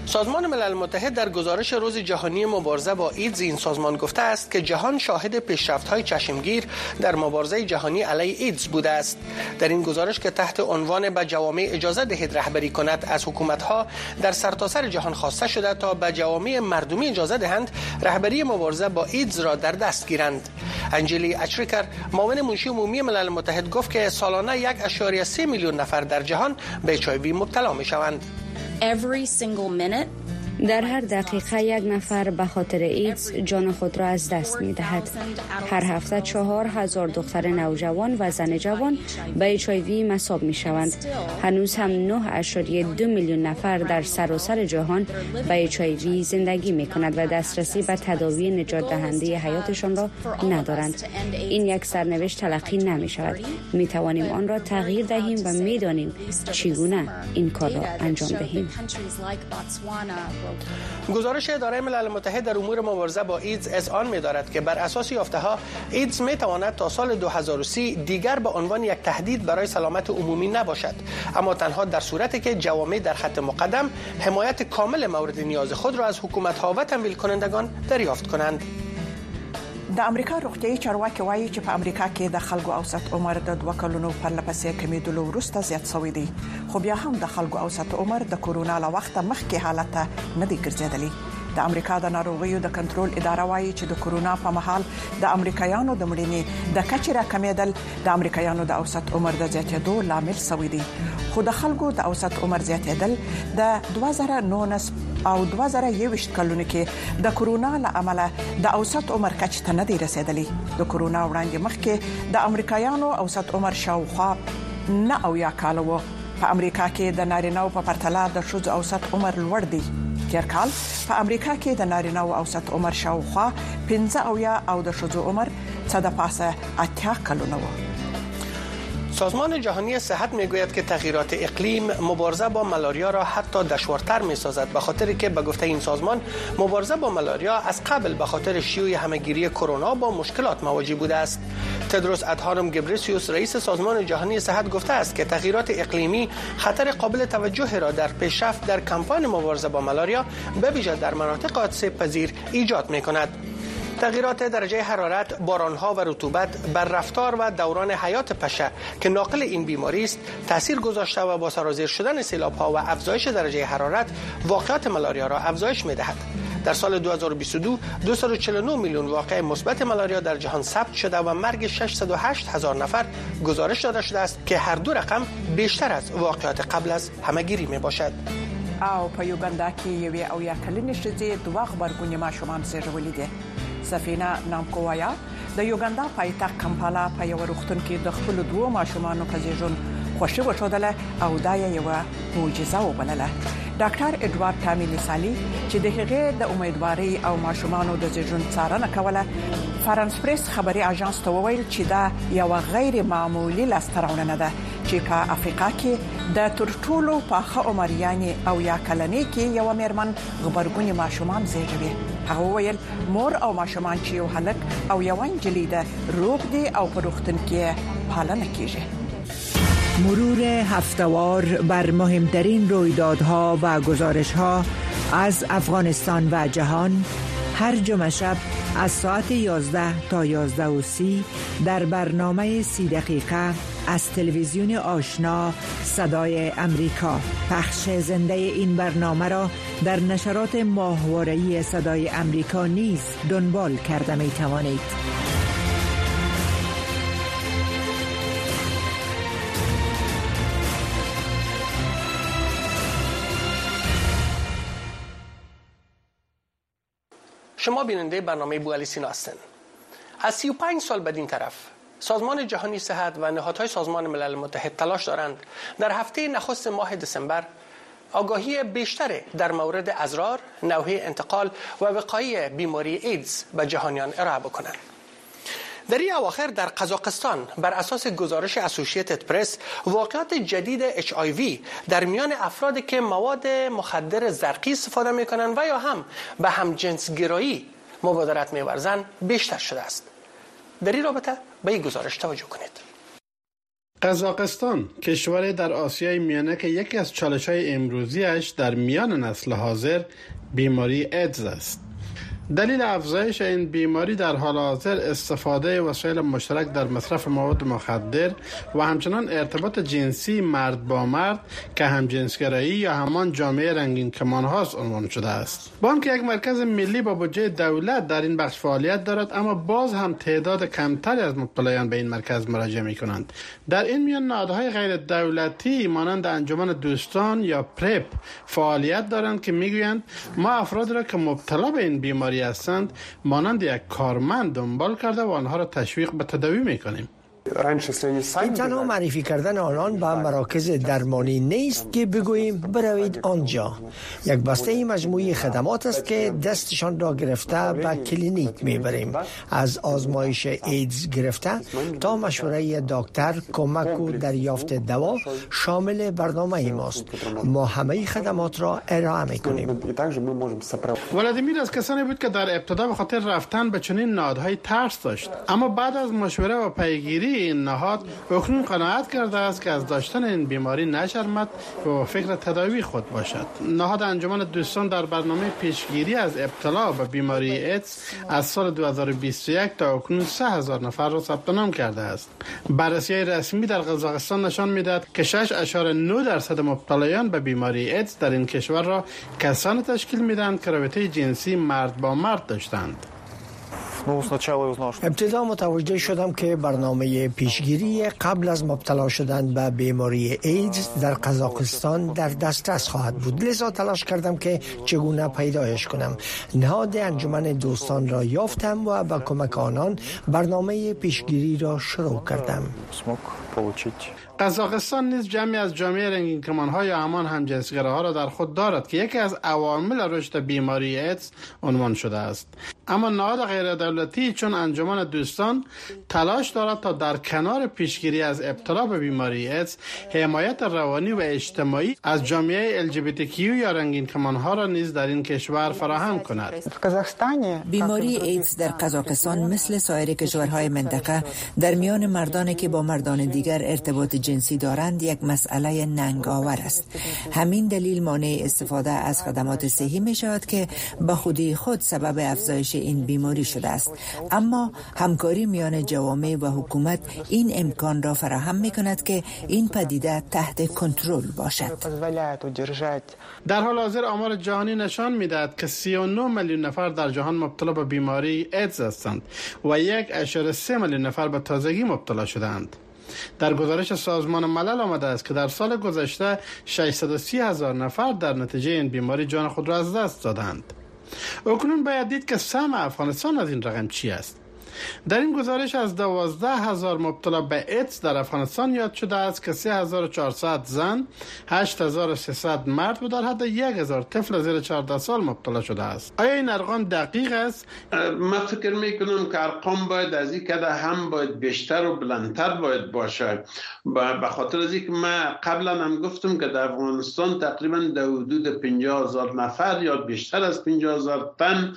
سازمان ملل متحد در گزارش روز جهانی مبارزه با ایدز این سازمان گفته است که جهان شاهد پیشرفت‌های چشمگیر در مبارزه جهانی علیه ایدز بوده است. در این گزارش که تحت عنوان به جوامع اجازه دهید رهبری کند از حکومت‌ها در سرتاسر جهان خواسته شده تا به جوامع مردمی اجازه دهند رهبری مبارزه با ایدز را در دست گیرند. انجلی اچریکر معاون منشی عمومی ملل متحد گفت که سالانه یک ممیز سه میلیون نفر در جهان به اچ آی وی مبتلا می‌شوند. Every single minute در هر دقیقه یک نفر به خاطر ایدز جان خود را از دست می دهد. هر هفته چهار هزار دختر نوجوان و زن جوان به اچ آی وی مصاب می شوند. هنوز هم نه اشاریه دو میلیون نفر در سراسر جهان به اچ آی وی زندگی می کند و دسترسی به تداوی نجات دهنده حیاتشان را ندارند. این یک سرنوشت تلقی نمی شود. می توانیم آن را تغییر دهیم و می دانیم چگونه این کار را انجام دهیم. گزارش اداره ملل متحد در امور مبارزه با ایدز از آن می‌دارد که بر اساس یافته‌ها ایدز می‌تواند تا سال دو هزار و سی دیگر به عنوان یک تهدید برای سلامت عمومی نباشد، اما تنها در صورتی که جوامع در خط مقدم حمایت کامل مورد نیاز خود را از حکومت‌ها و تمویل کنندگان دریافت کنند. د امریکا روغتیايي چارواکي وایي چې په امریکا کې د خلکو اوسط عمر د دوه کلونو پر لپسې کمیدلو وروسته زیات شوی دی، خو بیا هم د خلکو اوسط عمر د کورونا له وخت مخکې حالت نه دی ګرځېدلی. د امریکا د ناروغیو د کنټرول اداره وایي چې د کورونا په مهال د امریکایانو د مړینې د کچې راکمیدل د امریکایانو د اوسط عمر د زیاتېدو لامل شوی دی، خو د خلکو د اوسط عمر زیاتېدل د دوه زره نولس او دوه زره یوویشت کلونو کې د کورونا له امله د اوسط عمر کچې ته نه دی رسیدلی. د کورونا وړاندې مخکې د امریکایانو اوسط عمر شاوخوا نه اویا کال و. په امریکا کې د نارینه‌و په پرتله د ښځو اوسط عمر لوړ دی. تیر کال په امریکا کې د نارینه‌و اوسط عمر شاوخوا پنځه اویا او د ښځو عمر څه د پاسه اتیا کلونه و. سازمان جهانی صحت میگوید که تغییرات اقلیم مبارزه با مالاریا را حتی دشوارتر میسازد، به خاطر که به گفته این سازمان مبارزه با مالاریا از قبل به خاطر شیوع همهگیری کرونا با مشکلات مواجه بوده است. تدروس ادهانم گبریسیوس رئیس سازمان جهانی صحت گفته است که تغییرات اقلیمی خطر قابل توجهی را در پیشرفت در کمپاین مبارزه با مالاریا به ویژه در مناطق آسیب پذیر ایجاد میکند. تغییرات درجه حرارت، بارانها و رطوبت بر رفتار و دوران حیات پشه که ناقل این بیماری است تاثیر گذاشته و با سرازیر شدن سیلاب‌ها و افزایش درجه حرارت واقعات مالاریا را افزایش می‌دهد. در سال دو هزار و بیست و دو دویست و چهل و نه میلیون واقعه مثبت مالاریا در جهان ثبت شده و مرگ ششصد و هشت هزار نفر گزارش داده شده است که هر دو رقم بیشتر از واقعات قبل از همهگیری میباشد. او په یوګندا کې یو او یا کلنې ښځې دوه غبرګونې ماشومان زیږولي دي. سفینه نامکووایا د یوګندا پایتخت کمپالا په یو روغتون کې د خپل دوه ماشومانو په زیږون خوشی وښودله او دا یو معجزه وبلله. ډاکټر اډوارد تامیلی سالی چې د هغې د امیدواري او ماشومانو د زیږون څارنه کوله فرانس پریس خبري اژانس ته وویل چې دا یو غیر معمولی لاستهراوړنه ده چې په افریقا کې د ترټولو پاخه عمریانې او یا کلنې کې یو میرمن غبرګونې ماشومان زیږوي. هغه وویل مور او ماشومان چې یو هلک او یو نجلۍ ده روغ دي او په روغتون کې پالنه کیږي. مرور هفته‌وار بر مهمترین رویدادها و گزارش‌ها از افغانستان و جهان هر جمعه شب از ساعت یازده تا یازده و سی در برنامه سی دقیقه از تلویزیون آشنا صدای امریکا. پخش زنده این برنامه را در نشرات ماهواره‌ای صدای امریکا نیز دنبال کرده می توانید. شما بیننده برنامه بوعلی سینا هستند. از سی و پنج سال بدین طرف سازمان جهانی صحت و نهادهای سازمان ملل متحد تلاش دارند در هفته نخست ماه دسامبر آگاهی بیشتر در مورد اضرار، نوع انتقال و وقایع بیماری ایدز به جهانیان ارائه بکنند. در این اواخر در قزاقستان بر اساس گزارش اسوسییتد پرس واقعات جدید اچ آی وی در میان افرادی که مواد مخدر زرقی استفاده میکنند و یا هم به همجنسگرایی مبادرت می‌ورزند بیشتر شده است. در این رابطه به این گزارش توجه کنید. قزاقستان کشوری در آسیای میانه که یکی از چالش‌های امروزیش در میان نسل حاضر بیماری ایدز است. دلیل افزایش این بیماری در حال حاضر استفاده وسایل مشترک در مصرف مواد مخدر و همچنان ارتباط جنسی مرد با مرد که همجنسگرایی یا همان جامعه رنگین کمان هاست عنوان شده است. با آنکه یک مرکز ملی با بودجه دولت در این بخش فعالیت دارد، اما باز هم تعداد کمتری از مبتلایان به این مرکز مراجعه می کنند. در این میان نهادهای غیر دولتی مانند انجمن دوستان یا پرپ فعالیت دارند که میگویند ما افراد را که مبتلا به این بیماری هستند مانند یک کارمند دنبال کرده و آنها را تشویق به تداوی میکنیم. این تنها معرفی کردن آنان به مراکز درمانی نیست که بگوییم بروید آنجا. یک بسته مجموعی خدمات است که دستشان را گرفته به کلینیک میبریم، از آزمایش ایدز گرفته تا مشوره دکتر، کمک و دریافت دوا شامل برنامه ماست. ما همه خدمات را ارائه میکنیم. ولادیمیر از کسانی بود که در ابتدا به خاطر رفتن به چنین نهادهای ترس داشت، اما بعد از مشوره و پیگیری این نهاد اکنون قناعت کرده است که از داشتن این بیماری نشرمد و فکر تداوی خود باشد. نهاد انجمن دوستان در برنامه پیشگیری از ابتلا به بیماری ایدز از سال دو هزار و بیست و یک تا اکنون سه هزار نفر را ثبت نام کرده است. بررسی رسمی در قزاقستان نشان میدهد که شش اشار نه درصد مبتلایان به بیماری ایدز در این کشور را کسانی تشکیل میدهند که رابطه جنسی مرد با مرد داشتند. ابتدا متوجه شدم که برنامه پیشگیری قبل از مبتلا شدن به بیماری ایدز در قزاقستان در دسترس خواهد بود، لذا تلاش کردم که چگونه پیدایش کنم. نهاد انجمن دوستان را یافتم و با کمک آنان برنامه پیشگیری را شروع کردم. قزاقستان نیز جمعی از جامعه رنگین کمان‌ها یا همان همجنسگراها را در خود دارد که یکی از عوامل رشد بیماری ایدز عنوان شده است. اما نهاد غیر دولتی چون انجمن دوستان تلاش دارد تا در کنار پیشگیری از ابتلا به بیماری ایدز حمایت روانی و اجتماعی از جامعه ال جی بی تی کیو یا رنگین کمان‌ها را نیز در این کشور فراهم کند. بیماری ایدز در قزاقستان مثل سایر کشورهای منطقه در میان مردانی که با مردان دیگر ارتباط جنسی دارند یک مسئله ننگاور است. همین دلیل مانع استفاده از خدمات صحی می شود که به خودی خود سبب افزایش این بیماری شده است. اما همکاری میان جوامع و حکومت این امکان را فراهم می کند که این پدیده تحت کنترل باشد. در حال حاضر آمار جهانی نشان می‌دهد که سی و نه میلیون نفر در جهان مبتلا به بیماری ایدز هستند و یک اشاره سه میلیون نفر به تازگی مبتلا شدند. در گزارش سازمان ملل آمده است که در سال گذشته ششصد و سی هزار نفر در نتیجه این بیماری جان خود را از دست دادند. اکنون باید دید که سهم افغانستان از این رقم چی است. در این گزارش از دوازده هزار مبتلا به ایدز در افغانستان یاد شده است که سه هزار و چهارصد زن، هشت هزار و سیصد مرد و در حد یک هزار طفل زیر چهارده سال مبتلا شده است. آیا این ارقام دقیق است؟ من فکر میکنم که ارقام باید از این کده هم باید بیشتر و بلندتر باید باشه، به خاطر از اینکه من قبلا هم گفتم که در افغانستان تقریبا در حدود پنجاه هزار نفر یا بیشتر از پنجاه هزار تن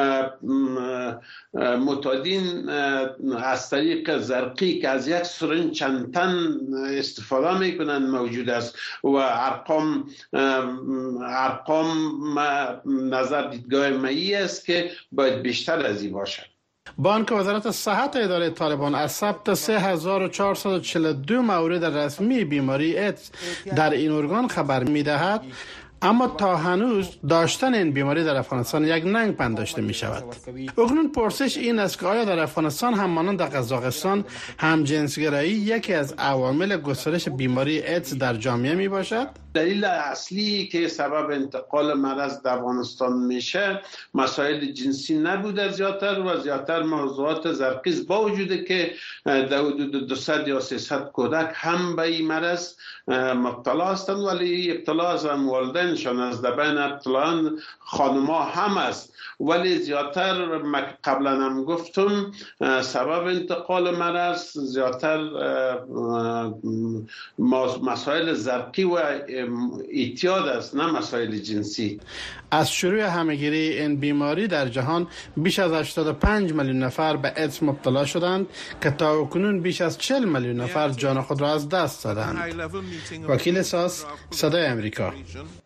معتادین از طریق زرقی که از یک سرنج چند تن استفاده میکنن موجود است و ارقام ارقام نظر دیدگاه مایی است که باید بیشتر از این باشد. با آنکه وزارت صحت اداره طالبان از ثبت سه هزار و چهارصد و چهل و دو مورد رسمی بیماری ایدز در این ارگان خبر میدهد، اما تا هنوز داشتن این بیماری در افغانستان یک ننگ پنداشته می شود. اکنون پرسش این است که آیا در افغانستان هم مانند در قزاقستان همجنسگرایی یکی از عوامل گسترش بیماری ایدز در جامعه می باشد؟ دلیل اصلی که سبب انتقال مرض در افغانستان میشه مسائل جنسی نبوده زیادتر و زیادتر موضوعات زرقیز، با وجود که در حدود دویست یا سیصد کودک هم به این مرض مبتلا هستند، ولی ابتلا از والدینشان از بین ابتلایان خانم‌ها هم است، ولی زیادتر قبلا هم گفتم سبب انتقال مرض زیادتر مسائل زرقی و اعتیاد است، نه مسائل جنسی. از شروع همهگیری این بیماری در جهان بیش از هشتاد و پنج میلیون نفر به ایدز مبتلا شدند که تا کنون بیش از چهل میلیون نفر جان خود را از دست دادند. وکیل ساس، صدای امریکا.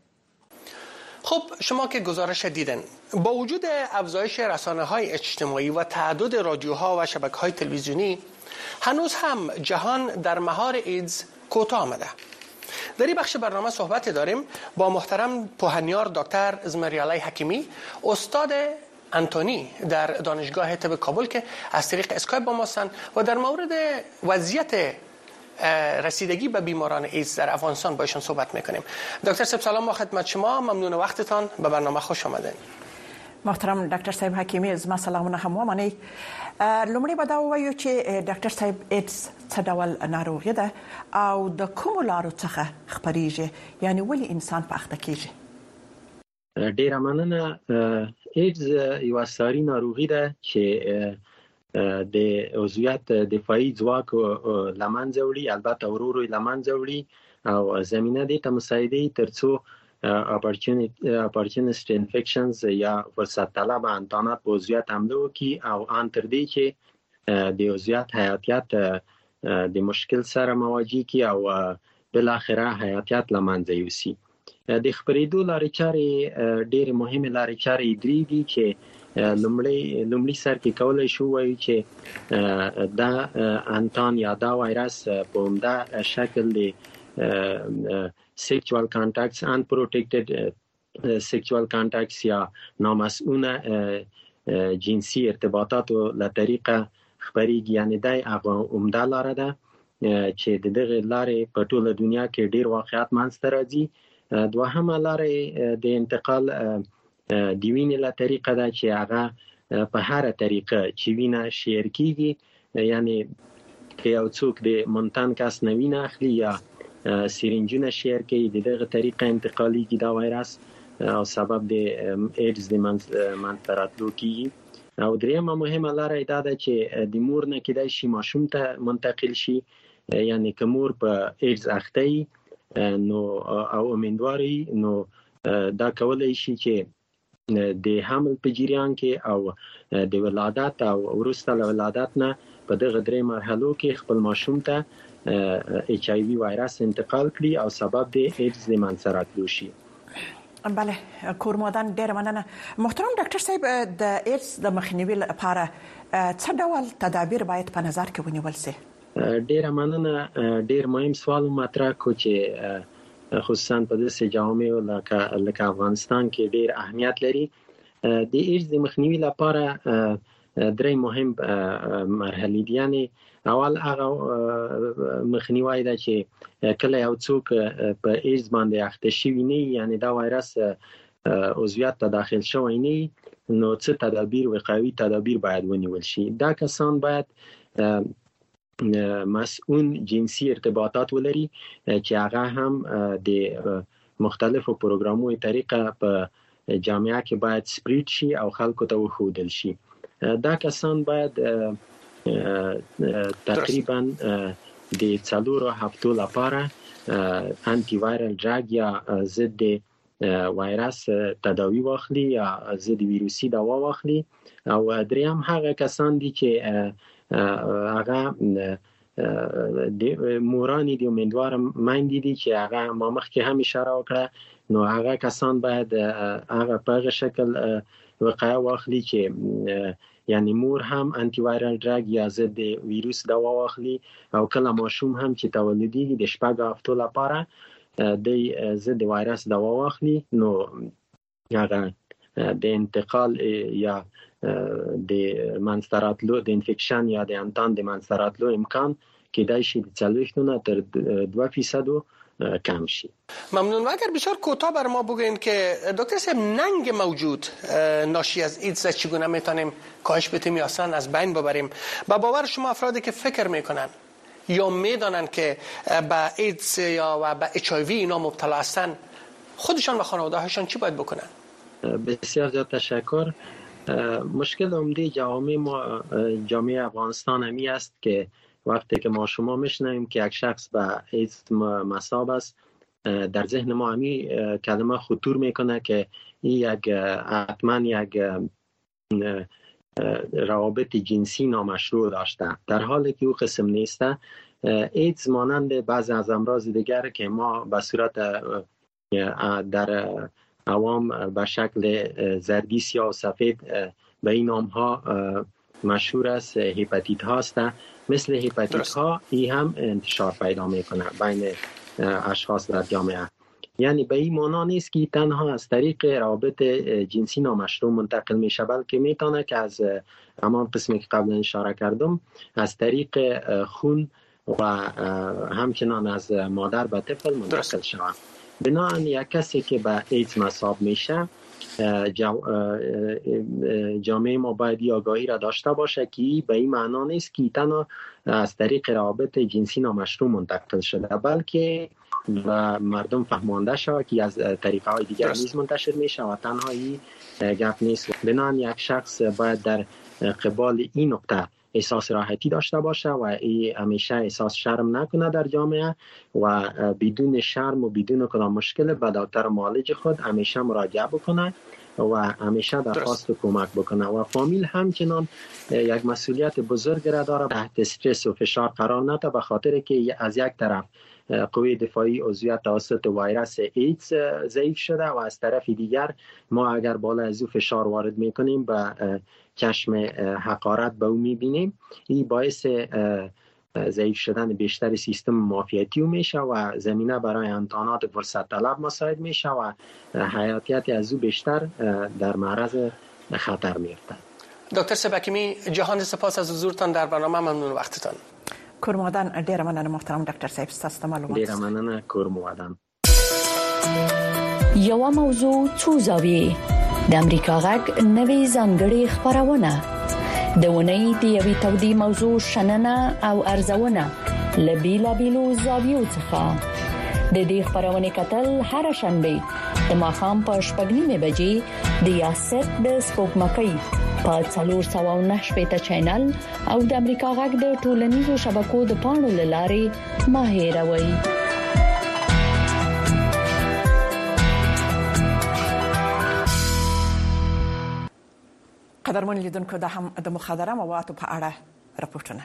خب شما که گزارش دیدن، با وجود افزایش رسانه‌های اجتماعی و تعدد رادیوها و شبکه‌های تلویزیونی، هنوز هم جهان در مهار ایدز کوتاه آمده. در این بخش برنامه صحبت داریم با محترم پوهنیار دکتر زمریالای حکیمی، استاد انتونی در دانشگاه طب کابل که از طریق اسکایپ با ما هستند و در مورد وضعیت رسیدگی به بیماران ایدز در افغانستان با ایشان صحبت میکنیم. دکتر صاحب سلام با خدمت شما، ممنون وقتتان، به برنامه خوش آمدین. محترم ډاکټر صاحب حکیمی، زما سلامونه هم ومنئ. لومړی به دا ووایو چې ډاکټر صاحب ایدز څه ډول ناروغي ده او د کومو لارو څخه خپریږي، یعنی ولې انسان په اخته کیږي؟ ډیره مننه. ایدز یو ساري ناروغي ده چې د عضویت دفاعي ځواک لمنځه وړي، البته ورو ورو لمنځه وړي او زمینه دې ته مساعدوي ترڅو اپورتونیست انفیکشنز یا فرصت طلب انتانات په عضویت حمله وکړي او ان تر دې چې د عضویت حیاتیت د مشکل سره مواجه کړي او بل اخره حیاتیت لمنځه یوسي. د خپرېدو لارې چارې ډېرې مهمې لارې چارې درې دي چې لومړی لومړی سر کې کولای شو وایي چې دا انتان یا دا وایرس په عمده شکل د sexual contacts unprotected sexual contacts یا نامسئول جنسی ارتباطاتو له طریقه خبرېږي، یعنی دا هغه عمده لاره ده چې د دغه لارې په ټوله دنیا کې ډېر واقعیت منځته راځي. دوهمه لاره د انتقال د وینې له طریقه ده چې هغه په هر طریقه چې وینه شیر کیږي، یعنی که یو څوک د منتن کس نه وینه اخلي یا سیرینجونه شیر کوي، د دغه طریقه انتقالیږي دا وایرس او سبب د ایدز د منځته راتلو کیږي. او دریمه مهمه لاره دا ده چې د مور نه کېدای شي ماشوم ته منتقل شي، یعنی که مور په ایدز اخته وي نو او امیندواري نو دا کولای شي چې د حمل په جریان کې او د ولادت او وروسته له ولادت نه په دغه درې مرحلو کې خپل ماشوم ته ایچ آی وی وایرس انتقال کړي او سبب د ایدز د منځته راتلو شي. بله، کورمودان ډېر مننه. محترم ډاکټر صاحب، د ایدز د مخنیوي لپاره څه ډول تدابیر باید په نظر کې ونیول شي؟ ډېر مننه. ډېر مهم سوال مطرح کو چې خصوصا په داسې جامعو لکه لکه افغانستان کې ډېر اهمیت لري. د ایدز د مخنیوي لپاره درې مهم مرحلې دي. یعنی اول هغه مخنیوي ده چې کله یو څوک په ایدز باندې اخته شوی نه، یعنی دا وایرس عضویت ته داخل شوی نه، نو څه تدابیر وقایوي تدابیر باید ونیول شي. دا کسان باید مسئول جنسی ارتباطات ولري چې هغه هم د مختلفو پروګرامونو طریقه په جامعه کې باید سپریډ شي او خلکو ته وښودل شي. دا کسان باید تقریبا د څلورو هفتو لپاره انټي وایرل ډراګ یا ضد وایرس تداوی واخلي یا ضد ویروسي دوا واخلي. او دریم هغه کسان دي چې هغه د مورانی دی امیدوار مایندې دي چې هغه ما مخکې هم اشاره وکړه، نو هغه کسان باید هغه په هغه شکل وقایه واخلي چې یعنی مور هم انټي وایرل ډراګ یا ضد ویروس دوا واخلي او کله ماشوم هم چې تولیدي د شپږ هفتو لپاره د ضد وایرس دوا واخلي، نو هغه د انتقال یا د منځته راتلو د انفیکشن یا د انتان د منځته راتلو امکان کېدای شي د څلوېښتو نه تر دوه فیصدو کم شي. ممنون. و اگر بسیار کوتاه بر ما بگوین که دکتر صاحب ننگ موجود ناشی از ایدز چگونه میتونیم کاهش بدیم یا اصلا از بین ببریم؟ با باور شما افرادی که فکر میکنن یا میدانن که با ایدز یا و با اچ آی وی اینا مبتلا هستن، خودشان و خانواده‌هاشان چی باید بکنن؟ بسیار زیاد تشکر. مشکل عمده جامعه ما جامعه افغانستان همی است که وقتی که ما شما میشنویم که یک شخص به ایدز مصاب است، در ذهن ما همی کلمه خطور میکنه که این یک حتما یک روابط جنسی نامشروع داشته، در حالی که او قسم نیسته. ایدز مانند بعضی از امراض دیگر که ما به صورت در عوام به شکل زردی سیاه و سفید به این نام ها مشهور است، هپاتیت هاست، مثل هپاتیت ها این هم انتشار پیدا میکنه بین اشخاص در جامعه. یعنی به این معنا نیست که تنها از طریق روابط جنسی نامشروع منتقل میشه، بلکه میتونه که از همان قسمی که قبلا اشاره کردم از طریق خون و همچنان از مادر به طفل منتقل شود. بنابراین یک کسی که به ایدز مصاب میشه، جامعه ما باید آگاهی را داشته باشه که به این معنا نیست که تنها از طریق روابط جنسی نامشروع منتقل شده، بلکه و مردم فهمانده شود که از طریقه های دیگر نیز منتشر میشه و تنها این گپ نیست. بنابراین یک شخص باید در قبال این نقطه احساس راحتی داشته باشه و ای همیشه احساس شرم نکنه در جامعه و بدون شرم و بدون کدام مشکل به دکتر معالج خود همیشه مراجعه بکنه و همیشه درخواست کمک بکنه. و فامیل همچنان یک مسئولیت بزرگ را داره، تحت استرس و فشار قرار نده، به خاطر که از یک طرف قوه دفاعی عضویت توسط ویروس ایدز ضعیف شده و از طرف دیگر ما اگر بالا از او فشار وارد میکنیم به چشم حقارت به او میبینیم، این باعث ضعیف شدن بیشتر سیستم معافیتی میشه و زمینه برای انتانات فرصت طلب مساعد میشه و حیاتیت از او بیشتر در معرض خطر میفته. دکتر سبکمی، جهان سپاس از حضورتان در برنامه، ممنون وقتتان. کورمودان ډیر مننه محترم ډاکټر صاحب، ستاسو معلومات. ډیر مننه کورمودان. یو موضوع څو زاویې د امریکا غږ نوې ځانګړې خبرونه د ونې د یوې تودې موضوع شننه او ارزونه لبیلا بیلو زاویو څخه د دې خبرونه کتل هر شنبه د ماښام په شپږ نیمه بجې د یاست د سپوږمکۍ په څلور سوه نهه شپږ چینل او د امریکا غږ د ټولنیزو شبکو د پاڼو لارې ماهیروي. قدرمن لیدونکو، د هم د مخدره موادو په اړه راپورټونه.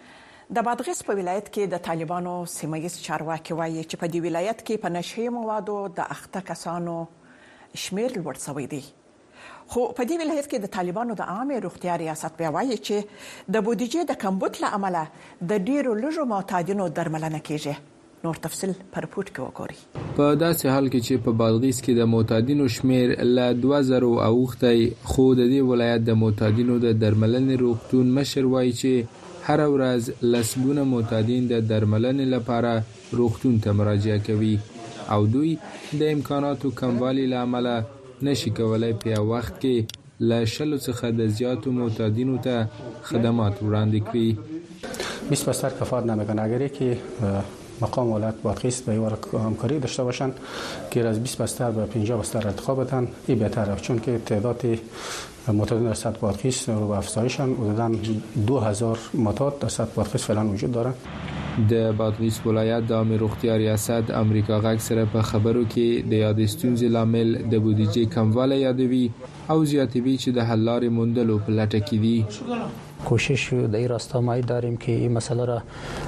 د بادغیس په ولایت کې د طالبانو سیمایي چارواکي وایي چې په دې ولایت کې په نشهي موادو د اخته کسانو شمیر لوړ شوی دی. خو په دې ولایت کې د طالبانو د عامه روغتیا ریاست بیا وایي چې د بودیجې د کمبود له امله د ډیرو لږو معتادینو درملنه کیږي. نور تفصیل پر پورت کې وګورئ. په داسې حال کې چې په بادغیس کې د معتادینو شمیر له دوه زره اوختای، خو د دې ولایت د معتادینو د درملنې روغتون مشر وایي چې هر ورځ لسګونه معتادین د درملنې لپاره روغتون ته مراجعه کوي او دوی د امکاناتو کموالي له امله نشي کولای په یو وخت کې له شلو څخه د زیاتو معتادینو ته خدمات وړاندې کړي. بیست بستر کفایت نمیکنه. اگر که مقام ولایت بادغیس به این همکاری داشته باشند که از بیست بستر به پنجاه بستر ارتقا بدن، این بهتره، چون که تعداد معتادین در سطح بادغیس رو به افزایشن. حدوداً دو هزار معتاد در سطح بادغیس فعلا وجود دارن. د بادغیس ولایت د عامه روغتیا ریاست امریکا غږ سره په خبرو کې د یاد ستونزې لامل د بودیجې کموالی یادوي او زیاتوي چې د حل لارې موندلو په لټه کې دي. کوشش در این راستا ما داریم که این مسئله را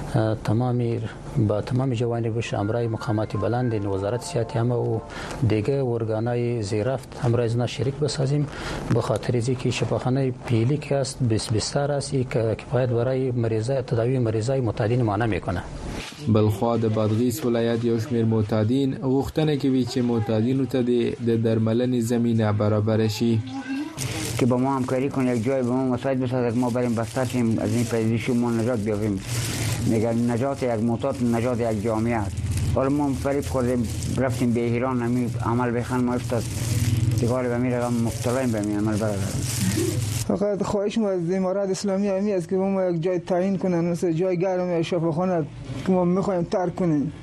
تمامی با تمام جوانبش همراه مقامات بلند وزارت صحت عامه و دیگه ارگانهای زیرفت همراه از شریک بسازیم، به خاطر اینکه شفاخانه پیلی که است بیست بستر است که کفایت برای مریضای تداوی مریضای معتادین ما نمیکنه. بلخوا د بادغیس ولایت یو شمېر معتادین غوښتنه کوي چې معتادینو ته د درملنې زمینه برابر شي، که با ما همکاری کنه، یک جای به ما مساعد بسازه که ما بریم بستر شیم، از این پیدایشی ما نجات بیابیم. میگن نجات یک معتاد نجات یک جامعه است. حالا ما فریب خوردیم رفتیم به ایران، همین عمل بخن ما افتاد دیگه به می رقم مبتلایم به می عمل برادرم. فقط خواهش ما از امارات اسلامی همی است که ما یک جای تعیین کنن، مثل جای گرم یا شفاخانه که ما میخوایم ترک کنیم.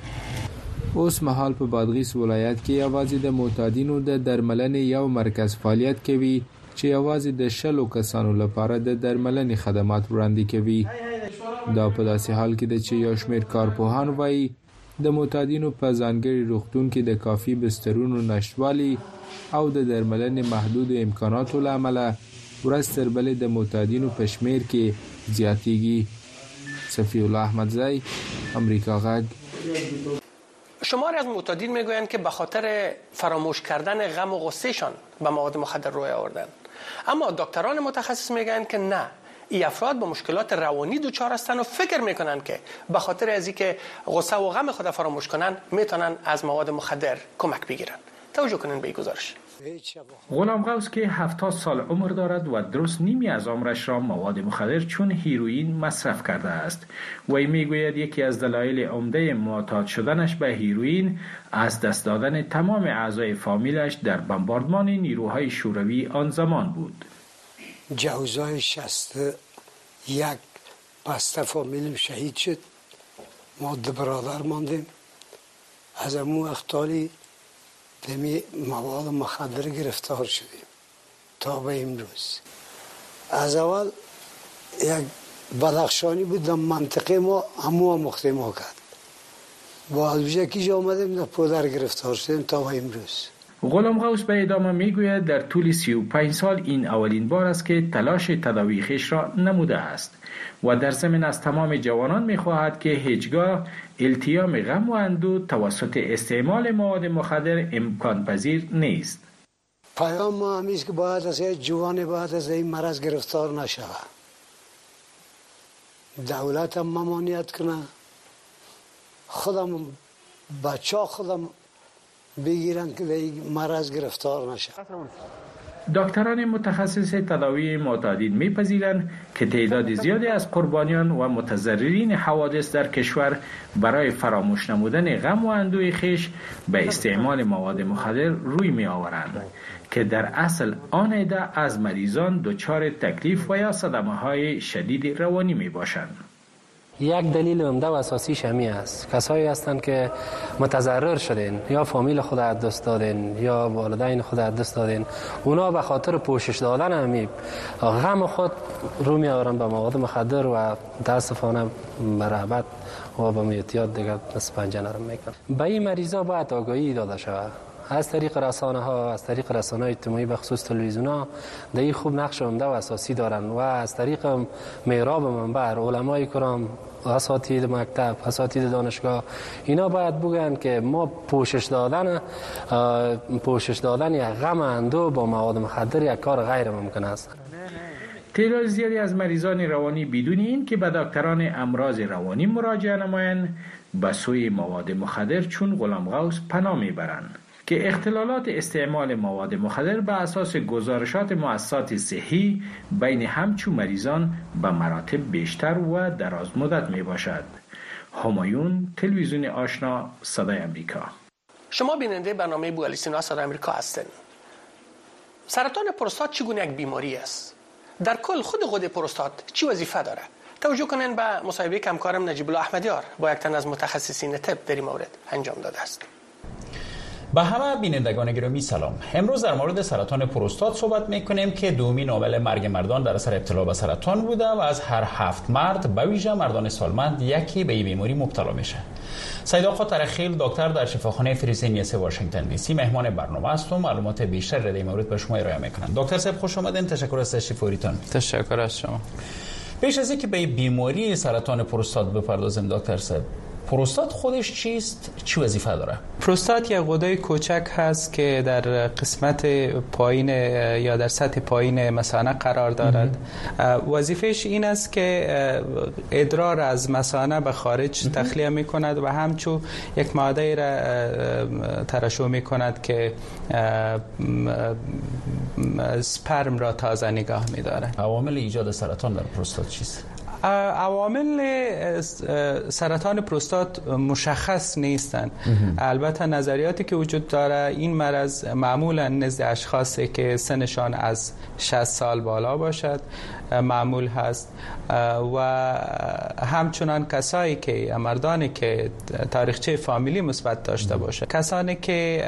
اوس مهال په بادغیس ولایت کې یوازې د معتادینو د درملنې یو مرکز فعالیت کوي چې یوازې د شلو کسانو لپاره د درملنې خدمات وړاندې کوي. دا په داسې حال کې ده چې یو شمېر کارپوهان وایي د معتادینو په ځانګړي روغتون کې د کافي بسترونو نشتوالي او د درملنې محدود امکاناتو له امله ورځ تر بلې د معتادینو په شمیر کې زیاتیږي. صفی الله احمدزی، امریکا غږ. شماری از معتادین میگویند که به خاطر فراموش کردن غم و غصهشان به مواد مخدر روی آوردند، اما دکتران متخصص میگویند که نه، این افراد با مشکلات روانی دچار هستند و فکر میکنند که به خاطر از اینکه غصه و غم خود فراموش کنند میتونن از مواد مخدر کمک بگیرند. توجه کنین به این گزارش. غلام غوث که هفتاد سال عمر دارد و درست نیمی از عمرش را مواد مخدر چون هیروئین مصرف کرده است. وی میگوید یکی از دلایل عمده معتاد شدنش به هیروئین از دست دادن تمام اعضای فامیلش در بمباردمان نیروهای شوروی آن زمان بود. جوزای شصت یک بسته فامیلم شهید شد، ما دو برادر ماندیم. از امو اختالی دمی مواد مخدر گرفتار شدیم تا به امروز. از اول یک بدخشانی بود در منطقه ما، همو مخته ما کرد. با الوژکی آمدیم در پودر گرفتار شدیم تا به امروز. غلام غوث به ادامه میگوید در طول سی و پنج سال این اولین بار است که تلاش تداوی خویش را نموده است و در ضمن از تمام جوانان میخواهد که هیچگاه التیام غم و اندوه توسط استعمال مواد مخدر امکان پذیر نیست. پیام ما همیست که باید از جوان باید از این مرض گرفتار نشود. دولت هم ممانعت کنه، خودم بچه خودم بگیرن که به این مرض گرفتار نشه. دکتران متخصص تداوی معتادین میپذیرند که تعداد زیادی از قربانیان و متضررین حوادث در کشور برای فراموش نمودن غم و اندوه خویش به استعمال مواد مخدر روی می آورند که در اصل آن عده از مریضان دچار تکلیف و یا صدمه های شدید روانی می باشند. یک دلیل عمده و اساسی شمی است. کسایی هستند که متضرر شدن یا فامیل خود از دست دادن یا والدین خود از دست دادن، اونا به خاطر پوشش دادن همین غم خود رو می آورن به مواد مخدر و متاسفانه به رغبت و به اعتیاد دیگه دست پنجه نرم میکنن. به این مریضا باید آگاهی داده شود از طریق رسانه ها، از طریق رسانه های اجتماعی به خصوص تلویزیون ها. در این خوب نقش عمده و اساسی دارن و از طریق محراب منبر علمای کرام، اساتید مکتب، اساتید دانشگاه، اینا باید بگن که ما پوشش دادن پوشش دادن یک غم اندوه با مواد مخدر یک کار غیر ممکن است. تعداد زیادی از مریضان روانی بدون این که به دکتران امراض روانی مراجعه نمایند به سوی مواد مخدر چون غلام غوث پناه میبرند که اختلالات استعمال مواد مخدر به اساس گزارشات مؤسسات صحی بین همچون مریضان به مراتب بیشتر و دراز مدت می باشد. همایون، تلویزیون آشنا، صدای امریکا. شما بیننده برنامه بوغالیسینا صدای امریکا هستید. سرطان پروستات چگونه یک بیماری است؟ در کل خود خود پروستات چی وظیفه داره؟ توجه کنین به مصاحبه که همکارم نجیب الله احمدیار با یک تن از متخصصین طب در این مورد انجام داده است. به همه بینندگان گرامی سلام. امروز در مورد سرطان پروستات صحبت میکنیم که دومین عامل مرگ مردان در اثر ابتلا به سرطان بوده و از هر هفت مرد به ویژه مردان سالمند یکی به این بیماری مبتلا میشه. سید آقا ترخیل دکتر در شفاخانه فریزینی سی واشنگتن دی سی مهمان برنامه است و معلومات بیشتر در این مورد به شما ارائه میکنند. دکتر صاحب خوش آمدین. تشکر از تشریف آوریدتان. تشکر از شما. پیش از اینکه به بیماری سرطان پروستات بپردازیم دکتر صاحب، پروستات خودش چیست؟ چی وظیفه داره؟ پروستات یک غدای کوچک هست که در قسمت پایین یا در سطح پایین مثانه قرار دارد. وظیفهش این است که ادرار از مثانه به خارج تخلیه می کند و همچون یک ماده را ترشح می کند که سپرم را تازه نگاه می دارد. عوامل ایجاد سرطان در پروستات چیست؟ عوامل سرطان پروستات مشخص نیستند. البته نظریاتی که وجود داره این مرض معمولا نزد اشخاصی که سنشان از شصت سال بالا باشد معمول هست و همچنان کسایی که مردانی که تاریخچه فامیلی مثبت داشته باشه، کسانی که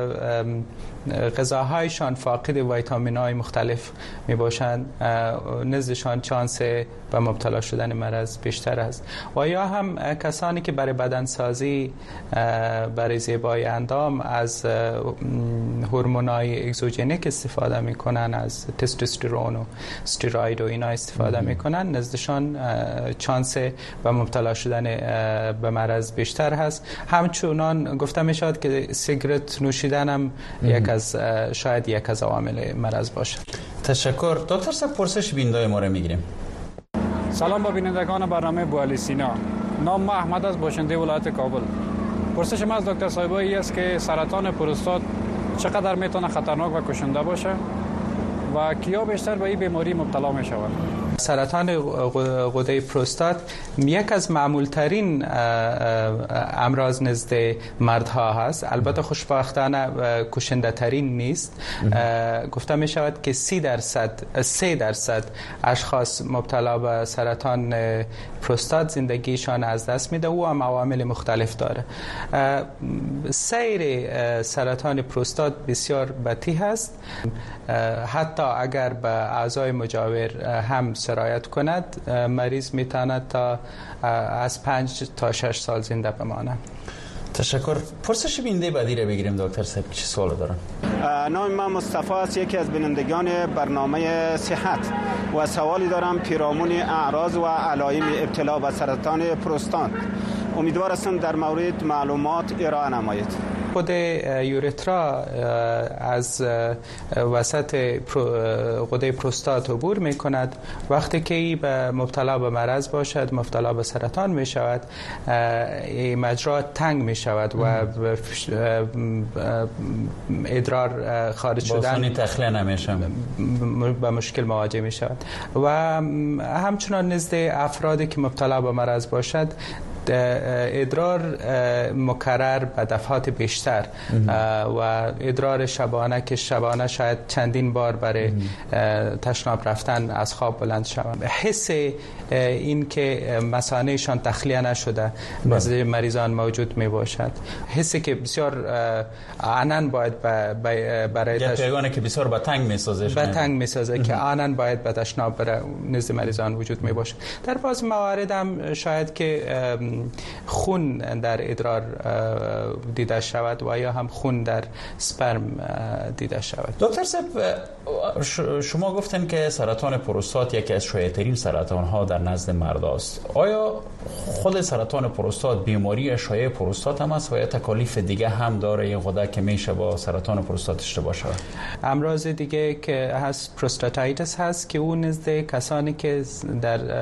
غذاهایشان فاقد ویتامین های مختلف می باشند نزدشان چانس به مبتلا شدن مرض بیشتر است. و یا هم کسانی که برای بدنسازی، برای زیبایی اندام از هورمونای اگزوژنیک استفاده میکنن، از تستوسترون و استروئید و اینا استفاده میکنن، نزدشان چانس به مبتلا شدن به مرض بیشتر هست. همچنان گفته میشود که سیگرت نوشیدن هم یک از شاید یک از عوامل مرض باشه. تشکر. دکتر صاحب، پرسش بیننده ما رو میگیریم. سلام با بینندگان برنامه بوالی سینا. نام ما احمد از باشنده ولایت کابل. پرسش ما از دکتر صاحب این است که سرطان پروستات چقدر میتونه خطرناک و کشنده باشه و کیا بیشتر به این بیماری مبتلا میشوند؟ سرطان غده پروستات یک از معمول ترین امراض نزد مردها هست. البته خوشبختانه کشنده ترین نیست. گفته می شود که سی درصد سه درصد اشخاص مبتلا به سرطان پروستات زندگیشان از دست میده و هم عوامل مختلف داره. سیر سرطان پروستات بسیار بطیء هست، حتی اگر به اعضای مجاور هم سرایت کند مریض میتواند تا از پنج تا شش سال زنده بماند. تشکر. پرسش بیننده بعدی رو بگیریم دکتر صاحب. چه سوال دارن؟ نام من مصطفی است، یکی از بینندگان برنامه صحت و سوالی دارم پیرامون اعراض و علائم ابتلا به سرطان پروستات. امیدوار هستم در مورد معلومات ارائه نمایید. خود یورترا از وسط غده پروستات عبور می کند. وقتی که به مبتلا به مرض باشد، مبتلا به سرطان می شود، مجرا تنگ می شود و ادرار خارج شدن تخلیه نمیشه، با مشکل مواجه می شود. و همچنان نزد افرادی که مبتلا به مرض باشد ادرار مکرر به دفعات بیشتر و ادرار شبانه که شبانه شاید چندین بار برای تشناب رفتن از خواب بلند شوند. حس این که مثانهشان تخلیه نشده نزد مریضان موجود می باشد. حسی که بسیار آنن باید برای یا پیگانه که بسیار به تنگ می سازه به تنگ می سازه که آنن باید به تشناب برای نزد مریضان وجود می باشد. در بعض موارد هم شاید که خون در ادرار دیده شود و یا هم خون در سپرم دیده شود. دکتر صاحب، شما گفتن که سرطان پروستات یکی از شایع‌ترین سرطان ها در نزد مرد است. آیا خود سرطان پروستات بیماری شایع پروستات هم است و یا تکالیف دیگه هم داره این غده که میشه با سرطان پروستات اشتباه شود؟ امراض دیگه که هست پروستاتایتس هست که اون نزد کسانی که در